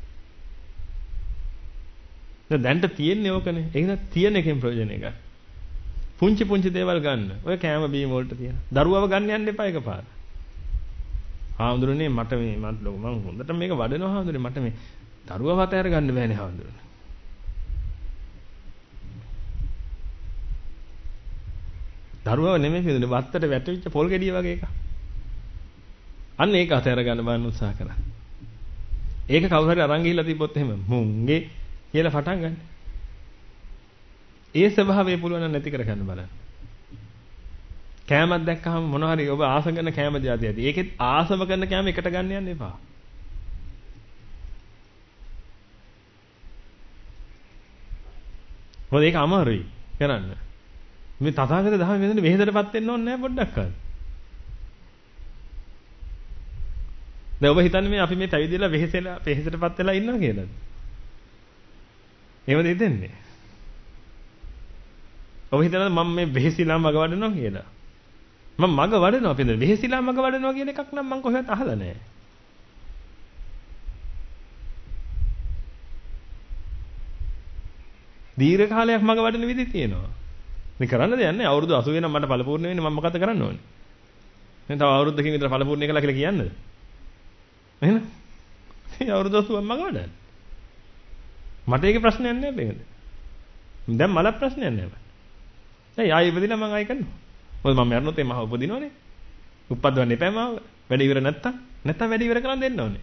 දැන්ට තියෙන්නේ ඕකනේ. ඒක තියෙන එකෙන් ප්‍රයෝජන එක. පුංචි පුංචි දේවල් ගන්න. ඔය කෑම බීම වලට තියෙන. දරුවව ගන්න යන්න එපා එකපාර. හාමුදුරනේ මට මම හොඳට මේක වඩනවා හාමුදුරනේ මට මේ දරුවව අතහැර ගන්න බෑනේ හාමුදුරනේ. දරුවව නෙමෙයි පිළිදෙන වත්තට වැටෙච්ච පොල් ගෙඩිය වගේ එකක්. අන්න ඒක අතහැර ගන්න බලන්න උත්සාහ කරා. ඒක කවුරු හරි අරන් ගිහිල්ලා තිබ්බොත් එහෙම මුංගේ කියලා පටන් ගන්න. ඒ ස්වභාවය පුළුවන් නම් නැති කර ගන්න බලන්න. කෑමක් දැක්කහම මොනවා හරි ඔබ ආස කරන කෑම જાතිය ඇති. ඒකෙත් ආසම කරන කෑම එකට ගන්න යන්න එපා. මොකද ඒක අමාරුයි කරන්න. මේ තථාගත දහම මෙතන වෙහෙසටපත් වෙන්න ඕනේ නැහැ පොඩ්ඩක්වත්. දැන් ඔබ හිතන්නේ මේ අපි මේ පැවිදිලා වෙහෙසටපත් වෙලා ඉන්නවා කියලාද? එහෙමද හිතන්නේ? ඔබ හිතනවා මම මේ වෙහෙසිලා මග වඩනවා කියලා. මම මග වඩනවා පින්ද වෙහෙසිලා මග වඩනවා කියන එකක් නම් මම කොහෙවත් අහලා නැහැ. දීර්ඝ කාලයක් මග වඩන විදි තියෙනවා. මේ කරන්න දෙයක් නැහැ. අවුරුදු 80 වෙනම මට පළපූර්ණ වෙන්නේ මම මොකද කරන්න ඕනේ? දැන් තව අවුරුද්දකින් විතර පළපූර්ණ කළා කියලා කියන්නද? එහෙනම් මේ අවුරුදු 80ක් මග වඩන්න. මට ඒකේ ප්‍රශ්නයක් නැහැ මේකද? දැන් මල ප්‍රශ්නයක් නැහැ. දැන් ආයෙ ඉපදිලා මම ආයෙ කරනවා. මොකද මම මරනොත් එමව උපදිනවනේ. උප්පද්දවන්න එපා මාව. වැඩ ඉවර නැත්තම් වැඩ ඉවර කරන් දෙන්න ඕනේ.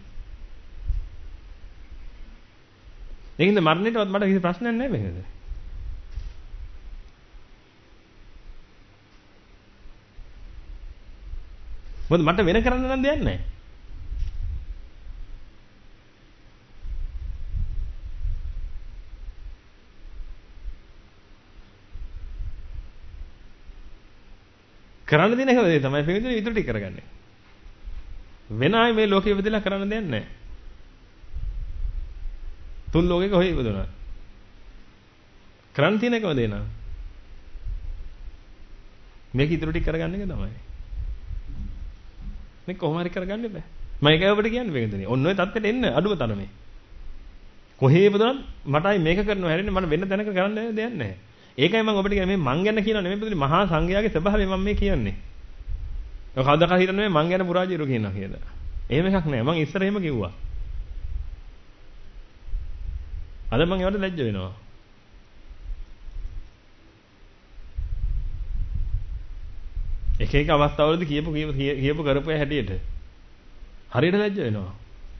ඒකින්ද මරණයටවත් මට කිසි ප්‍රශ්නයක් නැහැ මේකද? මොකද මට වෙන කරන්න නම් දෙයක් නැහැ. කරන්න දෙන එක තමයි පිළිතුරු ඉදිරි ටික කරගන්නේ. වෙන ආයි මේ ලෝකෙ ඉපදෙලා කරන්න දෙයක් නැහැ. තුන් ලෝකෙක හොය ඉපදුණා. කරන්න තියෙන එකම දෙන. මේක ඉදිරි ටික කරගන්න එක තමයි. මේක කොහොම හරි කරගන්න බෑ. මම ඒකයි ඔබට කියන්නේ මේකදනේ. ඔන්න ඔය தත්ත්වයට එන්න අඩුම තරමේ. කොහේ ඉපදුණත් මටයි මේක කරනවා හැරෙන්නේ මට වෙන තැනක කරන්න දෙයක් නැහැ. ඒකයි මම ඔබට කියන්නේ මේ මං ගැන කියනවා නෙමෙයි පුදුනේ මහා සංඝයාගේ ස්වභාවය මම මේ කියන්නේ. ඔය කවදාකවත් හිතන්නේ මං ගැන පුරාජීරු කියනවා කියලා. එහෙම එකක් නෑ. මං ඉස්සර එහෙම කිව්වා. අද මං ඒවට ලැජ්ජ වෙනවා. එක එක අවස්ථාවලදී කියපු කරපු හැටියට හරියට ලැජ්ජ වෙනවා.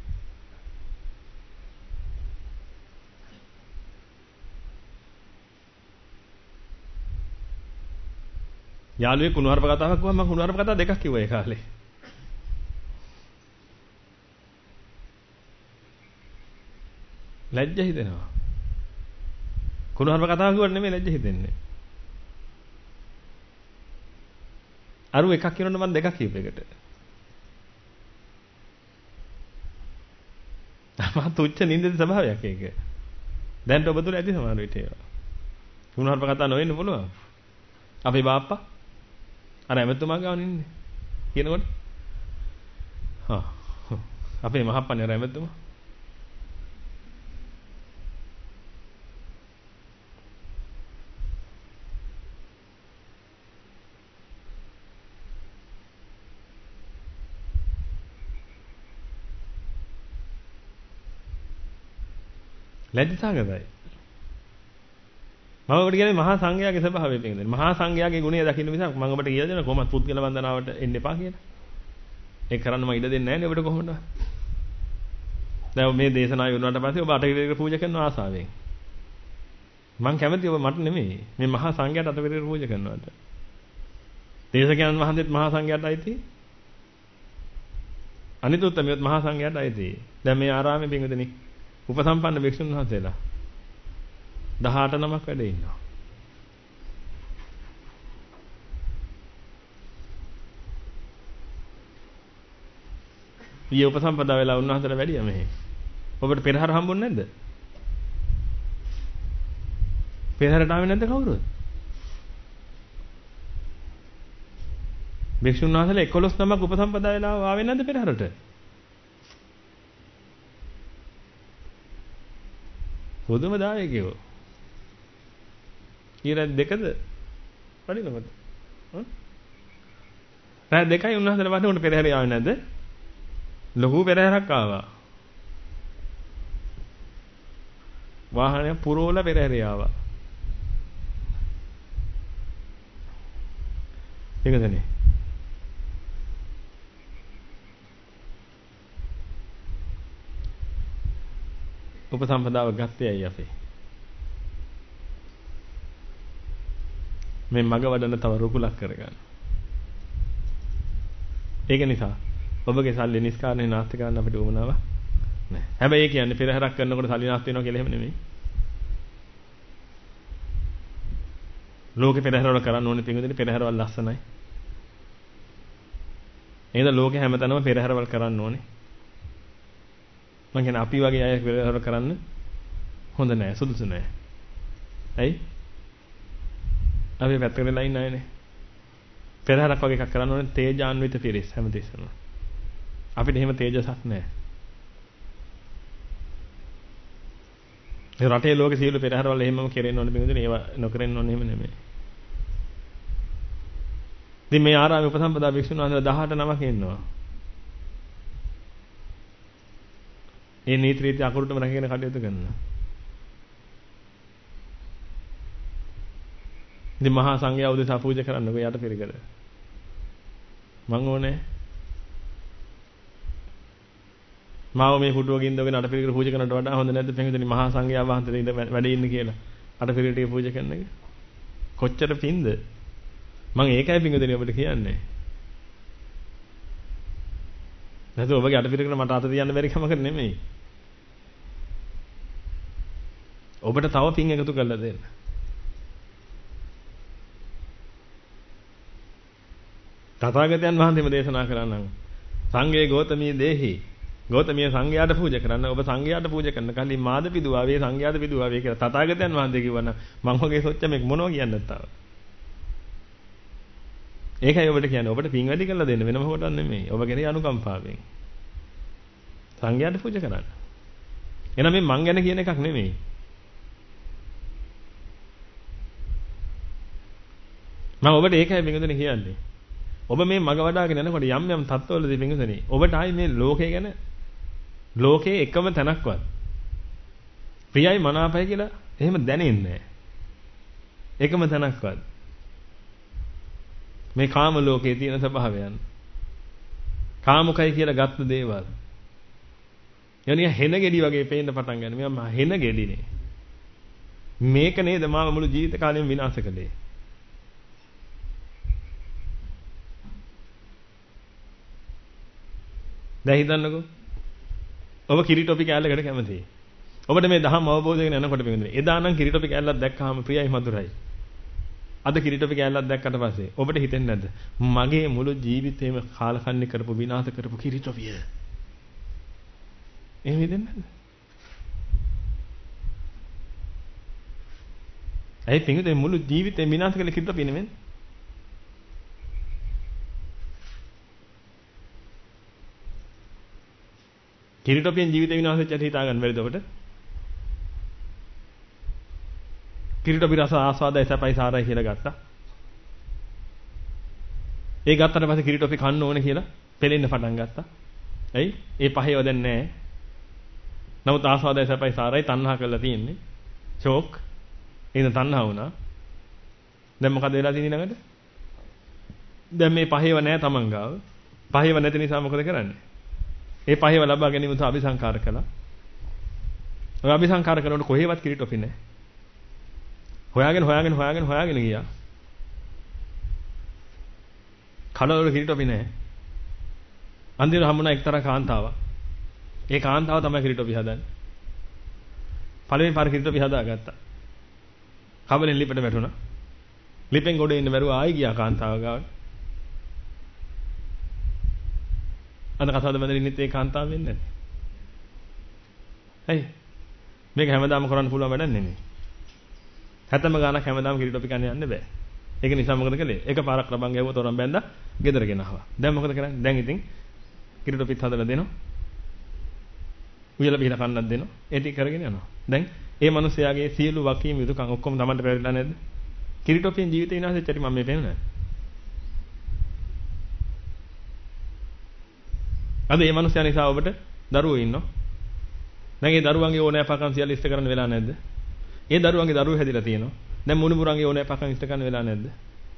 යාළුවේ කුණුහරුප කතාවක් කිව්වම මම කුණුහරුප කතා දෙකක් කිව්වා ඒ කාලේ. ලැජ්ජ හිතෙනවා. කුණුහරුප කතාව කිව්වට නෙමෙයි ලැජ්ජ හිතෙන්නේ. අරු එකක් කියනොත් මම දෙකක් කියපු එකට. මම තුච්ච නින්දේ ස්වභාවයක් ඒක. දැන් ඔබ තුල ඇති සමහර විට ඒවා. කුණුහරුප කතා නොවෙන්න පුළුවන්. අපේ බාප්පා අර ඇමතුමා ගාව ඉන්නේ කියනකොට අපේ මහප්පන්නේ අර ඇමතුමා ලැජ්ජාගතයි. මම ඔබට කියන්නේ මහා සංඝයාගේ ස්වභාවය පිළිබඳව. මහා සංඝයාගේ ගුණය දකින්න මිසක් මම ඔබට කියලා දෙනවා කොහොමද පුද්ගල වන්දනාවට එන්න එපා කියලා. ඒක කරන්න මම ඉඩ දෙන්නේ නැහැ නේ ඔබට කොහොමද? දැන් මේ දේශනාව වුණාට පස්සේ ඔබ අටවිලක පූජා කරන ආසාවෙන්. මං කැමති ඔබ මට නෙමෙයි. මේ මහා සංඝයාට අටපිරිකර පූජා කරනවාට. දේශකයන් වහන්සේත් මහා සංඝයාට අයිති. අනිත් උත්තමියොත් මහා සංඝයාට අයිති. දැන් මේ ආරාමේ පින්වදනි උපසම්පන්න භික්ෂුන් වහන්සේලා 18 නමක් වැඩ ඉන්නවා. ඊයේ උපසම්පදා වෙලා උන්වහන්සේලා වැඩියා මෙහි. ඔබට පෙරහැර හම්බුනේ නැද්ද? පෙරහැරට ආවේ නැද්ද කවුරුත්? භික්ෂුන් වහන්සේලා 11 නමක් උපසම්පදා වෙලා ආවේ නැද්ද පෙරහැරට? පොදුම දායකයෝ. ඊට දෙකද? වඩිනවද? රාත් දෙකයි උන්වහන්සේලා වඩනකොට පෙරහැරේ ආවේ නැද්ද? ලොකු පෙරහැරක් ආවා. වාහනය පුරවලා පෙරහැරේ ආවා. ඒකදනේ. උපසම්පදාව ගත්තේ ඇයි අපි? මේ මග වඩන තව රුකුලක් කරගන්න. ඒක නිසා ඔබගේ සල්ලි නිස්කාරණේ නාස්ති කරන්න අපිට උවමනාවක් නැහැ. හැබැයි ඒ කියන්නේ පෙරහැරක් කරනකොට සල්ලි නාස්ති වෙනවා කියලා එහෙම නෙමෙයි. ලෝකේ පෙරහැරවල කරන්න ඕනේ පින්වදින පෙරහැරවල ලස්සනයි. එහෙනම් ලෝකේ හැමතැනම පෙරහැරවල කරන්න ඕනේ. මං කියන්නේ අපි වගේ අය පෙරහැරවල කරන්න හොඳ නැහැ, සුදුසු නැහැ. ඇයි? අපි පැත්තකට වෙලා ඉන්න අයනේ. පෙරහැරක් වගේ එකක් කරන්න ඕනේ තේජාන්විත පිරිස් හැමතිස්සම. අපිට එහෙම තේජසක් නැහැ. ඒ රටේ ලෝකේ සියලු පෙරහැරවල එහෙමම කෙරෙන්න ඕනේ බින්දුනේ ඒවා නොකරෙන්න ඕනේ එහෙම නෙමෙයි. ඉතින් මේ ආරාමයේ උපසම්පදා භික්ෂුන් වහන්සේලා 18 නමක් ඉන්නවා. ඒ නීති රීති අකුරුටම රැකගෙන කටයුතු කරනවා. ඉතින් මහා සංඝයා උදෙසා පූජා කරන්නකෝ යට පිළිකර. මං ඕනේ මාව මේ පුටුවක ඉඳගෙන අට පිළිකර පූජා කරනට වඩා හොඳ නැද්ද පින්විතනි මහා සංඝයා වහන්සේලා ඉඳ වැඩ ඉන්න කියලා අට පිළිකර ටික පූජා කරන එක කොච්චර පින්ද මං ඒකයි පින්විතනි ඔබට කියන්නේ නැත්නම් ඔබගේ අට පිළිකර මට අත තියන්න බැරි කමක් නෙමෙයි ඔබට තව පින් එකතු කරලා දෙන්න තථාගතයන් වහන්සේම දේශනා කරා සංඝේ ගෝතමී දේහි ගෞතමිය සංඝයාට පූජා කරන්න ඔබ සංඝයාට පූජා කරන කලින් මාද පිදුවා වේ සංඝයාට පිදුවා වේ කියලා තථාගතයන් වහන්සේ කිව්වනම් මං වගේ සොච්ච මේක මොනවා කියන්නත් තාව. ඒකයි ඔබට කියන්නේ ඔබට පින් වැඩි කරලා දෙන්න වෙනම කොටක් නෙමෙයි. ඔබ කෙරේ අනුකම්පාවෙන්. සංඝයාට පූජා කරන්න. එහෙනම් මේ මං ගැන කියන එකක් නෙමෙයි. මම ඔබට ඒකයි පින්වතුනි කියන්නේ. ඔබ මේ මග වඩාගෙන යනකොට යම් යම් තත්ත්වවලදී පින්වතුනි ඔබට ආයි මේ ලෝකය ගැන ලෝකේ එකම තැනක්වත් ප්‍රියයි මනාපයි කියලා එහෙම දැනෙන්නේ නැහැ. එකම තැනක්වත්. මේ කාම ලෝකයේ තියෙන ස්වභාවයන්. කාමුකයි කියලා ගත්ත දේවල්. යන්නේ හෙන ගෙඩි වගේ පේන්න පටන් ගන්න. මම හෙන ගෙඩිනේ. මේක නේද මාව මුළු ජීවිත කාලෙම විනාශ කළේ. දැන් හිතන්නකෝ ඔබ කිරි ටොපි කෑල්ලකට කැමතියි. ඔබට මේ දහම අවබෝධ කරගෙන යනකොට පිටින් එදා නම් කිරි ටොපි කෑල්ලක් දැක්කහම ප්‍රියයි මధుරයි. අද කිරි ටොපි කෑල්ලක් දැක්කට පස්සේ ඔබට හිතෙන්නේ නැද්ද? මගේ මුළු ජීවිතේම කාලකන්ණි කරපු විනාශ කරපු කිරි ටොපිය. එහෙම හිතෙන්නේ නැද්ද? ඇයි පිටුදේ මුළු ජීවිතේම විනාශ කළ කිරි ටොපිය නෙමෙයි? කිරිටොපියෙන් ජීවිත විනාශ වෙච්ච හිතා ගන්න බැරිද ඔබට? කිරිටොපි රස ආස්වාදයි සැපයි සාරයි කියලා ගත්තා. ඒ ගත්තට පස්සේ කිරිටොපි කන්න ඕනේ කියලා පෙලෙන්න පටන් ගත්තා. ඇයි? ඒ පහේව දැන් නැහැ. නමුත් ආස්වාදයි සැපයි සාරයි තණ්හා කරලා තියෙන්නේ. ෂෝක්. එහෙනම් තණ්හා වුණා. දැන් මොකද වෙලා තියෙන්නේ ළඟට? දැන් මේ පහේව නැහැ තමන් ගාව. පහේව නැති නිසා මොකද කරන්නේ? ඒ පහේව ලබා ගැනීම උදා අபிසංකාර කළා. ඔය අபிසංකාර කරනකොට කොහෙවත් කිරිටොපි නැහැ. හොයාගෙන ගියා. කඩවල කිරිටොපි නැහැ. අන්තිමට හම්බුණා එක්තරා කාන්තාවක්. ඒ කාන්තාව තමයි කිරිටොපි හදන්නේ. පළවෙනි පාර කිරිටොපි හදාගත්තා. කබලෙන් ලිපට වැටුණා. ලිපෙන් ගොඩ එන්න බැරුව ආයි ගියා කාන්තාව ගාවට. අද කතාවද බඳින්න ඉන්නේ ඒ කාන්තාව වෙන්නේ නැද්ද? හයි. මේක හැමදාම කරන්න පුළුවන් වැඩක් නෙමෙයි. හැතැම්ම ගානක් හැමදාම කිරිටොපි කන්න යන්න බෑ. ඒක නිසා මොකද කළේ? එක පාරක් රබන් ගැවුවා තොරන් බැන්දා ගෙදර ගෙනාවා. දැන් මොකද කරන්නේ? දැන් ඉතින් කිරිටොපිත් හදලා දෙනවා. උයලා බිහලා කන්නත් දෙනවා. ඒ ටික කරගෙන යනවා. දැන් ඒ මිනිස්යාගේ සියලු වකීම් යුතුයකම් ඔක්කොම Tamanට පැවරිලා නැද්ද? කිරිටොපියෙන් ජීවිතේ විනාශ වෙච්ච හැටි මම මේ පේන්නේ. අද මේ මිනිස්යා නිසා ඔබට දරුවෝ ඉන්නවා. දැන් ඒ දරුවන්ගේ ඕනෑපකම් සියල්ල ඉෂ්ට කරන්න වෙලා නැද්ද? ඒ දරුවන්ගේ දරුවෝ හැදිලා තියෙනවා. දැන් මුණුබුරන්ගේ ඕනෑපකම් ඉෂ්ට කරන්න වෙලා නැද්ද?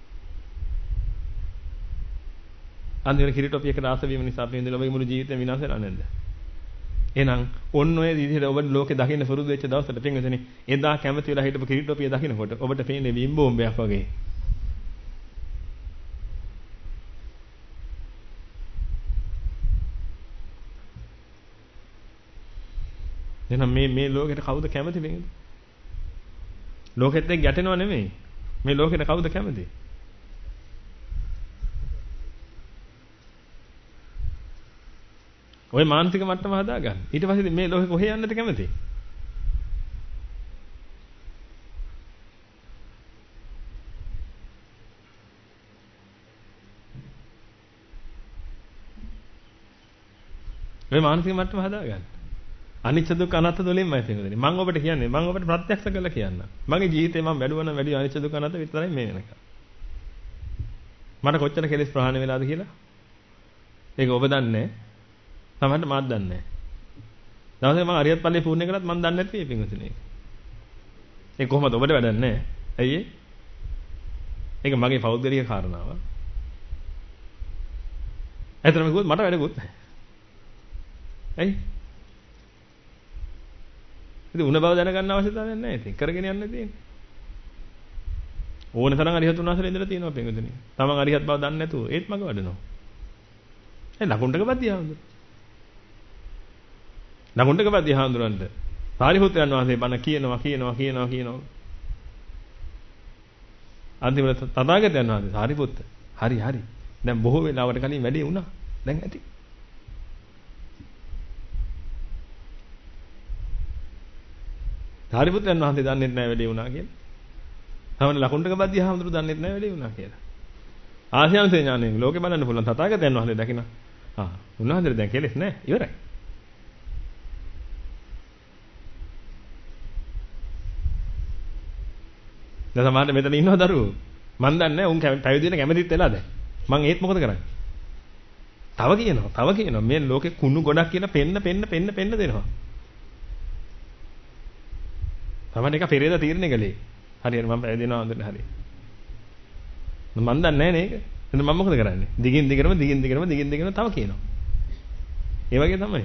අන්තිමට කිරිටොපියක රාස වීම නිසා අපේ ඉඳලා ඔබේ මුළු ජීවිතේම විනාශ වෙලා නැද්ද? එහෙනම් ඔන්න ඔය විදිහට ඔබ ලෝකේ දකින්න පුරුදු වෙච්ච දවසට පින්විතනේ එදා කැමති වෙලා හිටපු කිරිටොපිය දකින්නකොට ඔබට පේන්නේ බිම් බෝම්බයක් වගේ. එහෙනම් මේ ලෝකෙට කවුද කැමති වෙන්නේ? ලෝකෙත් එක්ක ගැටෙනව නෙමෙයි. මේ ලෝකෙට කවුද කැමති? ඔය මානසික මට්ටම හදාගන්න. ඊට පස්සේ මේ ලෝකෙ කොහේ යන්නද කැමති? ඔය මානසික මට්ටම හදාගන්න. අනිච්ච දුක්ඛ අනාත්ම වලින්මයි තේරෙන්නේ. මම ඔබට කියන්නේ මම ඔබට ප්‍රත්‍යක්ෂ කරලා කියන්න. මගේ ජීවිතේ මම වැඩුවා නම් වැඩි අනිච්ච දුක්ඛ අනාත්ම විතරයි මේ වෙනකම්. මට කොච්චර කෙලෙස් ප්‍රහාණය වෙලාද කියලා? ඒක ඔබ දන්නේ නැහැ. සමහරට මාත් දන්නේ නැහැ. දවසේ මම අරියත් ඵලයේ පූර්ණ කළත් මම දන්නේ නැති මේ පිංගුතුනේ. ඒක කොහොමද ඔබට වැඩක් නැහැ. ඇයි ඒ? ඒක මගේ පෞද්ගලික කාරණාව. ඇත්තටම කිව්වොත් මට වැඩකුත් නැහැ. ඇයි? ඉතින් උණ බව දැනගන්න අවශ්‍යතාවයක් නැහැ ඉතින්. කරගෙන යන්න තියෙන්නේ. ඕන තරම් අරිහත් උනාසලා ඉඳලා තියෙනවා පිංගුතුනේ. තමන් අරිහත් බව දන්නේ නැතුව ඒත් මග වඩනවා. ඒ ලකුණ්ඩක බද්දිය හඳුනන. ලකුණ්ඩක බද්දිය හඳුනනද සාරිපුත්‍රයන් වහන්සේ බණ කියනවා. අන්තිමට තථාගතයන් වහන්සේ සාරිපුත්ත හරි. දැන් බොහෝ වෙලාවට කලින් වැඩේ වුණා. දැන් ඇති. සාරිපුත්‍රයන් වහන්සේ දන්නේ නැහැ වැඩේ වුණා කියලා. තමන ලකුණ්ඩක බද්දිය හඳුරු දන්නේ නැහැ වැඩේ වුණා කියලා. ආශ්‍යාන්සේ ඥාණයෙන් ලෝකේ බලන්න පුළුවන් තථාගතයන් වහන්සේ දකින්න. උන්වහන්සේට දැන් කෙලෙස් නැහැ. ඉවරයි. දැන් සමහරට මෙතන ඉන්නව දරුවෝ. මන් දන්නේ නැහැ උන් පැවිදි වෙන කැමතිත් වෙලා දැන්. මං ඒත් මොකද කරන්නේ? තව කියනවා. මේ ලෝකේ කුණු ගොඩක් කියලා පෙන්න දෙනවා. තමන් එක පෙරේද තීරණය කළේ. හරියට මම පැවිදි වෙනවා හොඳට හරි. මන් දන්නේ නැහැ නේද? එහෙනම් මම මොකද කරන්නේ? දිගින් දිගටම තව කියනවා. ඒ වගේ තමයි.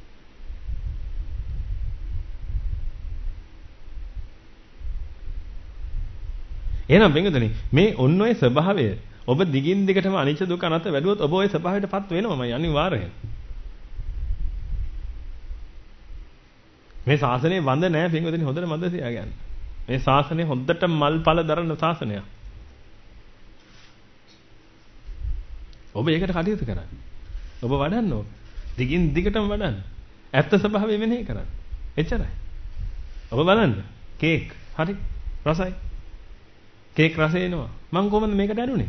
එහෙනම් බෙන්ගදනේ මේ ඔන්න ඔය ස්වභාවය ඔබ දිගින් දිගටම අනිච්ච දුක අනත්ත වැඩුවොත් ඔබ ඔය ස්වභාවයටපත් වෙනවමයි අනිවාර්යයෙන්. මේ ශාසනය වඳ නැහැ බෙන්ගදනේ හොඳට මන්ද තියාගන්න. මේ ශාසනය හොඳට මල්පල දරන ශාසනයක්. ඔබ ඒකට කටයුතු කරන්න. ඔබ වඩන්න ඕක. දිගින් දිගටම වඩන්න. ඇත්ත ස්වභාවය මෙනෙහි කරන්න. එච්චරයි. ඔබ බලන්න. කේක් හරි රසයි. කේක් රස එනවා. මං කොහොමද මේකට ඇරුනේ?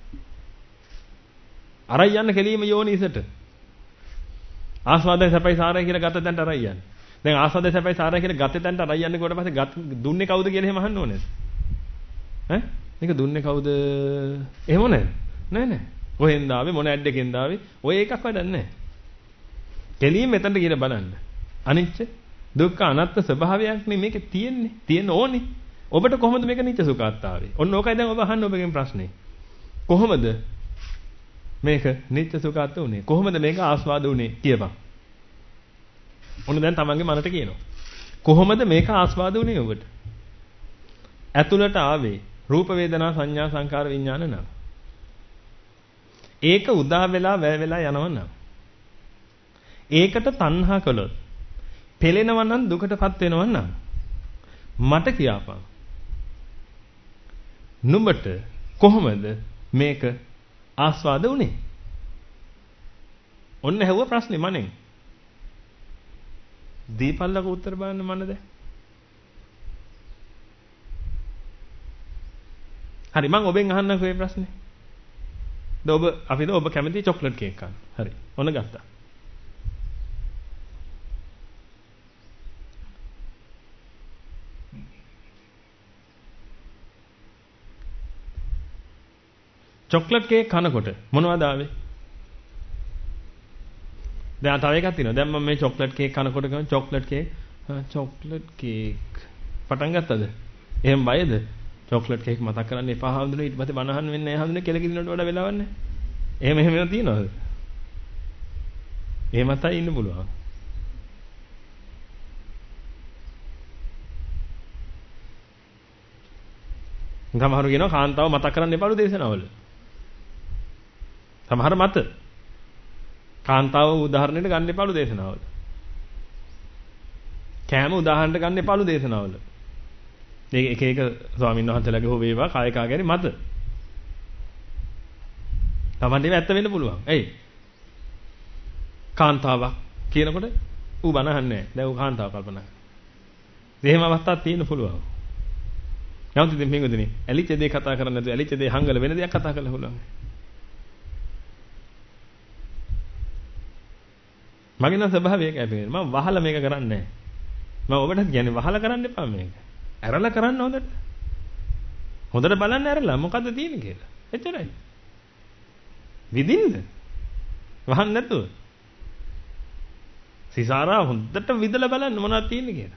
අරයි යන්න කෙලීම යෝනිසට. ආස්වාදයෙන් සැපයි සාරයි කියලා ගත තැනට අරයි යන්න. දැන් ආස්වාදයෙන් සැපයි සාරයි කියලා ගත තැනට අරයි යන්න කොට පස්සේ දුන්නේ කවුද කියලා එහෙම අහන්න ඕනේද? ඈ? මේක දුන්නේ කවුද? එහෙම නෑ. කොහෙන්ද ආවේ මොන ඇඩ් එකෙන්ද ආවේ? ඔය එකක් වැඩක් නැහැ. කෙලින් මෙතනට ගිහින් බලන්න. අනිච්ච දුක්ඛ අනාත්ම ස්වභාවයක් නේ මේකේ තියෙන්නේ. තියෙන්න ඕනේ. ඔබට කොහොමද මේක නිත්‍ය සුඛාත්තාවේ? ඔන්න ඕකයි දැන් ඔබ අහන්න ඔබගෙන් ප්‍රශ්නේ. කොහොමද මේක නිත්‍ය සුඛාත්ත උනේ? කොහොමද මේක ආස්වාද උනේ කියපන්. ඔන්න දැන් තමන්ගේ මනට කියනවා. කොහොමද මේක ආස්වාද උනේ ඔබට? ඇතුළට ආවේ රූප වේදනා සංඥා සංකාර විඥාන නම්. ඒක උදා වෙලා වැය වෙලා යනවා නම්. ඒකට තණ්හා කළොත් පෙලෙනවා නම් දුකටපත් වෙනවා නම් මට කියපන්. නුඹට කොහොමද මේක ආස්වාද වුනේ? ඔන්න ඇහුව ප්‍රශ්නේ මනෙන්. දීපල්ලක උත්තර බලන්න මනද? හරි මම ඔබෙන් අහන්නකෝ මේ ප්‍රශ්නේ. ඔබ කැමති චොක්ලට් කේක් ගන්න. හරි. ඔන්න ගත්තා. චොක්ලට් කේක් කනකොට මොනවද ආවේ? දැන් තව එකක් තියෙනවා. දැන් මම මේ චොක්ලට් කේක් කනකොට ගම චොක්ලට් කේක් පටන් ගත්තද? එහෙම බයද? චොක්ලට් කේක් මතක් කරන්න එපා හඳුනේ ඊට පස්සේ බනහන් වෙන්නේ නැහැ හඳුනේ කෙල කිරිනට වඩා වෙලාවක් නැහැ. එහෙම තියෙනවද? එහෙමත් අය ඉන්න පුළුවන්. සමහරු කියනවා කාන්තාව මතක් කරන්න එපාලු දේශනාවල. සමහර මත කාන්තාව උදාහරණයට ගන්න එපාලු දේශනාවල. කෑම උදාහරණයට ගන්න එපාලු දේශනාවල. මේ එක ස්වාමීන් වහන්සේලාගේ හෝ වේවා කායකාගේරි මත. Tamante ඇත්ත වෙන්න පුළුවන්. එයි. කාන්තාවක් කියනකොට ඌ බන අහන්නේ නැහැ. දැන් ඌ කාන්තාව කල්පනා කරනවා. එහෙම අවස්ථාවක් තියෙන්න පුළුවන්. නමුත් ඉතින් මේකදනේ ඇලිච්ච දේ කතා කරන්නේ නැතුව ඇලිච්ච දේ හංගල වෙන දෙයක් කතා කරලා පුළුවන්. මගේ නම් ස්වභාවය ඒකයි පේන්නේ. මම වහලා මේක කරන්නේ නැහැ. මම ඔබට කියන්නේ වහලා කරන්න එපා මේක. ඇරලා කරන්න හොඳට. හොඳට බලන්න ඇරලා මොකද්ද තියෙන්නේ කියලා. එච්චරයි. විදින්න. වහන්න නැතුව. සිසාරා හොඳට විදලා බලන්න මොනවද තියෙන්නේ කියලා.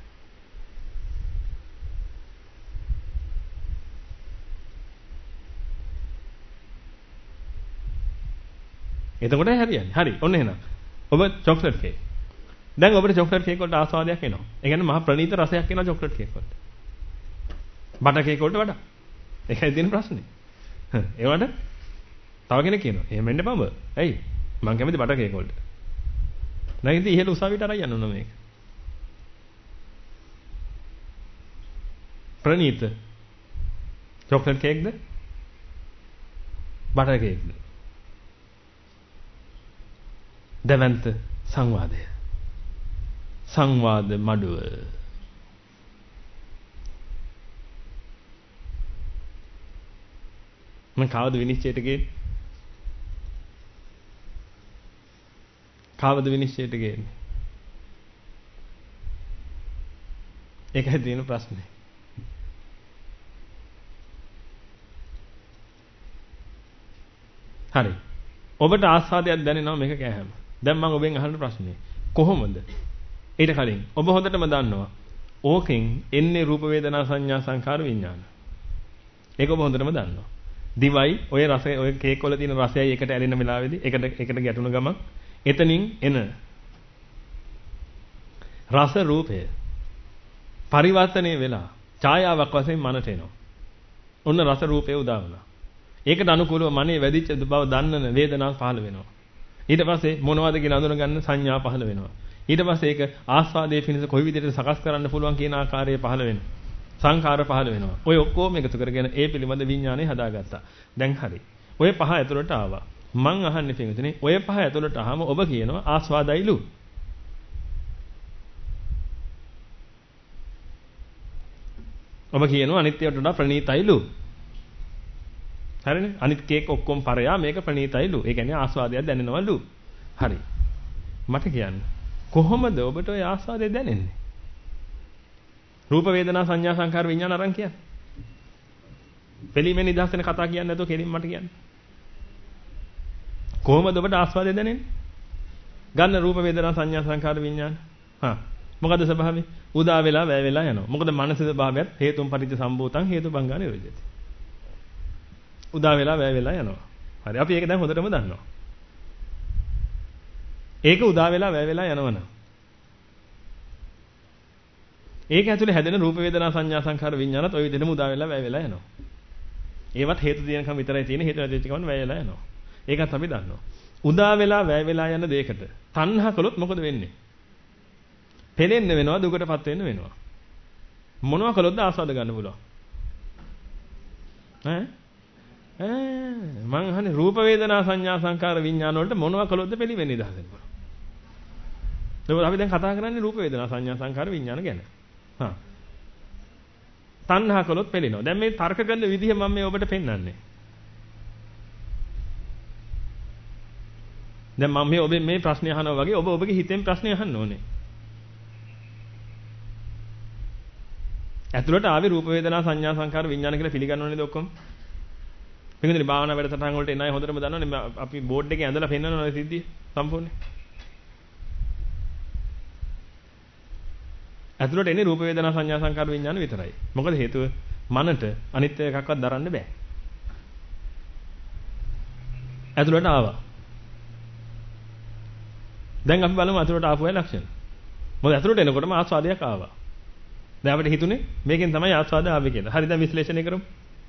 එතකොට හරියන්නේ. හරි. ඔන්න එහෙනම්. ඔබ චොක්ලට් කේක්. දැන් ඔබට චොක්ලට් කේක් වලට ආස්වාදයක් එනවා. ඒ කියන්නේ මහා ප්‍රණීත රසයක් එනවා චොක්ලට් කේක් වලට. බටර් කේක් වලට වඩා. ඒකයි තියෙන ප්‍රශ්නේ. ඒවට තව කෙනෙක් කියනවා. එහෙම වෙන්න බඹ. ඇයි? මං කැමති බටර් කේක් වලට. නැගිට ඉහළ උසාවියට අරන් යන්න ඕන මේක. ප්‍රණීත චොක්ලට් කේක්ද? බටර් කේක්ද? දවන්ත සංවාදය. සංවාද මඩුව. මම කවද විනිශ්චයට ගේන්නේ? කවද විනිශ්චයට ගේන්නේ? ඒකයි තියෙන ප්‍රශ්නේ. හරි. ඔබට ආස්වාදයක් දැනෙනවා මේක කෑම. දැන් මම ඔබෙන් අහන්න ප්‍රශ්නේ. කොහොමද? ඊට කලින් ඔබ හොඳටම දන්නවා. ඕකෙන් එන්නේ රූප වේදනා සංඥා සංකාර විඥාන. ඒක ඔබ හොඳටම දන්නවා. දිවයි ඔය රසය ඔය කේක් වල තියෙන රසයයි එකට ඇලෙන වෙලාවේදී එකට ගැටුණු ගමන් එතනින් එන රස රූපය පරිවර්තනය වෙලා ඡායාවක් වශයෙන් මනට එනවා. ඔන්න රස රූපය උදා වුණා. ඒකට අනුකූලව මනේ වැඩිච්ච බව දන්නන වේදනාව පහළ වෙනවා. ඊට පස්සේ මොනවද කියලා අඳුන ගන්න සංඥා පහළ වෙනවා. ඊට පස්සේ ඒක ආස්වාදයේ පිණිස කොයි විදිහට සකස් කරන්න පුළුවන් කියන ආකාරයේ පහළ වෙනවා. සංඛාර පහළ වෙනවා. ඔය ඔක්කොම එකතු කරගෙන ඒ පිළිබඳ විඥානය හදාගත්තා. දැන් හරි. ඔය පහ ඇතුළට ආවා. මං අහන්නේ පිටුනේ ඔය පහ ඇතුළට ආවම ඔබ කියනවා ආස්වාදයිලු. ඔබ කියනවා අනිත්‍යයට වඩා ප්‍රණීතයිලු. හරිනේ? අනිත් කේක් ඔක්කොම පරයා මේක ප්‍රණීතයිලු. ඒ කියන්නේ ආස්වාදයක් දැනෙනවලු. හරි. මට කියන්න. කොහොමද ඔබට ඔය ආස්වාදය දැනෙන්නේ? රූප වේදනා සංඥා සංකාර විඥාන අරන් කියන්නේ. පිළිමේ නිදහස් වෙන කතා කියන්නේ නැතුව කෙලින් මට කියන්න. කොහොමද ඔබට ආස්වාදය දැනෙන්නේ? ගන්න රූප වේදනා සංඥා සංකාර විඥාන. මොකද ස්වභාවය? උදා වෙලා වැය වෙලා යනවා. මොකද මනසේ ස්වභාවයත් හේතුන් පරිදි සම්භූතං හේතුබංගා නිරෝධයති. උදා වෙලා වැය වෙලා යනවා. හරි. අපි ඒක දැන් හොඳටම දන්නවා. ඒක උදා වෙලා වැය වෙලා යනවනම් ඒක ඇතුලේ හැදෙන රූප වේදනා සංඥා සංඛාර විඥානත් ওই විදිහටම උදා වෙලා වැය වෙලා යනවා. ඒවත් හේතු තියෙනකම් විතරයි තියෙන්නේ. හේතු නැති වෙච්ච ගමන් වැය වෙලා යනවා. ඒකත් අපි දන්නවා. උදා වෙලා වැය වෙලා යන දෙයකට තණ්හා කළොත් මොකද වෙන්නේ? පෙලෙන්න වෙනවා, දුකටපත් වෙන්න වෙනවා. මොනවා කළොත්ද ආස්වාද ගන්න පුළුවන්? මං අහන්නේ රූප වේදනා සංඥා සංකාර විඥාන වලට මොනවා කළොත්ද පිළිවෙන්නේ ඉඳහදෙන්න පුළුවන්. ඒක අපි දැන් කතා කරන්නේ රූප වේදනා සංඥා සංකාර විඥාන ගැන. තණ්හා කළොත් පෙළෙනවා. දැන් මේ තර්ක කරන විදිහ මම මේ ඔබට පෙන්වන්නේ. දැන් මම මේ ඔබේ මේ ප්‍රශ්නේ අහනවා වගේ ඔබ ඔබගේ හිතෙන් ප්‍රශ්නේ අහන්න ඕනේ. ඇතුළට ආවේ රූප වේදනා සංඥා සංකාර විඥාන කියලා පිළිගන්නව නේද ඔක්කොම? පිටින් භාවනා වැඩසටහන් වලට එන අය හොඳටම දන්නවනේ අපි බෝඩ් එකේ ඇඳලා පෙන්නනවා සිද්ධිය සම්පූර්ණයෙන්. ඇතුළට එන්නේ රූප වේදනා සංඥා සංකාර විඥාන විතරයි. මොකද හේතුව මනට අනිත් එකක්වත් දරන්න බෑ. ඇතුළට ආවා. දැන් අපි බලමු ඇතුළට ආපු අය ලක්ෂණ. මොකද ඇතුළට එනකොටම ආස්වාදයක් ආවා. දැන් අපිට හිතුනේ මේකෙන් තමයි ආස්වාද ආවේ කියලා. හරි දැන් විශ්ලේෂණය කරමු.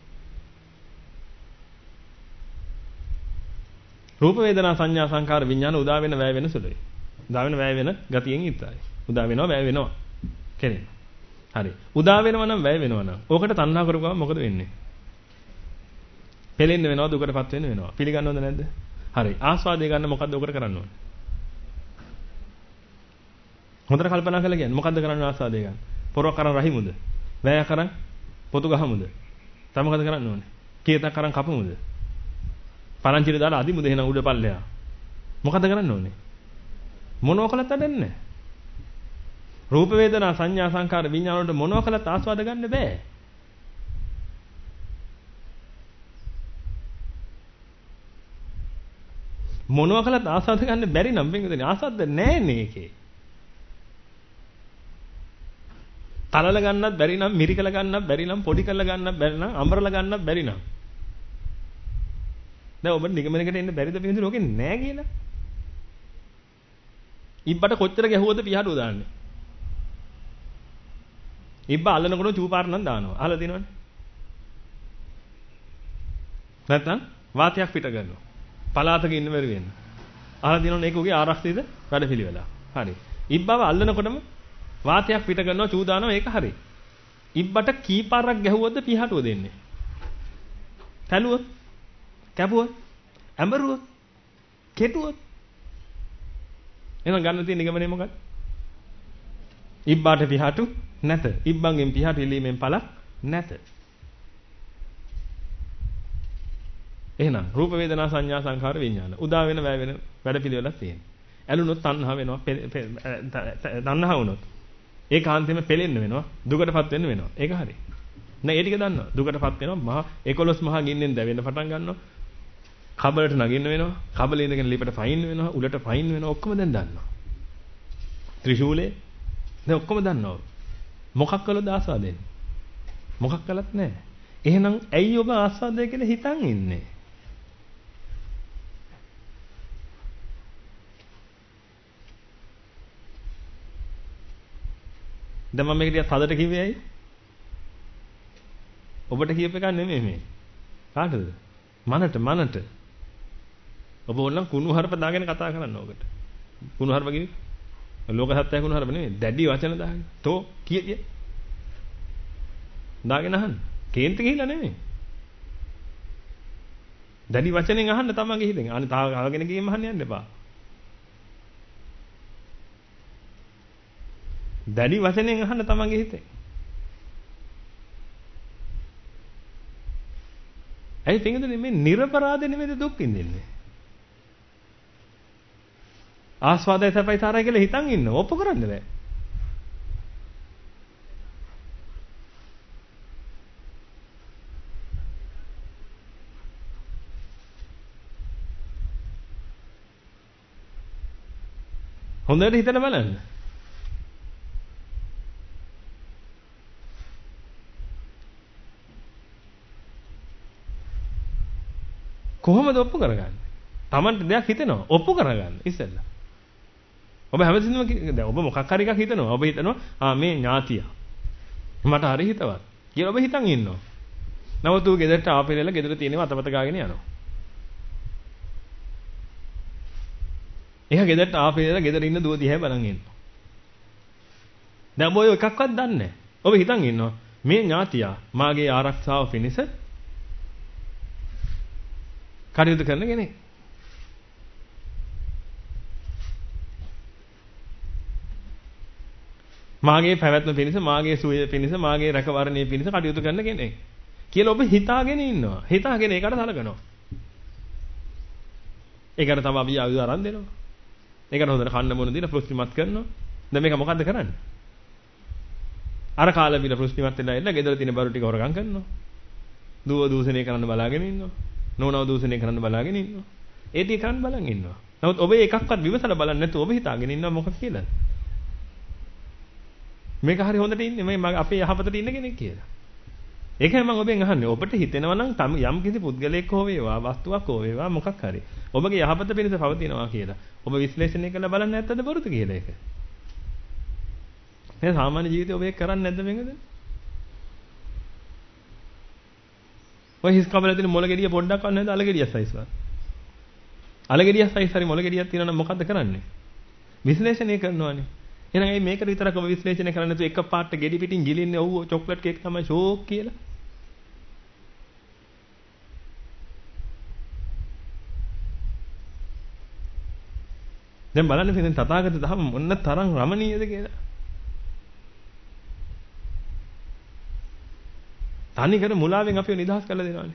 රූප වේදනා සංඥා සංකාර විඥාන උදා වෙන වැය වෙන සුළුයි. උදා වෙන වැය වෙන ගතියෙන් ඉස්සයි. උදා වෙනවා වැය වෙනවා. කෙරෙන. හරි. උදා වෙනවා නම් වැය වෙනවා නම්. ඕකට තණ්හා කරුවම මොකද වෙන්නේ? පෙලෙන්න වෙනවා දුකටපත් වෙන්න වෙනවා. පිළිගන්නවද නැද්ද? හරි. ආස්වාදය ගන්න මොකද්ද ඔකට කරන්න ඕනේ? හොඳට කල්පනා කරලා කියන්න. මොකද්ද කරන්න ආස්වාදය ගන්න? පොරක් කරන් රහිමුද? වැය කරන් පොතු ගහමුද? තව මොකද කරන්න ඕනේ? කීයතක් කරන් කපමුද? පරංචිට දාලා අදිමුද එහෙනම් උඩ පල්ලෙහා. මොකද කරන්න ඕනේ? මොනව කළත් අඩන්නේ නැහැ. රූප වේදනා සංඥා සංකාර විඥාන වලට මොනව කළත් ආස්වාද ගන්න බෑ. මොනව කළත් ආස්වාද ගන්න බැරි නම් වෙන්නේ ආස්වාද නැහැනේ ඒකේ. තලල ගන්නත් බැරි නම් මිරිකල ගන්නත් බැරි නම් පොඩි කරලා ගන්නත් බැරි නම් අඹරලා ගන්නත් බැරි නම් දැන් ඔබ නිගමනයකට එන්න බැරිද පිළිඳු ලෝකේ නෑ කියලා. ඉබ්බට කොච්චර ගැහුවද පියාටුව දාන්නේ. ඉබ්බ අල්ලනකොට චූපාර නම් දානවා. අහලා දිනවනේ. නැත්නම් වාතයක් පිට කරනවා. පලාතක ඉන්න බැරි වෙන්න. අහලා දිනවනේ ඒක උගේ ආරක්ෂිත වැඩපිළිවෙල. හරි. ඉබ්බව අල්ලනකොටම වාතයක් පිට කරනවා චූ දානවා ඒක හරි. ඉබ්බට කීපාරක් ගැහුවොත්ද පියාටුව දෙන්නේ. තැළුවොත් කැපුවොත් ඇඹරුවොත් කෙටුවොත් එහෙනම් ගන්න තියෙන නිගමනය මොකක්ද? ඉබ්බාට පිහාටු නැත. ඉබ්බන්ගෙන් පිහාටු ඉලීමෙන් පළක් නැත. එහෙනම් රූප වේදනා සංඥා සංඛාර විඥාන උදා වෙන වැය වෙන වැඩපිළිවෙලක් තියෙනවා. ඇලුනොත් තණ්හා වෙනවා. තණ්හා වුණොත් ඒකාන්තයෙන්ම පෙලෙන්න වෙනවා. දුකටපත් වෙන්න වෙනවා. ඒක හරි. නෑ ඒ ටික දන්නවා. දුකටපත් වෙනවා. මහා 11 මහා ගින්නෙන් දැවෙන්න පටන් ගන්නවා. කබලට නගින්න වෙනවා. කබලේ ඉඳගෙන ලිපට ෆයින් වෙනවා. උලට ෆයින් වෙනවා. ඔක්කොම දැන් දන්නවා. ත්‍රිශූලේ දැන් ඔක්කොම දන්නවා. මොකක් කළොත් ආස්වාදෙන්නේ? මොකක් කළත් නෑ. එහෙනම් ඇයි ඔබ ආස්වාදය කියලා හිතන් ඉන්නේ? දැන් මම මේක ටිකක් හදට කිව්වේ ඇයි? ඔබට කියප එකක් නෙමෙයි මේ. කාටද? මනට. ඔබ ඕනනම් කුණු හරප දාගෙන කතා කරන්න ඕකට. කුණු හරප කිව්වේ? ලෝක සත්‍යය කුණු හරප නෙමෙයි. දැඩි වචන දාගෙන. තෝ කිය. දාගෙන අහන්න. කේන්ති ගිහිල්ලා නෙමෙයි. දැඩි වචනෙන් අහන්න තමන්ගේ හිතෙන්. අනේ තාම අහගෙන ගිහින් අහන්න යන්න එපා. දැඩි වචනෙන් අහන්න තමන්ගේ හිතෙන්. ඇයි පින්වතුනි මේ නිර්පරාධ නෙමෙයිද දුක් විඳින්නේ? ආස්වාදය සැපයි තරයි කියලා හිතන් ඉන්න ඔප්පු කරන්න බෑ. හොඳට හිතලා බලන්න. කොහොමද ඔප්පු කරගන්නේ? Tamanට දෙයක් හිතෙනවා ඔප්පු කරගන්න ඉස්සෙල්ලා. ඔබ හැමතිස්සෙම දැන් ඔබ මොකක් හරි එකක් හිතනවා. ඔබ හිතනවා මේ ඥාතිය. මට හරි හිතවත්. කියලා ඔබ හිතන් ඉන්නවා. නමුත් ඌ ගෙදරට ආපෙරෙලා ගෙදර තියෙනවා අතපත ගාගෙන යනවා. එයා ගෙදරට ආපෙරෙලා ගෙදර ඉන්න දුව දිහා බලන් ඉන්නවා. දැන් ඔය එකක්වත් දන්නේ නැහැ. ඔබ හිතන් ඉන්නවා මේ ඥාතියා මාගේ ආරක්ෂාව පිණිස කටයුතු කරන කෙනෙක්. මාගේ පැවැත්ම පිණිස, මාගේ සුවය පිණිස, මාගේ රැකවරණය පිණිස කටයුතු කරන කෙනෙක් කියලා ඔබ හිතාගෙන ඉන්නවා. හිතාගෙන ඒකට සලකනවා. ඒකට තමයි අපි ආයුධ අරන් දෙනවා. ඒකට හොඳට කන්න මොන දීලා ප්‍රතිමත් කරනවා. දැන් මේක මොකද්ද කරන්නේ? අර කාලේ බිල ප්‍රතිමත් වෙලා ඉන්න ගෙදර තියෙන බරු ටික හොරගම් කරනවා. දුව දූෂණය කරන්න බලාගෙන ඉන්නවා. නෝනව දූෂණය කරන්න බලාගෙන ඉන්නවා. ඒ ටික කරන්න බලන් ඉන්නවා. නමුත් ඔබ එකක්වත් විමසලා බලන්නේ නැතුව ඔබ හිතාගෙන ඉන්නවා මොකක් කියලාද? මේක හරි හොඳට ඉන්නේ මේ අපේ යහපතට ඉන්න කෙනෙක් කියලා. ඒකයි මම ඔබෙන් අහන්නේ. ඔබට හිතෙනවා නම් යම් කිසි පුද්ගලයෙක් හෝ වේවා, වස්තුවක් හෝ වේවා මොකක් හරි. ඔබගේ යහපත පිණිස පවතිනවා කියලා. ඔබ විශ්ලේෂණය කරලා බලන්න නැත්තද බොරුද කියලා ඒක. මේ සාමාන්‍ය ජීවිතේ ඔබ ඒක කරන්නේ නැද්ද මේකද? ඔය හිස් කබල තියෙන මොළ ගෙඩිය පොඩ්ඩක් වන්න නැද්ද? අල ගෙඩිය සයිස් වල. අල ගෙඩිය සයිස් හරි මොළ ගෙඩියක් තියෙනවා නම් මොකද්ද කරන්නේ? විශ්ලේෂණය කරනවානේ. එහෙනම් මේ මේකට විතරක් ඔබ විශ්ලේෂණය කරන්නේ නැතුව එක පාට ගෙඩි පිටින් ගිලින්නේ ඔව් චොක්ලට් කේක් තමයි ෂෝක් කියලා. දැන් බලන්න මේ තථාගත ධර්ම මොන්න තරම් රමණීයද කියලා. තනිකර මුලාවෙන් අපිව නිදහස් කරලා දෙනවානේ.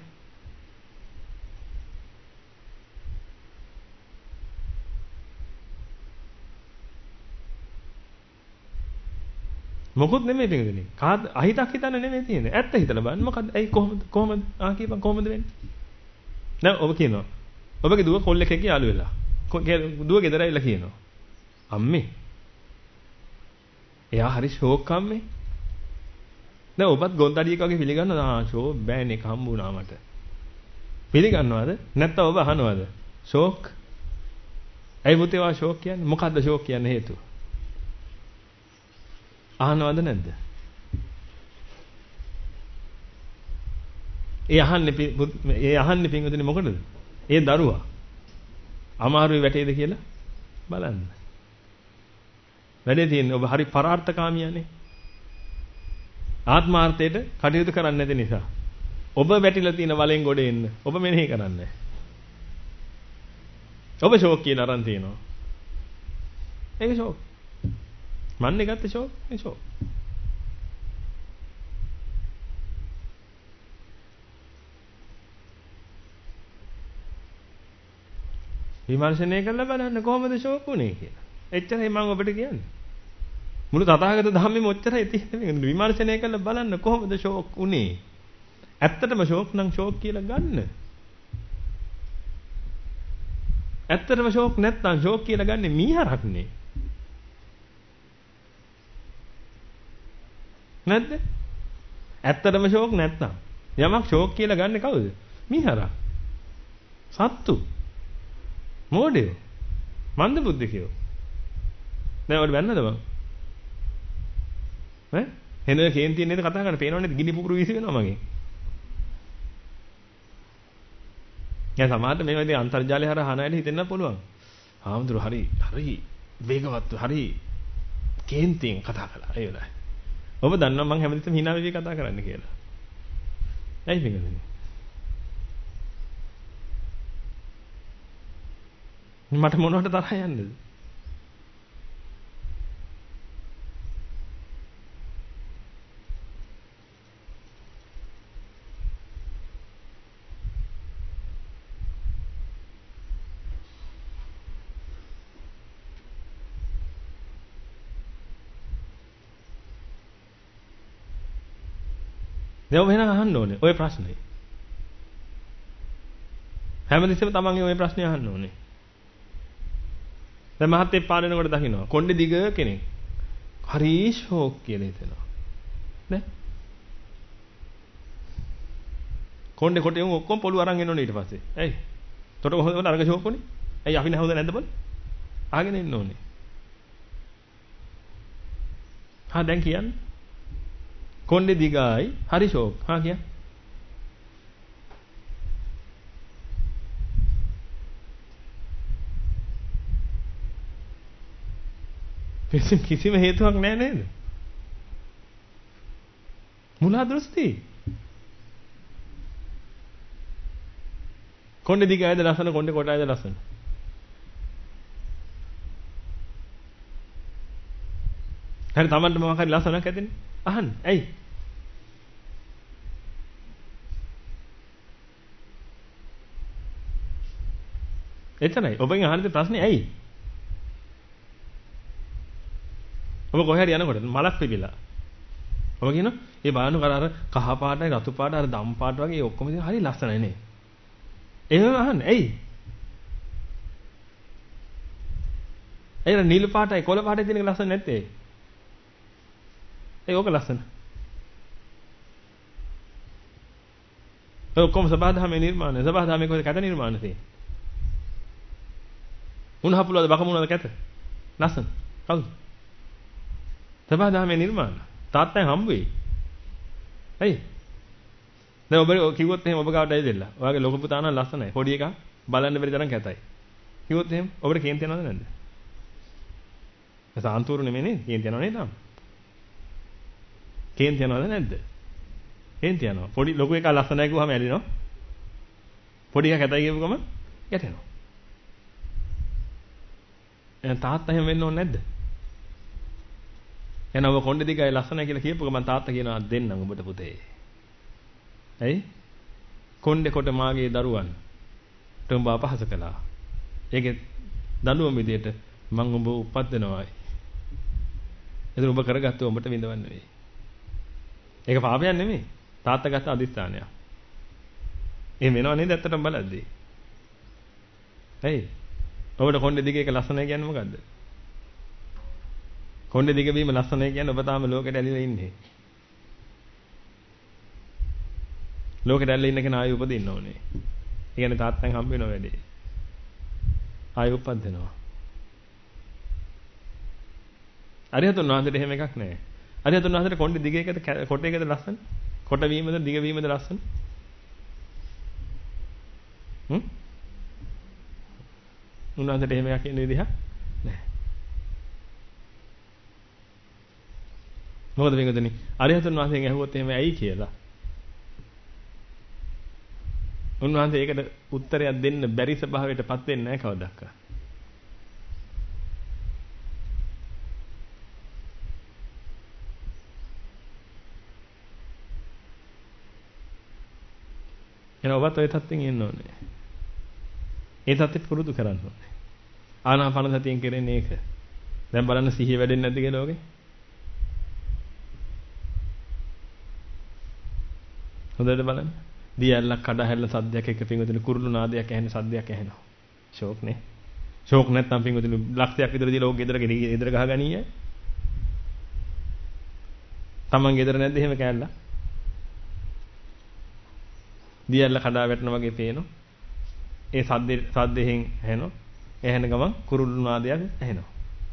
මොකොත් නෙමෙයි පිටුනේ. කාද අහිතක් හිතන්න නෙමෙයි තියෙන්නේ. ඇත්ත හිතලා බලන්න. මොකද්ද? ඇයි කොහොමද? කියපන් කොහොමද වෙන්නේ? දැන් ඔබ කියනවා. ඔබගේ දුව කොල්ලෙක් එක්ක යාළු වෙලා. දුව ගෙදර ඇවිල්ලා කියනවා. අම්මේ. එයා හරි ෂෝක් අම්මේ. දැන් ඔබත් ගොන්දඩියෙක් වගේ පිළිගන්නවා. ෂෝ බෑන් එක හම්බුණා මට. පිළිගන්නවද? නැත්නම් ඔබ අහනවද? ෂෝක්. ඇයි පුතේ වා ෂෝක් කියන්නේ? මොකද්ද ෂෝක් කියන්නේ හේතුව? අහනවද නැද්ද? ඒ අහන්නේ පින්වතුනි මොකටද? ඒ දරුවා අමාරුවේ වැටේද කියලා බලන්න. වැඩේ තියෙන්නේ ඔබ හරි පරාර්ථකාමියානේ. ආත්මාර්ථයට කටයුතු කරන්නේ නැති නිසා. ඔබ වැටිලා තියෙන වලෙන් ගොඩ එන්න ඔබ මෙනෙහි කරන්නේ. ඔබ ෂෝක් කියලා අරන් තියනවා. ඒක ෂෝක්. මන්නේ ගත්ත ෂෝක් ඒ ෂෝක්. විමර්ශනය කරලා බලන්න කොහොමද ෂෝක් උනේ කියලා. එච්චරයි මම ඔබට කියන්නේ. මුළු තථාගත ධම්මෙම ඔච්චරයි තියෙන්නේ. විමර්ශනය කරලා බලන්න කොහොමද ෂෝක් උනේ. ඇත්තටම ෂෝක් නම් ෂෝක් කියලා ගන්න. ඇත්තටම ෂෝක් නැත්නම් ෂෝක් කියලා ගන්නේ මීහරක්නේ. නැද්ද? ඇත්තටම ෂෝක් නැත්නම් යමක් ෂෝක් කියලා ගන්න කවුද? මීහරක්. සත්තු. මොඩියෝ. මන්ද බුද්ධිකයෝ. දැන් ඔයාලට බැන්නද බං? ඈ? එන කේන්තියෙන් නේද කතා කරන්නේ? පේනවනේ ගිනි පුපුරු වීසි වෙනවා මගෙන්. දැන් සමහරට මේ වගේ අන්තර්ජාලය හරහා අහනයිද හිතෙන්න පුළුවන්. ආම්දුර හරි වේගවත් හරි කේන්තියෙන් කතා කළා ඒ වෙලාවේ. ඔබ දන්නවා මම හැමතිස්සෙම hina වෙවි කතා කරන්න කියලා. ඇයි මේකද? මට මොනවට තරහ යන්නද? දැන් ඔබ එහෙනම් අහන්න ඕනේ ওই ප්‍රශ්නේ. හැමතිස්සෙම තමන්ගේ ওই ප්‍රශ්නේ අහන්න ඕනේ. දැන් මහත්තයෙක් පාරේනකොට දකින්නවා කොණ්ඩේ දිග කෙනෙක්. හරි ෂෝක් කියලා හිතෙනවා. නේ? කොණ්ඩේ කොටේ ඔක්කොම පොළු අරන් එනෝනේ ඊට පස්සේ. ඇයි? තොට කොහොමද අරග ෂෝක් උනේ? ඇයි අපි නැහුද නැද්ද බල? ආගෙන ඉන්න ඕනේ. දැන් කියන්නේ කොණ්ඩේ දිගයි. හරි ෂෝක්. හා කිය. කිසිම හේතුවක් නැහැ නේද? මුලා දෘෂ්ටි. කොණ්ඩේ දිගයිද ලස්සන කොණ්ඩේ කොටයිද ලස්සන? හරි තමන්ට මොකක් හරි ලස්සනක් ඇතිනේ. අහන්න. ඇයි? එතනයි. ඔබගෙන් අහන්න ප්‍රශ්නේ ඇයි? ඔබ කොහේ හරි යනකොට මලක් පිපිලා. ඔබ කියනවා ඒ බානු කර අර කහ පාටයි රතු පාටයි අර දම් පාට වගේ ඔක්කොම හරි ලස්සනයි නේ. එහෙම අහන්නේ. ඇයි? ඒ නිල් පාටයි කොළ පාටයි තියෙන එක ලස්සන නැත්තේ. ඒ ඕක ලස්සන. ඒ ඔක්කොම සබහාදහමේ නිර්මාණය. සබහාදහමේ කොහෙද කැත නිර්මාණය තියෙන්නේ? උණහපුලවද බකමුණවද කැත? ලස්සන. කවුද? සබහාදහමේ නිර්මාණ. තාත්තෙන් හම්බ වෙයි. ඇයි? දැන් ඔබ කිව්වොත් එහෙම ඔබ ගාවට ඇවිදෙලා. ඔයාගේ ලොකු පුතා නම් ලස්සනයි. පොඩි එකා බලන්න බැරි තරම් කැතයි. කිව්වොත් එහෙම ඔබට කේන්ති යනවද නැද්ද? සාන්තුරු නෙමෙයි නේද? කේන්ති යනව නේද? කේන්ති යනවද නැද්ද? කේන්ති යනවා. පොඩි ලොකු එකා ලස්සනයි කිව්වම ඇලිනවා. පොඩි එකා කැතයි කියපු ගමන් ගැටෙනවා. එහෙනම් තාත්තා එහෙම වෙන්න ඕනේ නැද්ද? එහෙනම් ඔබ කොණ්ඩේ දිගයි ලස්සනයි කියලා කියපු ගමන් තාත්තා කියනවා දෙන්නම් ඔබට පුතේ. ඇයි? කොණ්ඩේ කොට මාගේ දරුවන් උඹ අපහාස කළා. ඒකේ දඬුවම් විදියට මම ඔබ උපද්දනවායි. එතන ඔබ කරගත්තේ ඔබට විඳවන්න වෙයි. ඒක පාපයක් නෙමෙයි. තාත්තා ගත්ත අදිස්ථානයක්. එහෙම වෙනව නේද ඇත්තටම බලද්දී? ඇයි? ඔබට කොණ්ඩේ දිග එක ලස්සනයි කියන්නේ මොකද්ද? කොණ්ඩේ දිග වීම ලස්සනයි කියන්නේ ඔබ තාම ලෝකෙට ඇලිලා ඉන්නේ. ලෝකෙට ඇලිලා ඉන්න කෙනා ආයෙ උපදින්න ඕනේ. ඒ කියන්නේ තාත්තෙන් හම්බ වෙනව වැඩේ. ආයෙ උපදිනවා. අරිහතුන් වහන්සේට එහෙම එකක් නැහැ. අරිහතුන් වහන්සේට කොණ්ඩේ දිග එකද කොට එකද ලස්සන? කොට වීමද දිග වීමද ලස්සන? උන්වහන්සේට එහෙම එකක් කියන විදිහක් නැහැ. මොකද මේකදනි අරිහතුන් වහන්සේගෙන් ඇහුවොත් එහෙම ඇයි කියලා. උන්වහන්සේ ඒකට උත්තරයක් දෙන්න බැරි ස්වභාවයටපත් වෙන්නේ නැහැ කවදාවත්. එහෙනම් ඔබත් ඔය තත්ත්වෙන් ඉන්න ඕනේ. ඒ තත්ත්වෙත් පුරුදු කරන්න ඕනේ. ආනාපාන සතියෙන් කරන්නේ ඒක. දැන් බලන්න සිහිය වැඩෙන්නේ නැද්ද කියලා ඔගේ? හොඳට බලන්න. දියැලක් කඩ හැල්ල සද්දයක් එක පිංගුතුනි කුරුළු නාදයක් ඇහෙන සද්දයක් ඇහෙනවා. ෂෝක් නේ. ෂෝක් නැත්නම් පිංගුතුනි ලක්ෂයක් විතර දීලා ඕක ගෙදර ගහගනීය. Taman ගෙදර නැද්ද එහෙම කෑල්ල? දියැල්ල කඩා වැටෙනා වගේ පේනවා. ඒ සද්දෙන් ඇහෙනවා. ඇහෙන ගමන් කුරුළු නාදයක් ඇහෙනවා.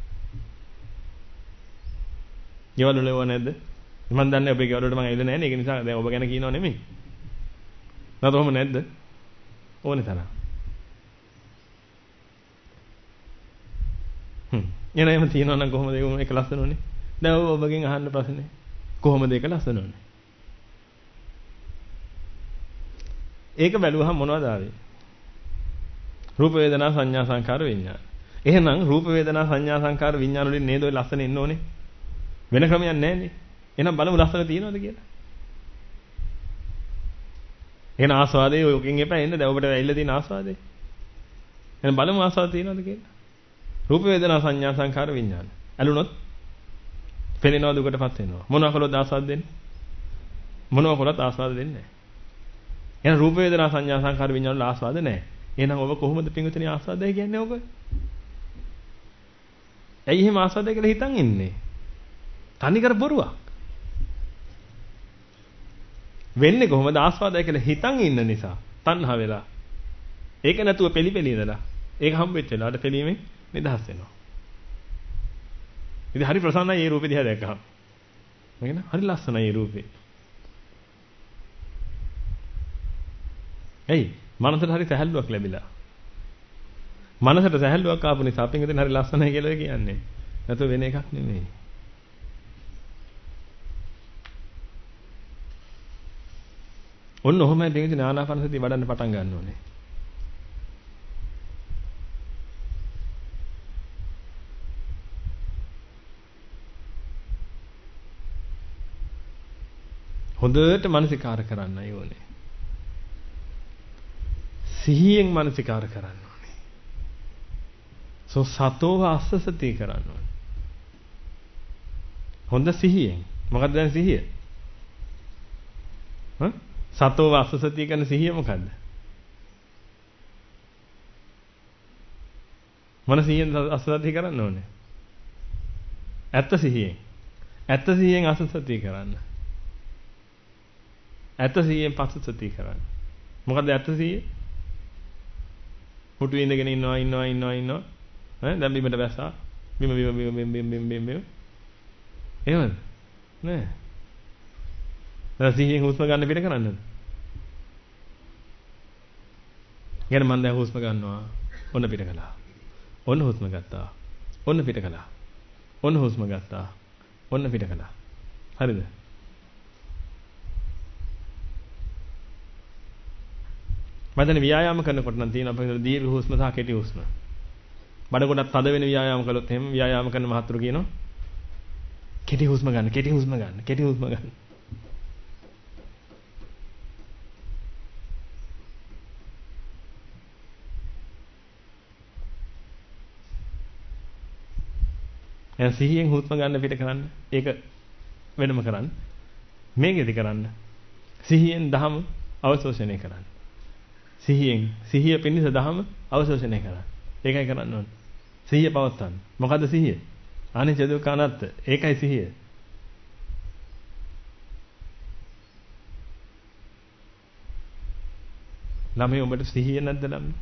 ගෙවල් වල ඒව නැද්ද? මම දන්නේ ඔබේ ගෙවල් වලට මම ඇවිල්ලා නැහැ නේ. ඒක නිසා දැන් ඔබ ගැන කියනව නෙමෙයි. නැතොම නැද්ද? ඕනේ තරම්. එනෑම තියනවා නම් කොහොමද ඒක ලස්සන උනේ? දැන් ඔබගෙන් අහන්න ප්‍රශ්නේ. කොහොමද ඒක ලස්සන උනේ? ඒක බැලුවහම මොනවද ආවේ? රූප වේදනා සංඥා සංකාර විඥාන. එහෙනම් රූප වේදනා සංඥා සංකාර විඥාන වලින් නේද ඔය ලස්සන එන්න ඕනේ? වෙන ක්‍රමයක් නැහැ නේ. එහෙනම් බලමු ලස්සන තියනවද කියලා. එහෙනම් ආස්වාදේ ඔයකින් එපා එන්න දැන් ඔබට ඇවිල්ලා තියෙන ආස්වාදේ. එහෙනම් බලමු ආස්වාද තියනවද කියලා. රූප වේදනා සංඥා සංකාර විඥාන. ඇලුනොත් පෙනෙනවා දුකටපත් වෙනවා. මොනවා කළොත් ආස්වාද දෙන්නේ? මොනවා කළොත් ආස්වාද දෙන්නේ නැහැ. එහෙනම් රූප වේදනා සංඥා සංකාර විඥාන වල ආස්වාද නැහැ. එහෙනම් ඔබ කොහොමද පිංගුතුනි ආස්වාදයි කියන්නේ ඔබ? ඇයි එහෙම ආස්වාදයි කියලා හිතන් ඉන්නේ? තනිකර බොරුවක්. වෙන්නේ කොහොමද ආස්වාදයි කියලා හිතන් ඉන්න නිසා තණ්හා වෙලා. ඒක නැතුව පෙලිපෙලි ඉඳලා ඒක හම්බෙච්ච වෙලාවට පෙලීමෙන් නිදහස් වෙනවා. ඉතින් හරි ප්‍රසන්නයි මේ රූපේ දිහා දැක්කහම. මේක නේ හරි ලස්සනයි රූපේ. එයි මනසට හරි සැහැල්ලුවක් ලැබිලා. මනසට සැහැල්ලුවක් ආපු නිසා අපින් හිතෙන් හරි ලස්සනයි කියලා කියන්නේ. නැතු වෙන එකක් නෙමෙයි. ඔන්න ඔහොමයි දෙවියන් ආනාපානසතිය වඩන්න පටන් ගන්න ඕනේ. හොඳට මනසිකාර කරන්නයි ඕනේ. සිහියෙන් මනසිකාර කරන්න ඕනේ. සතෝව අස්සසති කරන්න ඕනේ. හොඳ සිහියෙන්. මොකක්ද දැන් සිහිය? සතෝව අස්සසති කියන සිහිය මොකද්ද? මොන සිහියෙන් අස්සසති කරන්න ඕනේ? ඇත්ත සිහියෙන්. ඇත්ත සිහියෙන් අස්සසති කරන්න. ඇත්ත සිහියෙන් පස්සසති කරන්න. මොකද්ද ඇත්ත සිහිය? මුටු ඉඳගෙන ඉන්නවා. දැන් බිමට බැස්සා. බිම. එහෙමද? නෑ. දැන් සිහියෙන් හුස්ම ගන්න පිට කරන්නද? ඊගෙන මම දැන් හුස්ම ගන්නවා. ඔන්න පිට කළා. ඔන්න හුස්ම ගත්තා. ඔන්න පිට කළා. ඔන්න හුස්ම ගත්තා. ඔන්න පිට කළා. හරිද? මම ව්‍යායාම කරනකොට නම් තියෙන අපේ දීර්ඝ හුස්ම සහ කෙටි හුස්ම. බඩ ගොඩක් තද වෙන ව්‍යායාම කළොත් එහෙම ව්‍යායාම කරන මහතුරු කියනවා කෙටි හුස්ම ගන්න. එයා සිහියෙන් හුස්ම ගන්න පිට කරන්න. ඒක වෙනම කරන්න. මේකෙදි කරන්න. සිහියෙන් දහම අවශෝෂණය කරන්න. සිහිය පිණිස දහම අවශෝෂණය කරන්න. ඒකයි කරන්න ඕනේ. සිහිය පවත්වන්න. මොකද්ද සිහිය? අනිත්‍ය දුක්ඛ අනාත්ම. ඒකයි සිහිය. ළමයි උඹට සිහිය නැද්ද ළමයි?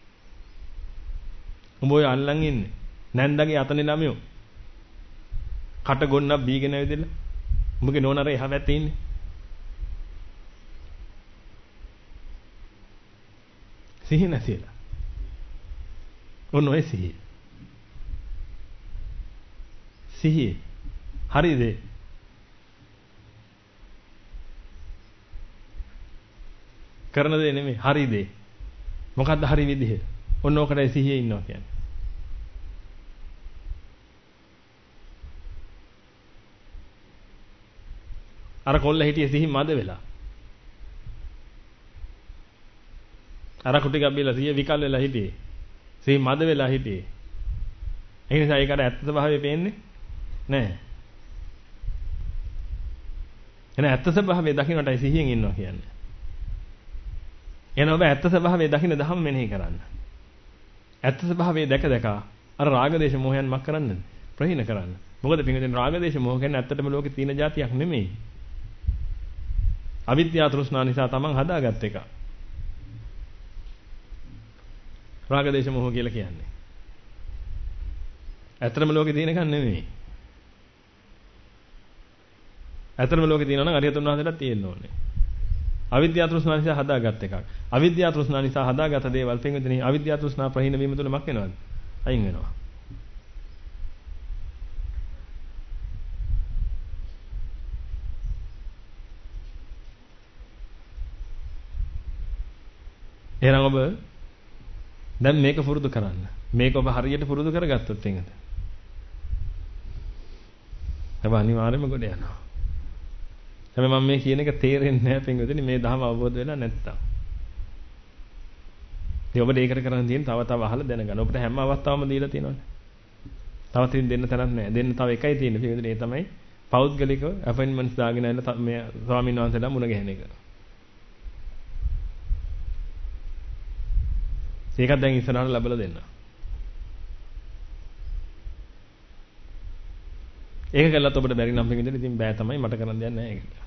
උඹ ඔය අල්ලන් ඉන්නේ. නැන්දගේ අතනේ ළමයෝ. කට ගොන්නක් බීගෙන ඇවිදලා. උඹගේ නෝනර එහා පැත්තේ ඉන්නේ. සිහිය නැතිලා. ඔන්න ඔය සිහිය. සිහිය. හරිද? කරන දේ නෙමෙයි හරිද? මොකද්ද හරි විදිහ? ඔන්න ඕකටයි සිහියේ ඉන්නවා කියන්නේ. අර කොල්ල හිටියේ සිහි මද වෙලා. අර කුටි ගබ්බිලා සිහිය විකල් වෙලා හිටියේ. සිහි මද වෙලා හිටියේ. ඒ නිසා ඒකට ඇත්ත ස්වභාවය පේන්නේ නැහැ. එන ඇත්ත ස්වභාවය දකින්නටයි සිහියෙන් ඉන්නවා කියන්නේ. එන ඔබ ඇත්ත ස්වභාවය දකින්න දහම මෙනෙහි කරන්න. ඇත්ත ස්වභාවය දැක අර රාග දේශ මොහයන් මක් කරන්නද? ප්‍රහීන කරන්න. මොකද පින්විතෙන් රාග දේශ මොහ කියන්නේ ඇත්තටම ලෝකේ තියෙන જાතියක් නෙමෙයි. අවිද්‍යාව තෘෂ්ණා නිසා තමන් හදාගත් එක. රාග දේශ මොහ කියලා කියන්නේ. ඇත්තටම ලෝකේ තියෙන එකක් නෙමෙයි. ඇත්තටම ලෝකේ තියෙනවා නම් අරියතුන් වහන්සේලාට තියෙන්න ඕනේ. අවිද්‍යාව තෘෂ්ණා නිසා හදාගත් එකක්. අවිද්‍යාව තෘෂ්ණා නිසා හදාගත් දේවල් පින්විතනේ අවිද්‍යාව තෘෂ්ණා ප්‍රහීන වීම තුළ මක් වෙනවද? අයින් වෙනවා. එහෙනම් ඔබ දැන් මේක පුරුදු කරන්න. මේක ඔබ හරියට පුරුදු කරගත්තොත් එංගද? ඔබ අනිවාර්යයෙන්ම ගොඩ යනවා. හැබැයි මම මේ කියන එක තේරෙන්නේ නැහැ පින්වතුනි මේ ධර්ම අවබෝධ වෙලා නැත්තම්. ඉතින් ඔබට ඒකට කරන්න තියෙන තව අහලා දැනගන්න. ඔබට හැම අවස්ථාවම දීලා තියෙනවනේ. තවත් ඉතින් දෙන්න තැනක් නැහැ. දෙන්න තව එකයි තියෙන්නේ පින්වතුනි. ඒ තමයි පෞද්ගලිකව අපොයින්ට්මන්ට්ස් දාගෙන ඇවිල්ලා මේ ස්වාමීන් වහන්සේලා මුණ ගැහෙන එක. ඒකත් දැන් ඉස්සරහට ලැබලා දෙන්න. ඒක කළත් ඔබට බැරි නම් පිටින් ඉතින් බෑ තමයි මට කරන්න දෙයක් නැහැ ඒකට.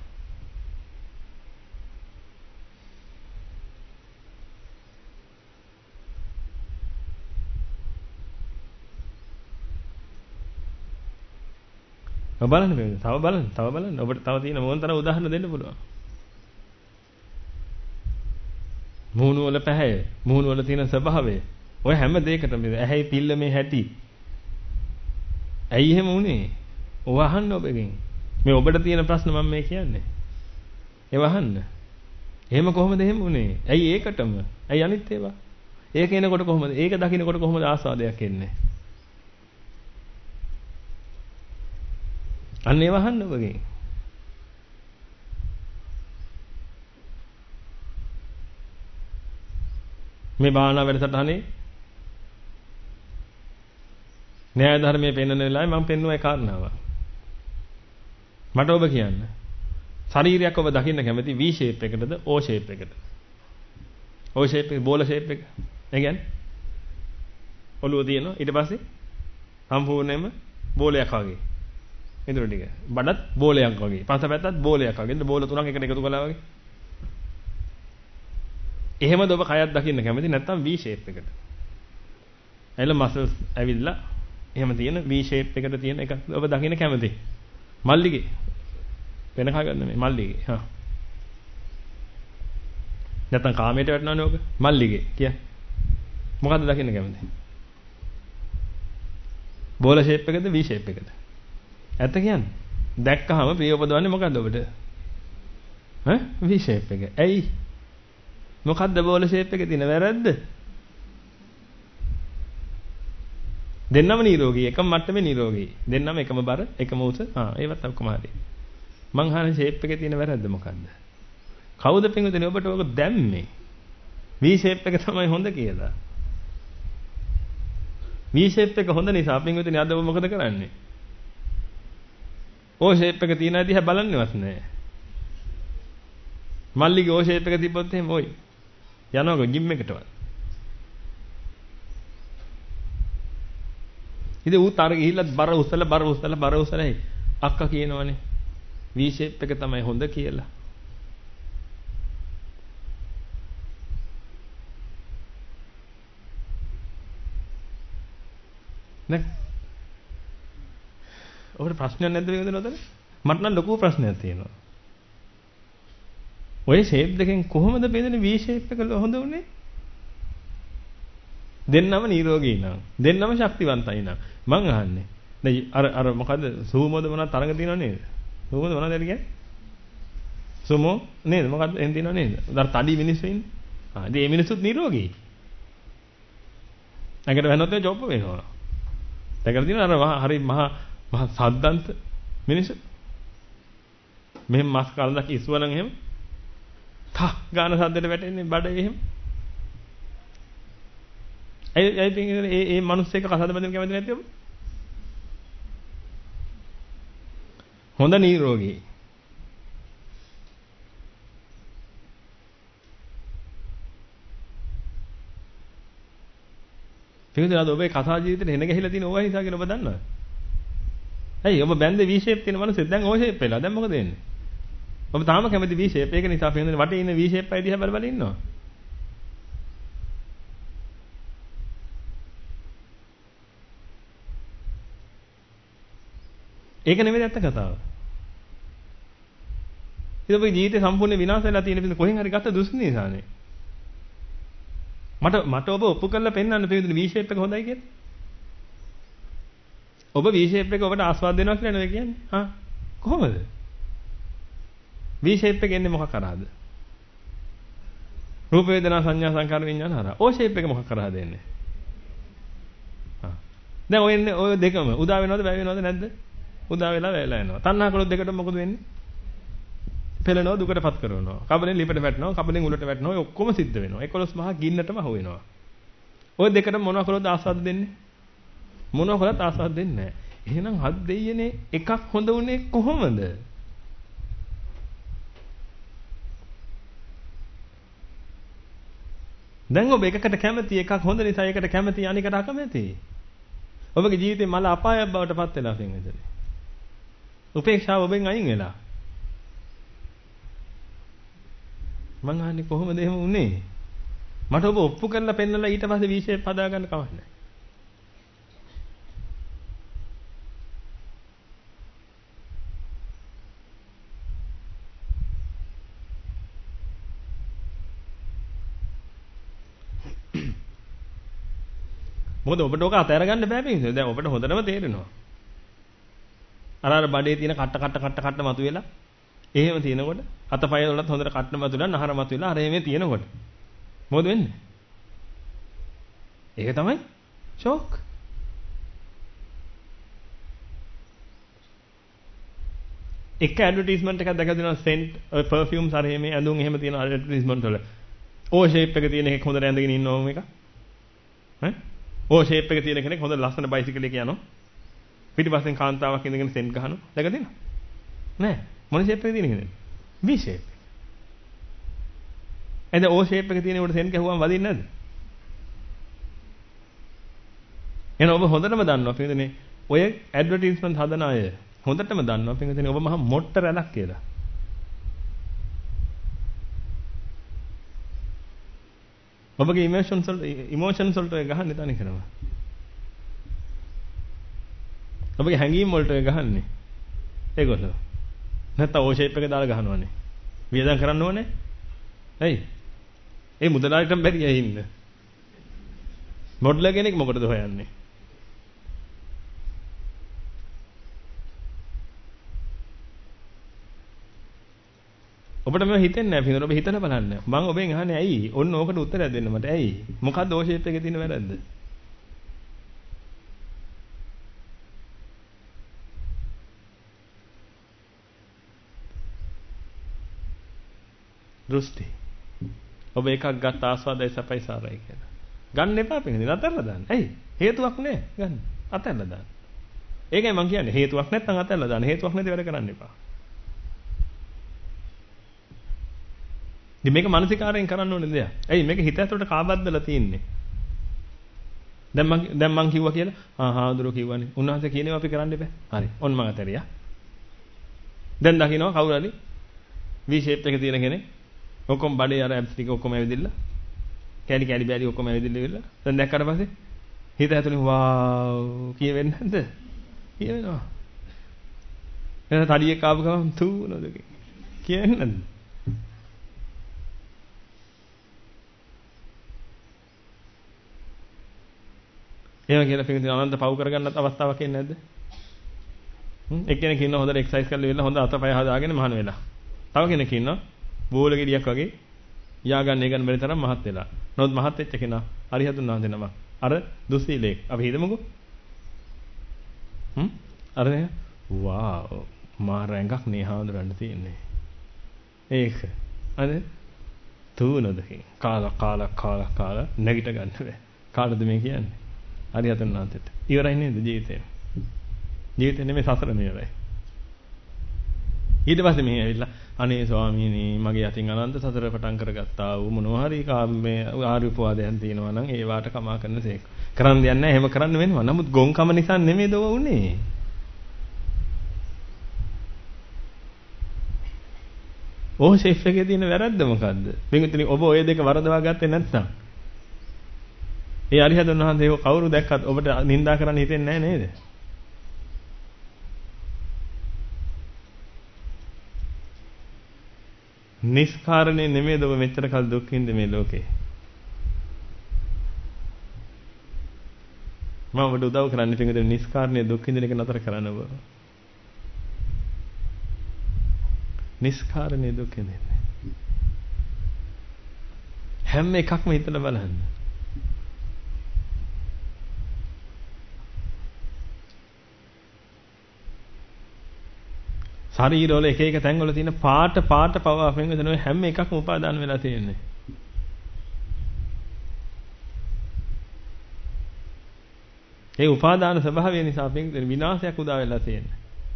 බලන්න පින්වතුනි. තව බලන්න. ඔබට තව තියෙන මොන තරම් උදාහරණ දෙන්න පුළුවන්. මූණු වල පැහැය, මූණු වල තියෙන ස්වභාවය. ඔය හැම දෙයකටම ඇහැයි පිල්ලමේ හැටි. ඇයි එහෙම වුනේ? ඔව අහන්න ඔබගෙන්. මේ ඔබට තියෙන ප්‍රශ්න මම මේ කියන්නේ. ඒව අහන්න. එහෙම කොහොමද එහෙම වුනේ? ඇයි ඒකටම? ඇයි අනිත් ඒවා? ඒක එනකොට කොහොමද? ඒක දකින්නකොට කොහොමද ආස්වාදයක් එන්නේ? අන්න ඒව අහන්න ඔබගෙන්. මේ භාවනා වැඩසටහනේ න්‍යාය ධර්මයේ පෙන්වන වෙලාවේ මම පෙන්වුවා ඒ කාරණාව. මට ඔබ කියන්න. ශරීරයක් ඔබ දකින්න කැමති V shape එකකටද O shape එකකටද? O shape එක බෝල shape එක. ඒ කියන්නේ ඔළුව තියෙනවා ඊට පස්සේ සම්පූර්ණයෙන්ම බෝලයක් වගේ. ඉදිරිය ටික. බඩත් බෝලයක් වගේ. පසපැත්තත් බෝලයක් වගේ. බෝල තුනක් එකට එකතු කළා වගේ. එහෙමද ඔබ කයක් දකින්න කැමති නැත්නම් V shape එකට? එළ මසල්ස් ඇවිල්ලා එහෙම තියෙන V shape එකට තියෙන එක ඔබ දකින්න කැමති. මල්ලිගේ වෙන කගන්න මේ මල්ලිගේ. හා. නැත්නම් කාමයට වැටෙනවනේ ඔබ. මල්ලිගේ කිය. මොකද්ද දකින්න කැමති? බෝල shape එකද V shape එකද? ඇත්ත කියන්නේ. දැක්කහම ප්‍රිය උපදවන්නේ මොකද්ද ඔබට? ඈ V shape එක. ඇයි? මොකද්ද බෝල shape එකේ තියෙන වැරද්ද? දෙන්නම නිරෝගී, එකම මට්ටමේ නිරෝගී. දෙන්නම එකම බර, එකම උස. ඒවත් ඔක්කොම හරි. මං අහන shape එකේ තියෙන වැරද්ද මොකද්ද? කවුද පින්වතුනි ඔබට ඔක දැම්මේ? V shape එක තමයි හොඳ කියලා. V shape එක හොඳ නිසා පින්වතුනි අද ඔබ මොකද කරන්නේ? O shape එක තියෙන දිහා බලන්නේවත් නැහැ. මල්ලිගේ O shape එක තිබ්බොත් එහෙම ඔයි. යනකො ජිම් එකටවත්. ඉතින් ඌ තර ගිහිල්ලා බර උස්සලා අක්කා කියනවනේ V shape එක තමයි හොඳ කියලා. නේ ඔබට ප්‍රශ්නයක් නැද්ද මේ වෙනවද? මට නම් ලොකු ප්‍රශ්නයක් තියෙනවා. ඔය shape දෙකෙන් කොහොමද බෙදෙන්නේ V shape එක හොඳ උනේ? දෙන්නම නිරෝගී නම්, දෙන්නම ශක්තිවන්තයි නම් මං අහන්නේ. දැන් අර මොකද්ද සූමෝද මොනවද තරඟ තියෙනව නේද? සූමෝද මොනවද කියන්නේ? සූමෝ නේද? මොකද්ද එහෙන් තියෙනව නේද? උදාර තඩි මිනිස්සු ඉන්නේ. ඉතින් මේ මිනිස්සුත් නිරෝගී. ඇඟට වැන්නොත් ඒ ජොබ් වෙනවා. දැකලා තියෙනවද අර හරි මහා සද්දන්ත මිනිස්සු. මෙහෙම මස් කලඳක් ඉස්සුවනම් එහෙම තා ගාන සද්දෙට වැටෙන්නේ බඩ එහෙම. ඒ මිනිස්සෙක් කසාද බඳින්න කැමති නැති ඔබ? හොඳ නිරෝගී. පිටින් අද ඔබේ කතා ජීවිතේ හෙන ගහිලා තියෙන ඕවා නිසා කියලා ඔබ දන්නවද? ඇයි ඔබ බැන්දේ V shape තියෙන මිනිස්සෙක් දැන් O shape වෙලා. දැන් මොකද වෙන්නේ? ඔබ තාම කැමති V shape. ඒක නිසා පිටින් වටේ ඉන්න V shape අය දිහා බල බල ඉන්නවා. ඒක නෙමෙයි ඇත්ත කතාව. ඉතින් ඔබේ ජීවිතේ සම්පූර්ණ විනාශ වෙලා තියෙන පිටින් කොහෙන් හරි ගත්ත දුස්නිසානේ. මට ඔබ ඔප්පු කරලා පෙන්නන්න පිටින් V shape එක හොඳයි කියලා. ඔබ V shape එක ඔබට ආස්වාද වෙනවා කියලා නෙවෙයි කියන්නේ. කොහොමද? V shape එක එන්නේ මොකක් කරාද? රූප වේදනා සංඥා සංකාර විඥාන හරහා. O shape එක මොකක් කරාද එන්නේ? දැන් ඔය එන්නේ ඔය දෙකම උදා වෙනවද වැය වෙනවද නැද්ද? උදා වෙලා වැයලා යනවා. තණ්හා කළොත් දෙකට මොකද වෙන්නේ? පෙළෙනවා දුකටපත් කරනවා. කබලෙන් ලිපට වැටෙනවා, කබලෙන් උලට වැටෙනවා. ඔය ඔක්කොම සිද්ධ වෙනවා. 11 මහා ගින්නටම අහු වෙනවා. ඔය දෙකට මොනවා කළොත් ආස්වාද දෙන්නේ? මොනවා කළත් ආස්වාද දෙන්නේ නැහැ. එහෙනම් හත් දෙයියනේ එකක් හොඳ උනේ කොහොමද? දැන් ඔබ එකකට කැමති එකක් හොඳ නිසා ඒකට කැමති අනිකට අකමැති. ඔබගේ ජීවිතේ මල අපායක් බවට පත් වෙලා තියෙනවා. උපේක්ෂාව ඔබෙන් අයින් වෙලා. මං අහන්නේ කොහොමද එහෙම වුනේ? මට ඔබ ඔප්පු කරලා පෙන්නලා ඊට පස්සේ V shape හදා ගන්න කවන්නේ නැහැ. මොකද ඔබට ඕක අතහැර ගන්න බෑ පින්වතුනි. දැන් ඔබට හොඳටම තේරෙනවා. අර බඩේ තියෙන කට්ට මතුවෙලා එහෙම තියෙනකොට අතපය වලත් හොඳට කට්ට මතුවලා නහර මතුවලා අර එහෙම තියෙනකොට මොකද වෙන්නේ? ඒක තමයි ෂොක්. එක ඇඩ්වර්ටයිස්මන්ට් එකක් දැකලා දෙනවා සෙන්ට් ඔය පර්ෆියුම්ස් අර එහෙම ඇඳුම් එහෙම තියෙන ඇඩ්වර්ටයිස්මන්ට් වල. ඕ ෂේප් එක තියෙන එකක් හොඳට ඇඳගෙන ඉන්නවම එක. ඈ? ඕ ෂේප් එක තියෙන කෙනෙක් හොඳ ලස්සන බයිසිකල් එකේ යනවා. පිටිපස්සෙන් කාන්තාවක් ඉඳගෙන සෙන්ට් ගහනවා. දැකලා තියෙනවද? නෑ. මොන ෂේප් එකේ තියෙන කෙනෙක්ද? V shape. එතන ඕ ෂේප් එකේ තියෙන උඩ සෙන්ට් ගහුවම වදින්නේ නැද්ද? එහෙනම් ඔබ හොඳටම දන්නවා පින්වතුනි ඔය ඇඩ්වර්ටයිස්මන්ට් හදන අය හොඳටම දන්නවා පින්වතුනි ඔබ මහා මොට්ට රැලක් කියලා. ඔබගේ ඉමෝෂන්ස් වලට ඔය ගහන්නේ තනි කරම. ඔබගේ හැඟීම් වලට ඔය ගහන්නේ. ඒගොල්ලෝ. නැත්තම් ඕ ෂේප් එක දාලා ගහනවනේ. වියදම් කරන්න ඕනේ. ඇයි? ඒ මුදලාලිටම බැරි ඇයි ඉන්න. මොඩ්ලර් කෙනෙක් මොකටද හොයන්නේ? ඔබට මම හිතෙන්නේ නැහැ පින්වතුනි ඔබ හිතලා බලන්න. මම ඔබෙන් අහන්නේ ඇයි? ඔන්න ඕකට උත්තරයක් දෙන්න මට. ඇයි? මොකද්ද ඕ ෂේප් එකේ තියෙන වැරද්ද? දෘෂ්ටි. ඔබ එකක් ගත්ත ආස්වාදයි සපයි සාරයි කියලා. ගන්න එපා පින්වතුනි අතහැරලා දාන්න. ඇයි? හේතුවක් නැහැ. ගන්න. අතහැරලා දාන්න. ඒකයි මම කියන්නේ හේතුවක් නැත්නම් අතහැරලා දාන්න. හේතුවක් නැති වැඩ කරන්න එපා. ඉතින් මේක මානසිකාරයෙන් කරන්න ඕනේ දෙයක්. ඇයි මේක හිත ඇතුලට කාබද්දලා තියෙන්නේ. දැන් මං කිව්වා කියලා හාමුදුරුවෝ කිව්වනේ. උන්වහන්සේ කියනවා අපි කරන්න එපා. හරි. ඔන්න මං අතරියා. දැන් දකින්නවා කවුරු හරි V shape එකේ තියෙන කෙනෙක් ඔක්කොම බඩේ අර ඇබ්ස් ටික ඔක්කොම ඇවිදින්න. කැලි බෑලි ඔක්කොම ඇවිදින්න ඉවරලා. දැන් දැක්කට පස්සේ හිත ඇතුලේ වාව් කියවෙන්නේ නැද්ද? කියවෙනවා. එතන තඩියක් ආපු ගමන් තූනොද කියන්නේ නැද්ද? එහෙම කියලා පිටින් අනන්ත පව් කරගන්නත් අවස්ථාවක් එන්නේ නැද්ද? එක්කෙනෙක් ඉන්නවා හොඳට එක්සර්සයිස් කරලා ඉවරලා හොඳ අතපය හදාගෙන මහාන වෙලා. තව කෙනෙක් ඉන්නවා බෝල ගෙඩියක් වගේ යා ගන්න එක බැරි තරම් මහත් වෙලා. නමුත් මහත් වෙච්ච කෙනා හරියතුන් වහන්සේ නම. අර දුස්සීලෙක්. අපි හිතමුකෝ. අර නේ වාව් මාර ඇඟක් නේ හාඳුරන්න තියෙන්නේ. ඒක. අර තුනදකින් කාලා නැගිට ගන්න බෑ. කාටද මේ කියන්නේ? හරියතුන් වහන්සේට. ඉවරයි නේද ජීවිතේ? ජීවිතේ නෙමෙයි සසර මේවයි. ඊට පස්සේ මෙහි ඇවිල්ලා අනේ ස්වාමීනි මගේ අතින් අනන්ත සතර පටන් කරගත්තා වූ මොනවා හරි කාමයේ ආර්ය උපවාදයන් තියෙනවා නම් ඒ වාට කමා කරන සේක. කරන්න දෙයක් නැහැ එහෙම කරන්න වෙනවා. නමුත් ගොන්කම නිසා නෙමෙයිද ඔව උනේ. ඕ ෂෙෆ් එකේ තියෙන වැරද්ද මොකද්ද? පින්විතනි ඔබ ඔය දෙක වරදවා ගත්තේ නැත්නම් ඒ අරිහතුන් වහන්සේ කවුරු දැක්කත් ඔබට නිඳා කරන්න හිතෙන්නේ නැහැ නේද? නිස්කාරණේ නෙමෙයිද ඔබ මෙච්චර කල් දුක් විඳින්නේ මේ ලෝකේ. මම ඔබට උදව් කරන්න පිටින් නිස්කාරණේ දුක් විඳින එක නතර කරන්න ඔබ. නිස්කාරණේ දුක් විඳින්නේ. හැම එකක්ම හිතලා බලන්න. ශරීරවල එක එක තැන්වල තියෙන පාට පව අපෙන් වෙන හැම එකක්ම උපාදාන වෙලා තියෙන්නේ. ඒ උපාදාන ස්වභාවය නිසා අපෙන් විනාශයක් උදා වෙලා තියෙන්නේ.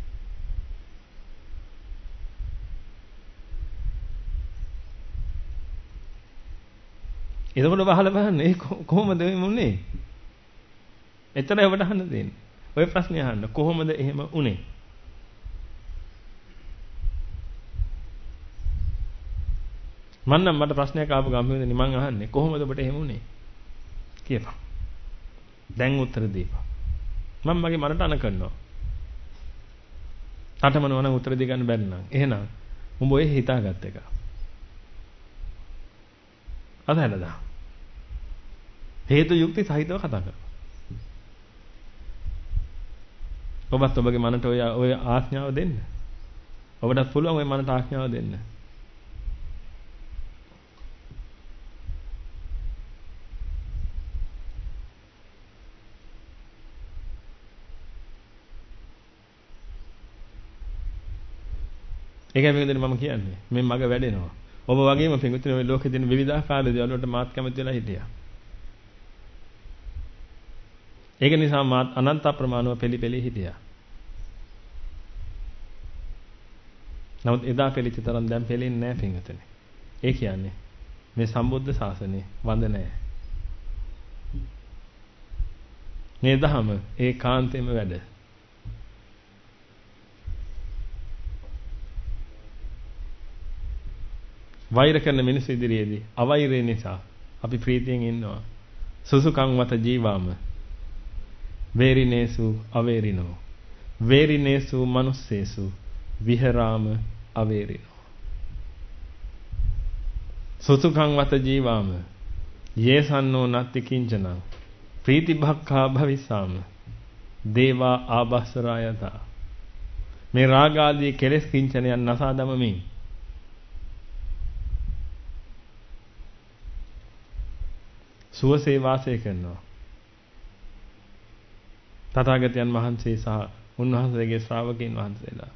එතකොට බහලා බලන්න ඒ කොහොමද මේ මුනේ? එතන ඔබට අහන්න දෙන්නේ. ඔය ප්‍රශ්නේ අහන්න කොහොමද එහෙම උනේ? මට ප්‍රශ්නයක් ආපු ගමන් මම අහන්නේ කොහොමද ඔබට එහෙම උනේ කියපන්. දැන් උත්තර දීපන්. මම මගේ මනට අන කරනවා. තටමනවා නම් උත්තර දෙන්න බැරි නම් එහෙනම් උඹ ඔය හිතාගත් එක. අදහනද? හේතු යුක්ති සහිතව කතා කරනවා. ඔබත් ඔබගේ මනට ඔය ආඥාව දෙන්න. ඔබටත් පුළුවන් ඔය මනට ආඥාව දෙන්න. ඒකයි මේකෙන් මම කියන්නේ. මේ මග වැඩෙනවා. ඔබ වගේම පිටුතුනේ ඔය ලෝකේ තියෙන විවිධාකාර දේවල් වලට මාත් කැමති වෙලා හිටියා. ඒක නිසා මාත් අනන්ත අප්‍රමාණව පෙළි හිටියා. නමුත් එදා පෙළිච්ච තරම් දැන් පෙළෙන්නේ නැහැ පිටුතුනේ. ඒ කියන්නේ මේ සම්බුද්ධ ශාසනය වඳ නැහැ. මේ දහම ඒකාන්තයෙන්ම වැඩ. වෛර කරන මිනිස්සු ඉදිරියේදී අවෛරය නිසා අපි ප්‍රීතියෙන් ඉන්නවා. සුසුකං වත ජීවාම වේරිනේසු අවේරිනෝ වේරිනේසු මනුස්සේසු විහරාම අවේරිනෝ සුසුකං වත ජීවාම යේසන්නෝ නත්ති කිංචනං ප්‍රීතිභක්ඛා භවිස්සාම දේවා ආභස්සරායත මේ රාගාදී කෙලෙස් කිංචනයන් නසා දමමින් සුවසේ වාසය කරනවා. තථාගතයන් වහන්සේ සහ උන්වහන්සේගේ ශ්‍රාවකයන් වහන්සේලා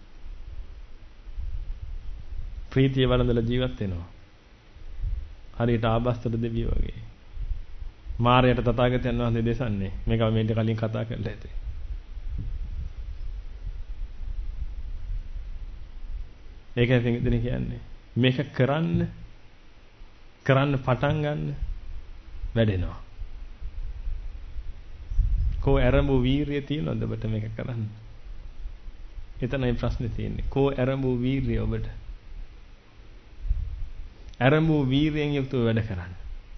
ප්‍රීතිය වළඳලා ජීවත් වෙනවා. හරියට ආභස්තර දෙවියෝ වගේ. මාරයට තථාගතයන් වහන්සේ දෙසන්නේ මේක මේකට කලින් කතා කරලා ඇති. ඒකයි පිටින් කියන්නේ. මේක කරන්න පටන් ගන්න වැඩෙනවා. කෝ ඇරඹු වීරිය තියනවද ඔබට මේක කරන්න? එතනයි ප්‍රශ්නේ තියෙන්නේ. කෝ ඇරඹු වීරිය ඔබට? ඇරඹු වීරියෙන් යුක්තව වැඩ කරන්න.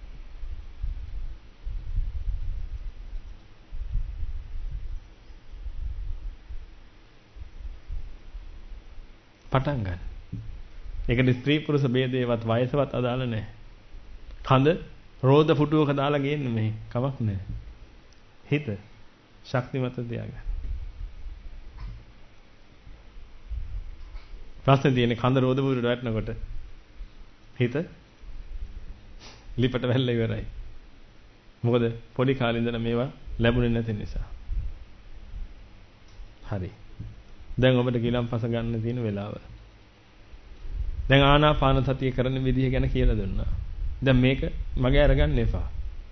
පටන් ගන්න. ඒකට ස්ත්‍රී පුරුෂ ભેදේවත් වයසවත් අදාළ නැහැ. කඳ රෝද පුටුවක දාලා ගේන්න මේ කමක් නැහැ. හිත ශක්තිමත් තියාගන්න. ප්‍රශ්නේ තියෙන්නේ කඳ රෝද පුටුවට වැටෙනකොට හිත ලිපට වැල්ල ඉවරයි. මොකද පොඩි කාලේ ඉඳලා මේවා ලැබුණේ නැති නිසා. හරි. දැන් ඔබට ගිලම්පස ගන්න තියෙන වෙලාව. දැන් ආනාපාන සතිය කරන විදිහ ගැන කියලා දුන්නා. දැන් මේක මගේ අරගන්න එපා.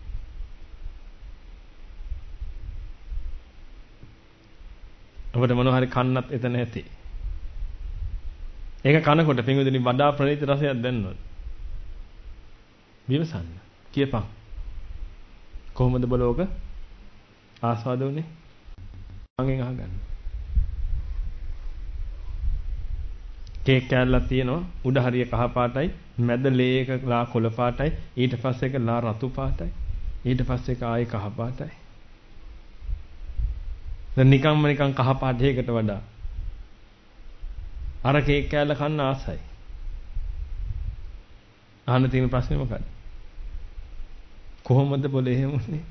ඔබට මොනවා හරි කන්නත් එතන ඇති. ඒක කනකොට පින්විතනි වඩා ප්‍රණීත රසයක් දැනනොත්. විමසන්න. කියපන්. කොහොමද බලෝක ආස්වාද වුනේ? මගෙන් අහගන්න. කේක් කෑල්ලක් තියෙනවා උඩ හරිය කහ පාටයි මැද ලේ එක ලා කොළ පාටයි ඊට පස්සේ එක ලා රතු පාටයි ඊට පස්සේ එක ආයේ කහ පාටයි දැන් නිකන් කහ පාටයකට වඩා අර කේක් කෑල්ල කන්න ආසයි අහන්න තියෙන ප්‍රශ්නේ මොකක්ද කොහොමද બોලේ එහෙම උනේ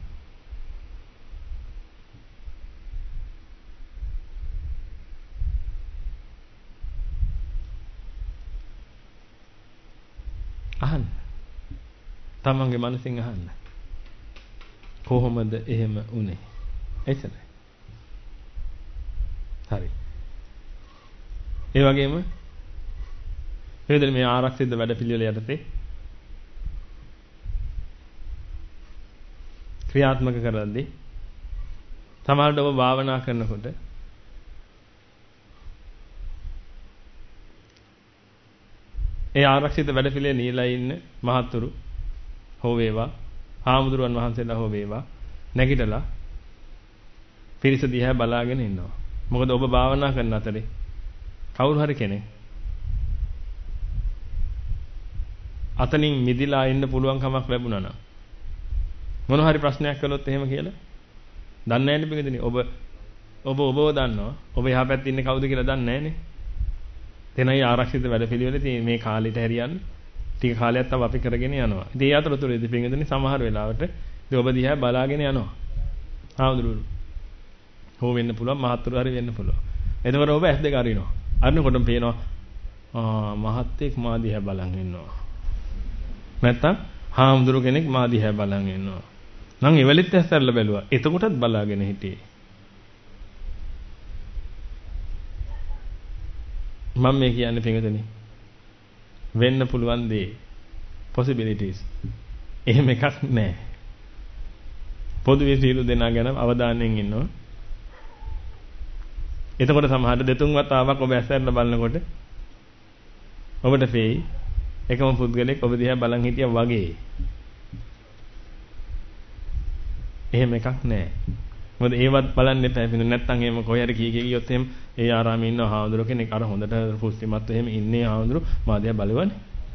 අහන්න. තමන්ගේ මනසින් අහන්න. කොහොමද එහෙම උනේ? එච්චරයි. හරි. ඒ වගේම මේ ආරක්ෂිත වැඩපිළිවෙල යටතේ ක්‍රියාත්මක කරද්දී සමහරවිට ඔබ භාවනා කරනකොට ඒ ආරක්ෂිත වැඩපිළිවෙල නියලා ඉන්න මහත්තුරු හෝ වේවා හාමුදුරුවන් වහන්සේලා හෝ වේවා නැගිටලා පිරිස දිහා බලාගෙන ඉන්නවා. මොකද ඔබ භාවනා කරන අතරේ කවුරු හරි කෙනෙක් අතනින් මිදිලා ඉන්න පුළුවන් කමක් ලැබුණා නම් මොන හරි ප්‍රශ්නයක් කළොත් එහෙම කියලා දන්නේ නැහැ නේ බින්දනේ ඔබ දන්නවා. ඔබ එහා පැත්තේ ඉන්නේ කවුද කියලා දන්නේ නැහැ නේ. එතනයි ආරක්ෂිත වැඩපිළිවෙල තියෙන මේ කාලෙට හරියන්නේ ටික කාලයක් තව අපි කරගෙන යනවා. ඉතින් ඒ අතරතුරේදී පින්වතුනි සමහර වෙලාවට ඉතින් ඔබ දිහා බලාගෙන යනවා. ආවුදුරු. හෝ වෙන්න පුළුවන් මහත්තුරු හරි වෙන්න පුළුවන්. එතකොට ඔබ ඇස් දෙක අරිනවා. අරිනකොටම පේනවා මහත්තයෙක් මා දිහා බලන් ඉන්නවා. නැත්තම් හාමුදුරු කෙනෙක් මා දිහා බලන් ඉන්නවා. නම් එවලෙත් ඇස්සරලා බැලුවා. එතකොටත් බලාගෙන හිටියේ. මම මේ කියන්නේ පිටුදෙනි. වෙන්න පුළුවන් දේ possibilities. එහෙම එකක් නැහැ. පොදුවේ සියලු දෙනා ගැන අවධානයෙන් ඉන්නවා. එතකොට සමහරට දෙතුන් වතාවක් ඔබ ඇස්සරලා බලනකොට ඔබට පෙයි එකම පුද්ගලෙක් ඔබ දිහා බලන් හිටියා වගේ. එහෙම එකක් නැහැ. මොකද ඒවත් බලන්න එපා. නැත්තම් එහෙම කොහේ හරි කී ගියොත් එහෙම ඒ ආරාමේ ඉන්න හාමුදුර කෙනෙක් අර හොඳට පුස්තිමත් එහෙම ඉන්නේ හාමුදුරු මාදියා බලවනේ.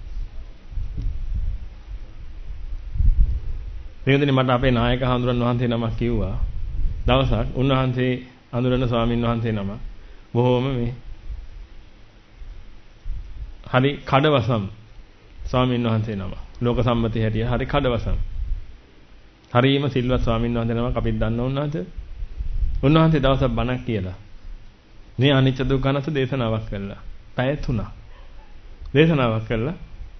දෙවෙනි මට අපේ නායක හාමුදුරන් වහන්සේ නමක් කිව්වා. දවසක් උන්වහන්සේ අඳුරන ස්වාමින් වහන්සේ නම බොහෝම මේ හරි කඩවසම් ස්වාමින් වහන්සේ නම. ලෝක සම්මතය හැටියට හරි කඩවසම්. හරිම සිල්වත් ස්වාමින් වහන්සේ නමක් අපිත් දන්න උන්වහන්සේ. උන්වහන්සේ දවසක් බණක් කියලා. මේ අනිච්ච දුක්ඛ අනාත්ම දේශනාවක් කළා. පැය 3ක්. දේශනාවක් කළා.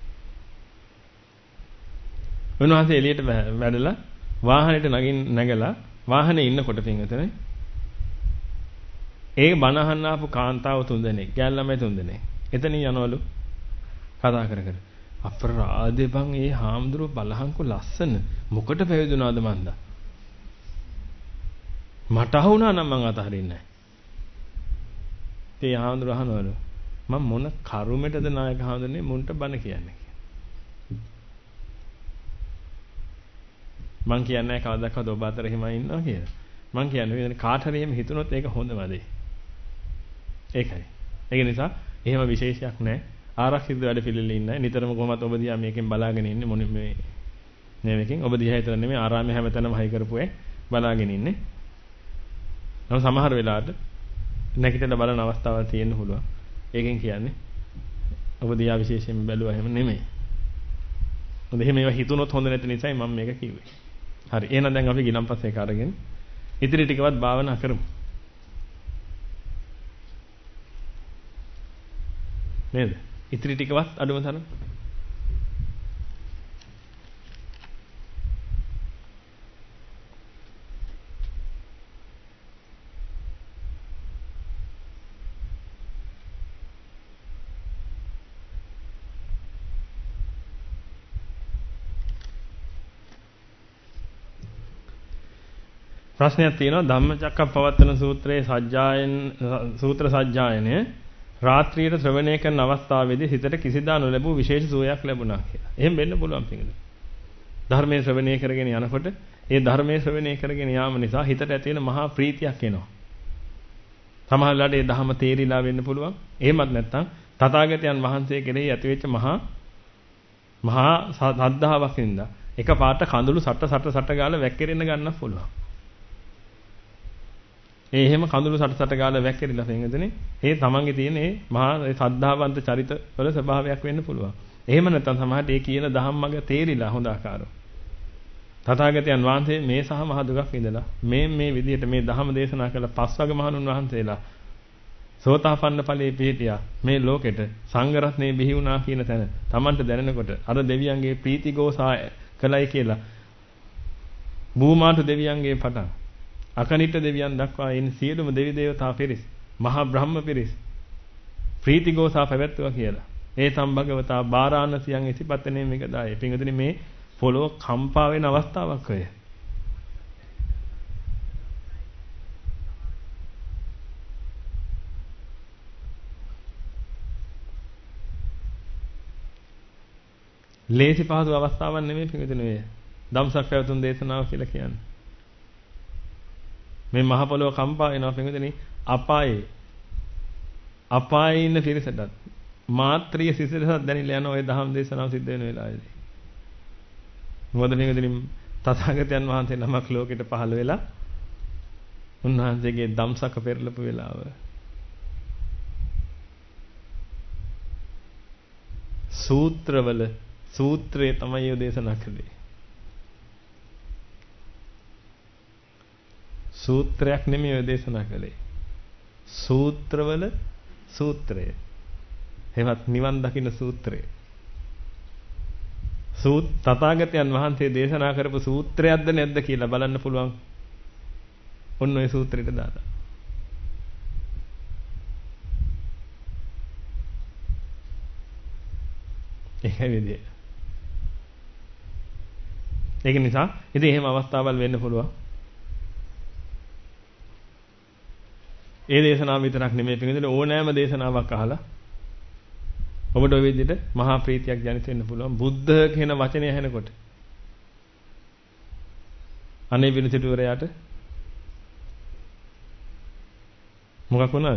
උන්වහන්සේ එළියට වැඩලා වාහනේට නැගලා වාහනේ ඉන්නකොට පින්වතුනි ඒ බණ අහන්න ආපු කාන්තාව 3 දෙනෙක්, ගෑල් ළමයි 3 දෙනෙක්. එතනින් යනවලු කතා කර කර. අපරාධේ බං ඒ හාමුදුරුව බලහංකෝ ලස්සන. මොකට පැවිදුණාද මන්ද? මට අහුණා නම් මං අතහරින්නේ නැහැ. ඒ හාමුදුරුව අහනවලු මම මොන කරුමෙටද නායක හාමුදුරනේ මුන්ට බණ කියන්නේ කියලා. මං කියන්නේ කවදාකවත් ඔබ අතර එහෙම ඉන්නවා කියලා. මං කියන්නේ කාට හරි එහෙම හිතුනොත් ඒක හොඳම දේ. ඒකයි. ඒක නිසා එහෙම විශේෂයක් නැහැ. ආරක්ෂිත වැඩ පිළිවෙලේ ඉන්නයි. නිතරම කොහොමත් ඔබ දිහා මේකෙන් බලාගෙන ඉන්නේ මොනේ මේ මේකෙන් ඔබ දිහා හිතලා නෙමෙයි ආරාමයේ හැමතැනම හයි කරපු අය බලාගෙන ඉන්නේ. නම් සමහර වෙලාවට නැගිටලා බලන අවස්ථාවක් තියෙන්න පුළුවන්. ඒකෙන් කියන්නේ ඔබ දිහා විශේෂයෙන් බැලුවා එහෙම නෙමෙයි. මොකද එහෙම ඒවා හිතුනොත් හොඳ නැති නිසායි මම මේක කිව්වේ. හරි. එහෙනම් දැන් අපි ගිලම්පස් එක අරගෙන ඉතිරි ටිකවත් භාවනා කරමු. නේද? ඉතිරි ටිකවත් අඩුම තරම. ප්‍රශ්නයක් තියෙනවා ධම්මචක්කප්පවත්තන සූත්‍රයේ සූත්‍ර සජ්ජායනය රාත්‍රියේ ශ්‍රවණය කරන අවස්ථාවේදී හිතට කිසිදා නොලැබූ විශේෂ සුවයක් ලැබුණා කියලා. එහෙම වෙන්න පුළුවන් පිටින්. ධර්මයේ ශ්‍රවණය කරගෙන යනකොට ඒ ධර්මයේ ශ්‍රවණය කරගෙන යාම නිසා හිතට ඇති වෙන මහා ප්‍රීතියක් එනවා. සමහර වෙලාවට ඒ ධහම තේරිලා වෙන්න පුළුවන්. එහෙමත් නැත්නම් තථාගතයන් වහන්සේ කෙරෙහි ඇතිවෙච්ච මහා සද්ධාාවක් හින්දා එක පාට කඳුළු සට ගාලා වැක්කිරෙන්න ගන්නත් පුළුවන්. ඒ එහෙම කඳුළු සට ගාලා වැක්කිරිලා තෙන්ගදනේ ඒ තමන්ගේ තියෙන ඒ මහා සද්ධාවන්ත චරිත වල ස්වභාවයක් වෙන්න පුළුවන්. එහෙම නැත්නම් සමහරට ඒ කියන ධම්මග තේරිලා හොඳ ආකාරව. තථාගතයන් වහන්සේ මේ සහ මහ දුකක් විඳලා මේ විදිහට මේ ධහම දේශනා කළ පස්වග මහණුන් වහන්සේලා සෝතාපන්න ඵලයේ පිහිටියා මේ ලෝකෙට සංඝ රත්නේ බිහි වුණා කියන තැන තමන්ට දැනෙනකොට අර දෙවියන්ගේ ප්‍රීතිഘോഷා කළයි කියලා භූමාතු දෙවියන්ගේ පටන් අකනිට දෙවියන් දක්වා එන සියලුම දෙවි දේවතා පිරිස් මහා බ්‍රහ්ම පිරිස් ප්‍රීතිഘോഷා පැවැත්වුවා කියලා. ඒ සම්භගවතා බාරාණසියන් ඉසිපතනේ මේකදායි. පින්වතුනි මේ පොළොව කම්පා වෙන අවස්ථාවක් ඔය. ලේසි පහසු අවස්ථාවක් නෙමෙයි පින්වතුනි ඔය. ධම්සක් පැවතුම් දේශනාව කියලා කියන්නේ. මේ මහ පොළොව කම්පා වෙනවා පින්වතුනි අපායේ ඉන්න පිරිසටත් මාත්‍රිය සිසිලසක් දැනිලා යන ඔය ධම්ම දේශනාව සිද්ධ වෙන වෙලාවේදී. මොකද පින්වතුනි තථාගතයන් වහන්සේ නමක් ලෝකෙට පහළ වෙලා උන්වහන්සේගේ ධම්සක පෙරලපු වෙලාව. සූත්‍රයේ තමයි දේශනා කළේ. සූත්‍රයක් නෙමෙයි ඔය දේශනා කළේ. සූත්‍රවල සූත්‍රය. එහෙමත් නිවන් දකින්න සූත්‍රය. තථාගතයන් වහන්සේ දේශනා කරපු සූත්‍රයක්ද නැද්ද කියලා බලන්න පුළුවන්. ඔන්න ඔය සූත්‍රෙට දාලා. ඒකයි විදිය. ඒක නිසා ඉතින් එහෙම අවස්ථාවල් වෙන්න පුළුවන්. ඒ දේශනාව විතරක් නෙමෙයි පිළිදෙන ඕනෑම දේශනාවක් අහලා ඔබට ওই විදිහට මහා ප්‍රීතියක් ජනිත වෙන්න පුළුවන්. බුද්ධ කියන වචනය ඇහෙනකොට. අනේ විනිසිටුවරයාට මොකක් වුණාද?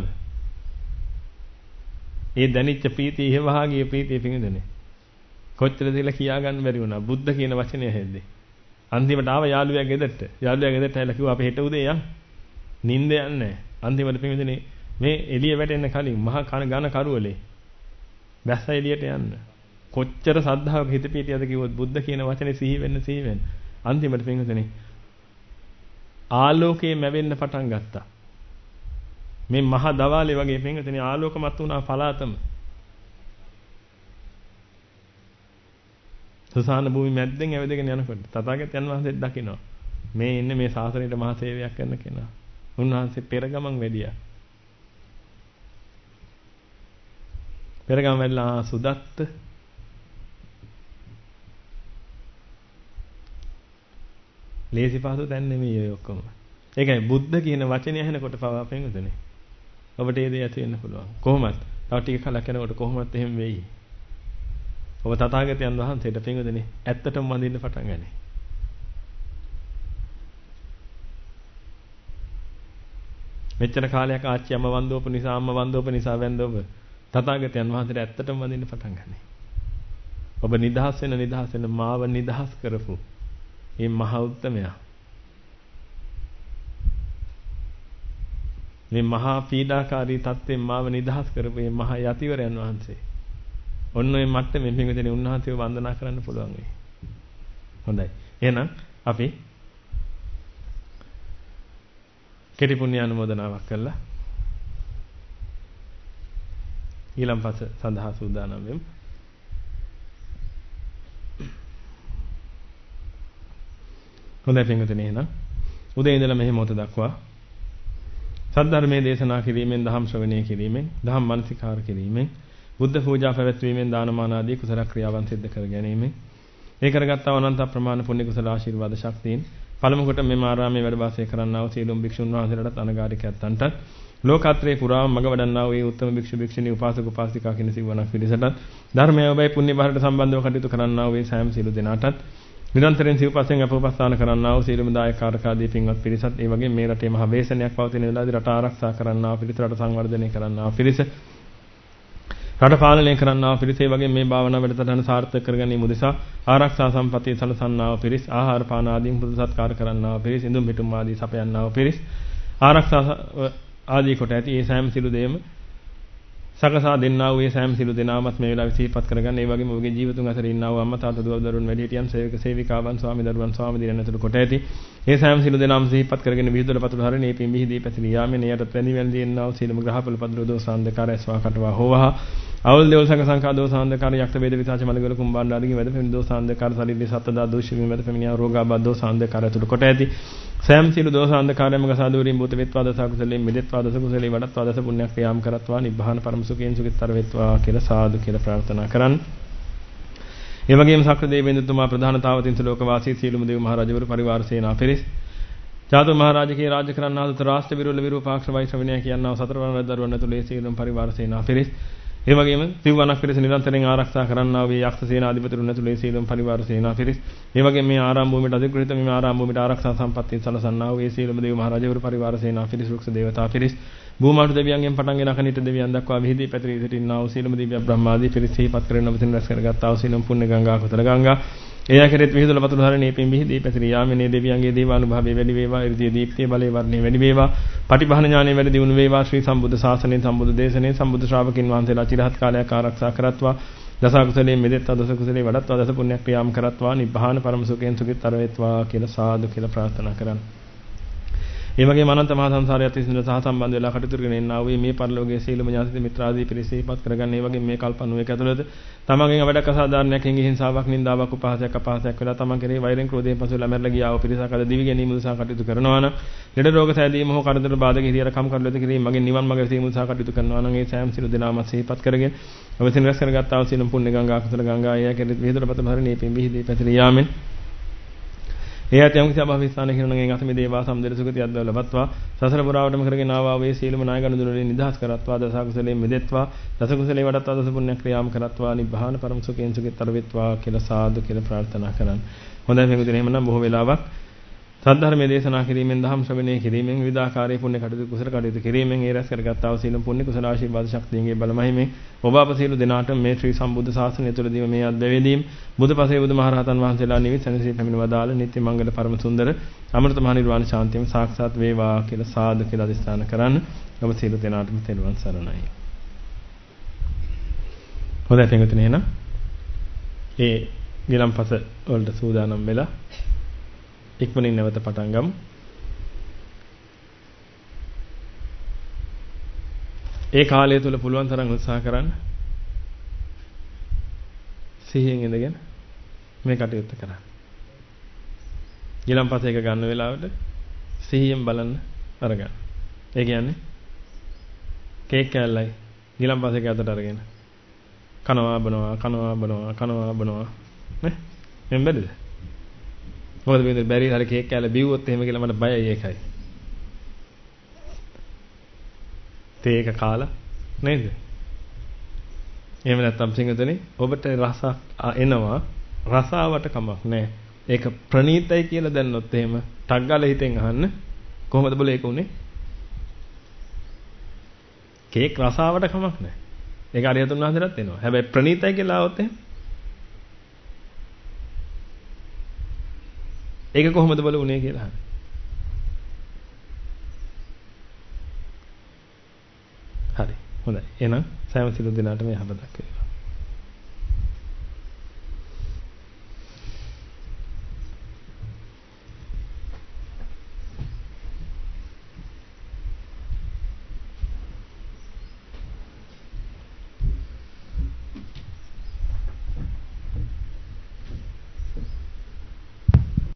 ඒ දැනිච්ච ප්‍රීතිය ඉහවහාගේ ප්‍රීතිය පිළිදෙනේ. කොච්චර දෙල කියා ගන්න බැරි වුණා. බුද්ධ කියන වචනය ඇහෙද්දී. අන්තිමට ආව යාළුවා ගෙදරට. යාළුවා ගෙදරට ඇවිල්ලා කිව්වා අපි හෙට උදේ යන්. නිින්ද යන්නේ නැහැ. අන්තිමට පිළිදෙනේ මේ එළිය වැටෙන්න කලින් මහා ඝන කරුවලේ බැස්ස එළියට යන්න. කොච්චර සද්ධාවක හිත පිටියද කිව්වොත් බුද්ධ කියන වචනේ සිහි වෙන්න. අන්තිමට පින්වතුනි ආලෝකයේ මැවෙන්න පටන් ගත්තා. මේ මහා දවාලේ වගේ පින්වතුනි ආලෝකමත් වුණා පලාතම. සුසාන භූමි මැද්දෙන් ඇවිදගෙන යනකොට තථාගතයන් වහන්සේ දකිනවා. මේ ඉන්නේ මේ ශාසනයට මහා සේවයක් කරන කෙනා. උන්වහන්සේ පෙර ගමන් වැඩියා. පෙරගම වෙලා සුදත්ත ලේසි පහසු දැන් නෙමෙයි ඔය ඔක්කොම. ඒකයි බුද්ධ කියන වචනේ ඇහෙනකොට පවා පෙන්වදනේ. ඔබට ඒ දේ ඇති වෙන්න පුළුවන්. කොහොමද? තව ටික කලක් යනකොට කොහොමද එහෙම වෙයි? ඔබ තථාගතයන් වහන්සේට පෙන්වදනේ ඇත්තටම වඳින්න පටන් ගන්නේ. මෙච්චර කාලයක් ආච්චි අම්ම වන්දෝප නිසා අම්ම වන්දෝප නිසා වැන්දෝප තථාගතයන් වහන්සේට ඇත්තටම වඳින්න පටන් ගන්නවා. ඔබ නිදහස් වෙන මාව නිදහස් කරපු මේ මහා උත්තමයා. මේ මහා පීඩාකාරී තත්ත්වෙන් මාව නිදහස් කරපු මේ මහා යතිවරයන් වහන්සේ. ඔන්න ඔය මට්ටමේ මෙතන උන්වහන්සේව වන්දනා කරන්න පුළුවන් වෙයි. හොඳයි. එහෙනම් අපි කෙටි පුණ්‍ය අනුමෝදනාවක් කළා. ඊළම්පස සඳහා සූදානම් වෙමු. හොඳයි පින්වතුනි එහෙනම් උදේ ඉඳලා මෙහි මොහොත දක්වා සද්ධර්මයේ දේශනා කිරීමෙන් දහම් ශ්‍රවණය කිරීමෙන් දහම් මනසිකාර කිරීමෙන් බුද්ධ පූජා පැවැත්වීමෙන් දානමාන ආදී කුසල ක්‍රියාවන් සිද්ධ කර ගැනීමෙන් ඒ කරගත්තා අනන්ත ප්‍රමාණ පුණ්‍ය කුසල ආශිර්වාද ශක්තියින් පළමු කොට මෙම ආරාමයේ වැඩ වාසය කරන්නා වූ සීලොම් භික්ෂුන් වහන්සේලාට අනගාരികයන්ටත් ලෝකාත්‍රේ පුරාම මඟ වඩන්නා වූ උත්තම භික්ෂු භික්ෂුණී උපාසක උපාසිකා කියන සිවණක් පිළිසටත් ධර්මය ඔබයි පුණ්‍ය භාරයට සම්බන්ධව කටයුතු කරන්නා වූ සෑම සීල දෙනාටත් නිරන්තරයෙන් සිව්පස්යෙන් අපෝපස්ථාන කරන්නා වූ සීලම දායකාරකාදී පින්වත් පිරිසත් ඒ වගේ මේ රටේ මහ වේසනයක් පවතින වෙලාවේදී රට ආරක්ෂා කරන්නා වූ පිරිස රට සංවර්ධනය කරන්නා වූ පිරිස රට පාලනය කරන්නා වූ පිරිස ඒ වගේ මේ භාවනා වැඩසටහන සාර්ථක කරගැනීම උදෙසා ආරක්ෂා සම්පත්තිය සලසන්නා වූ පිරිස ආහාර පාන ආදීන් පුද සත්කාර කරන්නා වූ පිරිස ඉදුම් පිටුම් ආදී සපයන්නා වූ පිරිස ආරක්ෂා ආදී කොට ඇති ඒ සෑම සිළු දෙයම සකසා දෙන්නා වූ ඒ සෑම සිළු දෙනාමත් මේ වෙලාවේ සිහිපත් කරගන්න. ඒ වගේම ඔබගේ ජීවිතුන් අතර ඉන්නා වූ අම්මා තාත්තා දුව දරුවන් වැඩිහිටියන් සේවක සේවිකාවන් ස්වාමි දරුවන් ස්වාමි දිනන ඇතුළු කොට ඇති ඒ සෑම සිළු දෙනාම සිහිපත් කරගෙන විහිදුල පතුල හරිනේ පින් විහිදී පැතිරී යාමේ ණයට පැණි වැල්දී එන්නා වූ සීලම ග්‍රහපල පදල දෝසාන්දකාරය ස්වා කටවා හොවහා අවල් දේවල් සංඝ දෝසාන්දකාර යක්ත වේද විසාච මලගල කුම්බාණ්ඩ ආදී වැද පෙමින් දෝසාන්දකාර ශරීරයේ සත්දා දෝෂ වීම වැද පෙමිනියා රෝගාබාධ දෝසාන්දකාර ඇතුළු කොට ඇති සෑම සිළු දෝසාන්දකාරයම ගසාදුරින් භූත වෙත්වා දස කුසලයෙන් මිදෙත්වා දස කුසලයෙන් වඩත්වා දස පුණ්‍යක් ක්‍රියාම් කරත්වා නිබ්බාන පරම සුඛයෙන් සුඛිතතර වෙත්වා කියලා සාදු කියලා ප්‍රාර්ථනා කරන්න. ඒ වගේම සක්‍ර දේවේන්ද්‍රතුමා ප්‍රධානතාව තින්ස ලෝකවාසී සීලමු දේව මහරජවරු පරිවාර සේනා පිරිස් ජාතු මහරජකේ රාජ්‍ය කරන්නා වූ රාෂ්ට්‍ර විරුල විරූපාක්ෂ වෛශ්‍රවණය කියනවා සතරවරණ දරුවන් ඇතුළේ සීලම් පරිවාර සේනා පිරිස් ඒ වගේම සිව්වණක් පිරිස නිරන්තරයෙන් ආරක්ෂා කරන්නා වූ යක්ෂ සේනාධිපතිතුන් ඇතුළේ සීලම් පරිවාර සේනා පිරිස් ඒ වගේම මේ ආරාම භූමියට අධිකෘත මේ ආරාම භූමියට ආරක්ෂා සම්පත්තිය සලසන්නා වූ සීලම දේව මහරජවරු පරිවාර සේනා පිරිස් රුක්ෂ දේවතා පිරිස් භූමාට දෙවියන්ගෙන් පටන්ගෙන අකනිට දෙවියන් දක්වා විහිදී පැතිරී සිටින්නා වූ සීලම දිව්‍ය බ්‍රහ්මාදී පිරිස් සිහිපත් කරගෙන ඔබ රැස් කරගත්තා වූ සීලම් පුණ්‍ය ගංගා කුතල ගංගා ඒ ආකාරයට විහිදුල පතුල හරණේ පින් විහිදී පැතිරී යාමේ දෙවියන්ගේ දේවානුභාවයේ වැඩි වේවා ඉර්ධිය දීප්තිය බලේ වර්ණේ වැඩි වේවා පටිභාන ඥානෙ වැඩි දියුණු වේවා ශ්‍රී සම්බුද්ධ ශාසනයෙන් සම්බුද්ධ දේශනේ සම්බුද්ධ ශ්‍රාවකින් වහන්සේලා චිරහත් කාලයක් ආරක්ෂා කරත්වා දස කුසලයෙන් මෙදෙත්වා දස කුසලයෙන් වඩත්වා දස පුණ්‍යක් ක්‍රියාම් කරත්වා නිබ්බාන පරම සුඛයෙන් සුඛිතතර වේත්වා කියලා සාදු කියලා ප්‍රාර්ථනා කරන්න. ඒ වගේම අනන්ත මහා සංසාරයත් විසින් සහ සම්බන්ධ වෙලා කටයුතු කරගෙන ඉන්නා වූ මේ පරිලෝකයේ සීලම ඥාති මිත්‍රාදී පිරිස සිහිපත් කරගන්න. ඒ වගේම මේ කල්පණුවේක ඇතුළත තමන්ගෙන් වැඩක් අසාධාරණයක් හිංසාවක් නින්දාවක් උපහාසයක් අපහාසයක් වෙලා තමන් කෙරෙහි වෛරෙන් ක්‍රෝධයෙන් පසු ළමැරලා ගියා වූ පිරිසක් අද දිවි ගැනීම උදෙසා කටයුතු කරනවා නම් ලෙඩ රෝග සෑදීම හෝ කරදර බාධක හිරියර කම් කරුලද කිරීම මගෙන් නිවන් මඟ විසීම උදෙසා කටයුතු කරනවා නම් ඒ සෑම සිළු දෙනාම සිහිපත් කරගෙන අවසින් රැස් කරගත්තා වූ සිළුම් පුණ්‍ය ගංගා කුසල ගංගා එය කෙරෙහි විහිදුරපත මහරණී පින් විහිදී පැතිර යාමෙන් ඒ ඇතයන් කිසි අභව ස්ථානයේ හිරුණන් එන් අතමි දේවා සම්දෙර සුගතියක් දව ලබත්වා සසර පුරාවටම කරගෙන ආවා වේ සීලම නායකන දුරලින් නිදහස් කරත්වා දස කුසලයෙන් මිදෙත්වා දස කුසලේ වඩත්වා දස පුණ්‍ය ක්‍රියාම් කරත්වා නිබ්බාන පරම සුඛයෙන් සුඛිතතර වෙත්වා කියලා සාදු කියලා ප්‍රාර්ථනා කරන්. හොඳයි මේකෙදින එහෙමනම් බොහෝ වෙලාවක් සද්ධර්මයේ දේශනා කිරීමෙන් දහම් ශ්‍රවණය කිරීමෙන් විවිධාකාරයේ පුණ්‍ය කටයුතු කුසල කටයුතු කිරීමෙන් ඒ රැස් කරගත්තා වූ සීලම් පුණ්‍ය කුසල ආශිර්වාද ශක්තියන්ගේ බලමහිමෙන් ඔබ අප සියලු දෙනාට මේ ශ්‍රී සම්බුද්ධ ශාසනය තුළදීම මේ අත්දැවීම් බුදුපසේ බුදුමහරහතන් වහන්සේලා නිවිත් සැනසී පැමිණ වදාළ නිත්‍ය මංගල පරම සුන්දර අමෘත මහ නිර්වාණ ශාන්තියම සාක්ෂාත් වේවා කියලා සාදු කියලා අදිස්ථාන කරන්න. ඔබ සියලු දෙනාටම තෙරුවන් සරණයි. හොඳයි පින්වතුනි එහෙනම් ඒ ගිලම්පස වලට සූදානම් වෙලා ඉක්මනින් නැවත පටන් ගමු. ඒ කාලය තුල පුළුවන් තරම් උත්සාහ කරන්න. සිහියෙන් ඉඳගෙන මේ කටයුත්ත කරන්න. ඊළම්පස එක ගන්න වෙලාවට සිහියෙන් බලන්න අරගන්න. ඒ කියන්නේ කේක් කෑල්ලයි ඊළම්පස එක අතට අරගෙන කනවා බනවා නේ මෙන් බැරිද? මොකද මේ බැරි හරි කේක් කෑල්ල බිව්වොත් එහෙම කියලා මට බයයි ඒකයි. තේක කාලා නේද? එහෙම නැත්නම් සිංහදෙනි ඔබට රස එනවා රසාවට කමක් නැහැ. ඒක ප්‍රණීතයි කියලා දැන්නොත් එහෙම ටක් ගාලා හිතෙන් අහන්න කොහොමද බල ඒක උනේ? කේක් රසාවට කමක් නැහැ. ඒක අරියතුන් වහන්සේටත් එනවා. හැබැයි ප්‍රණීතයි කියලා આવොත් එහෙම ඒක කොහොමද බල උනේ කියලා අහන්න. හරි. හොඳයි. එහෙනම් සෑම සිළු දිනාටම යහපතක් වේවා.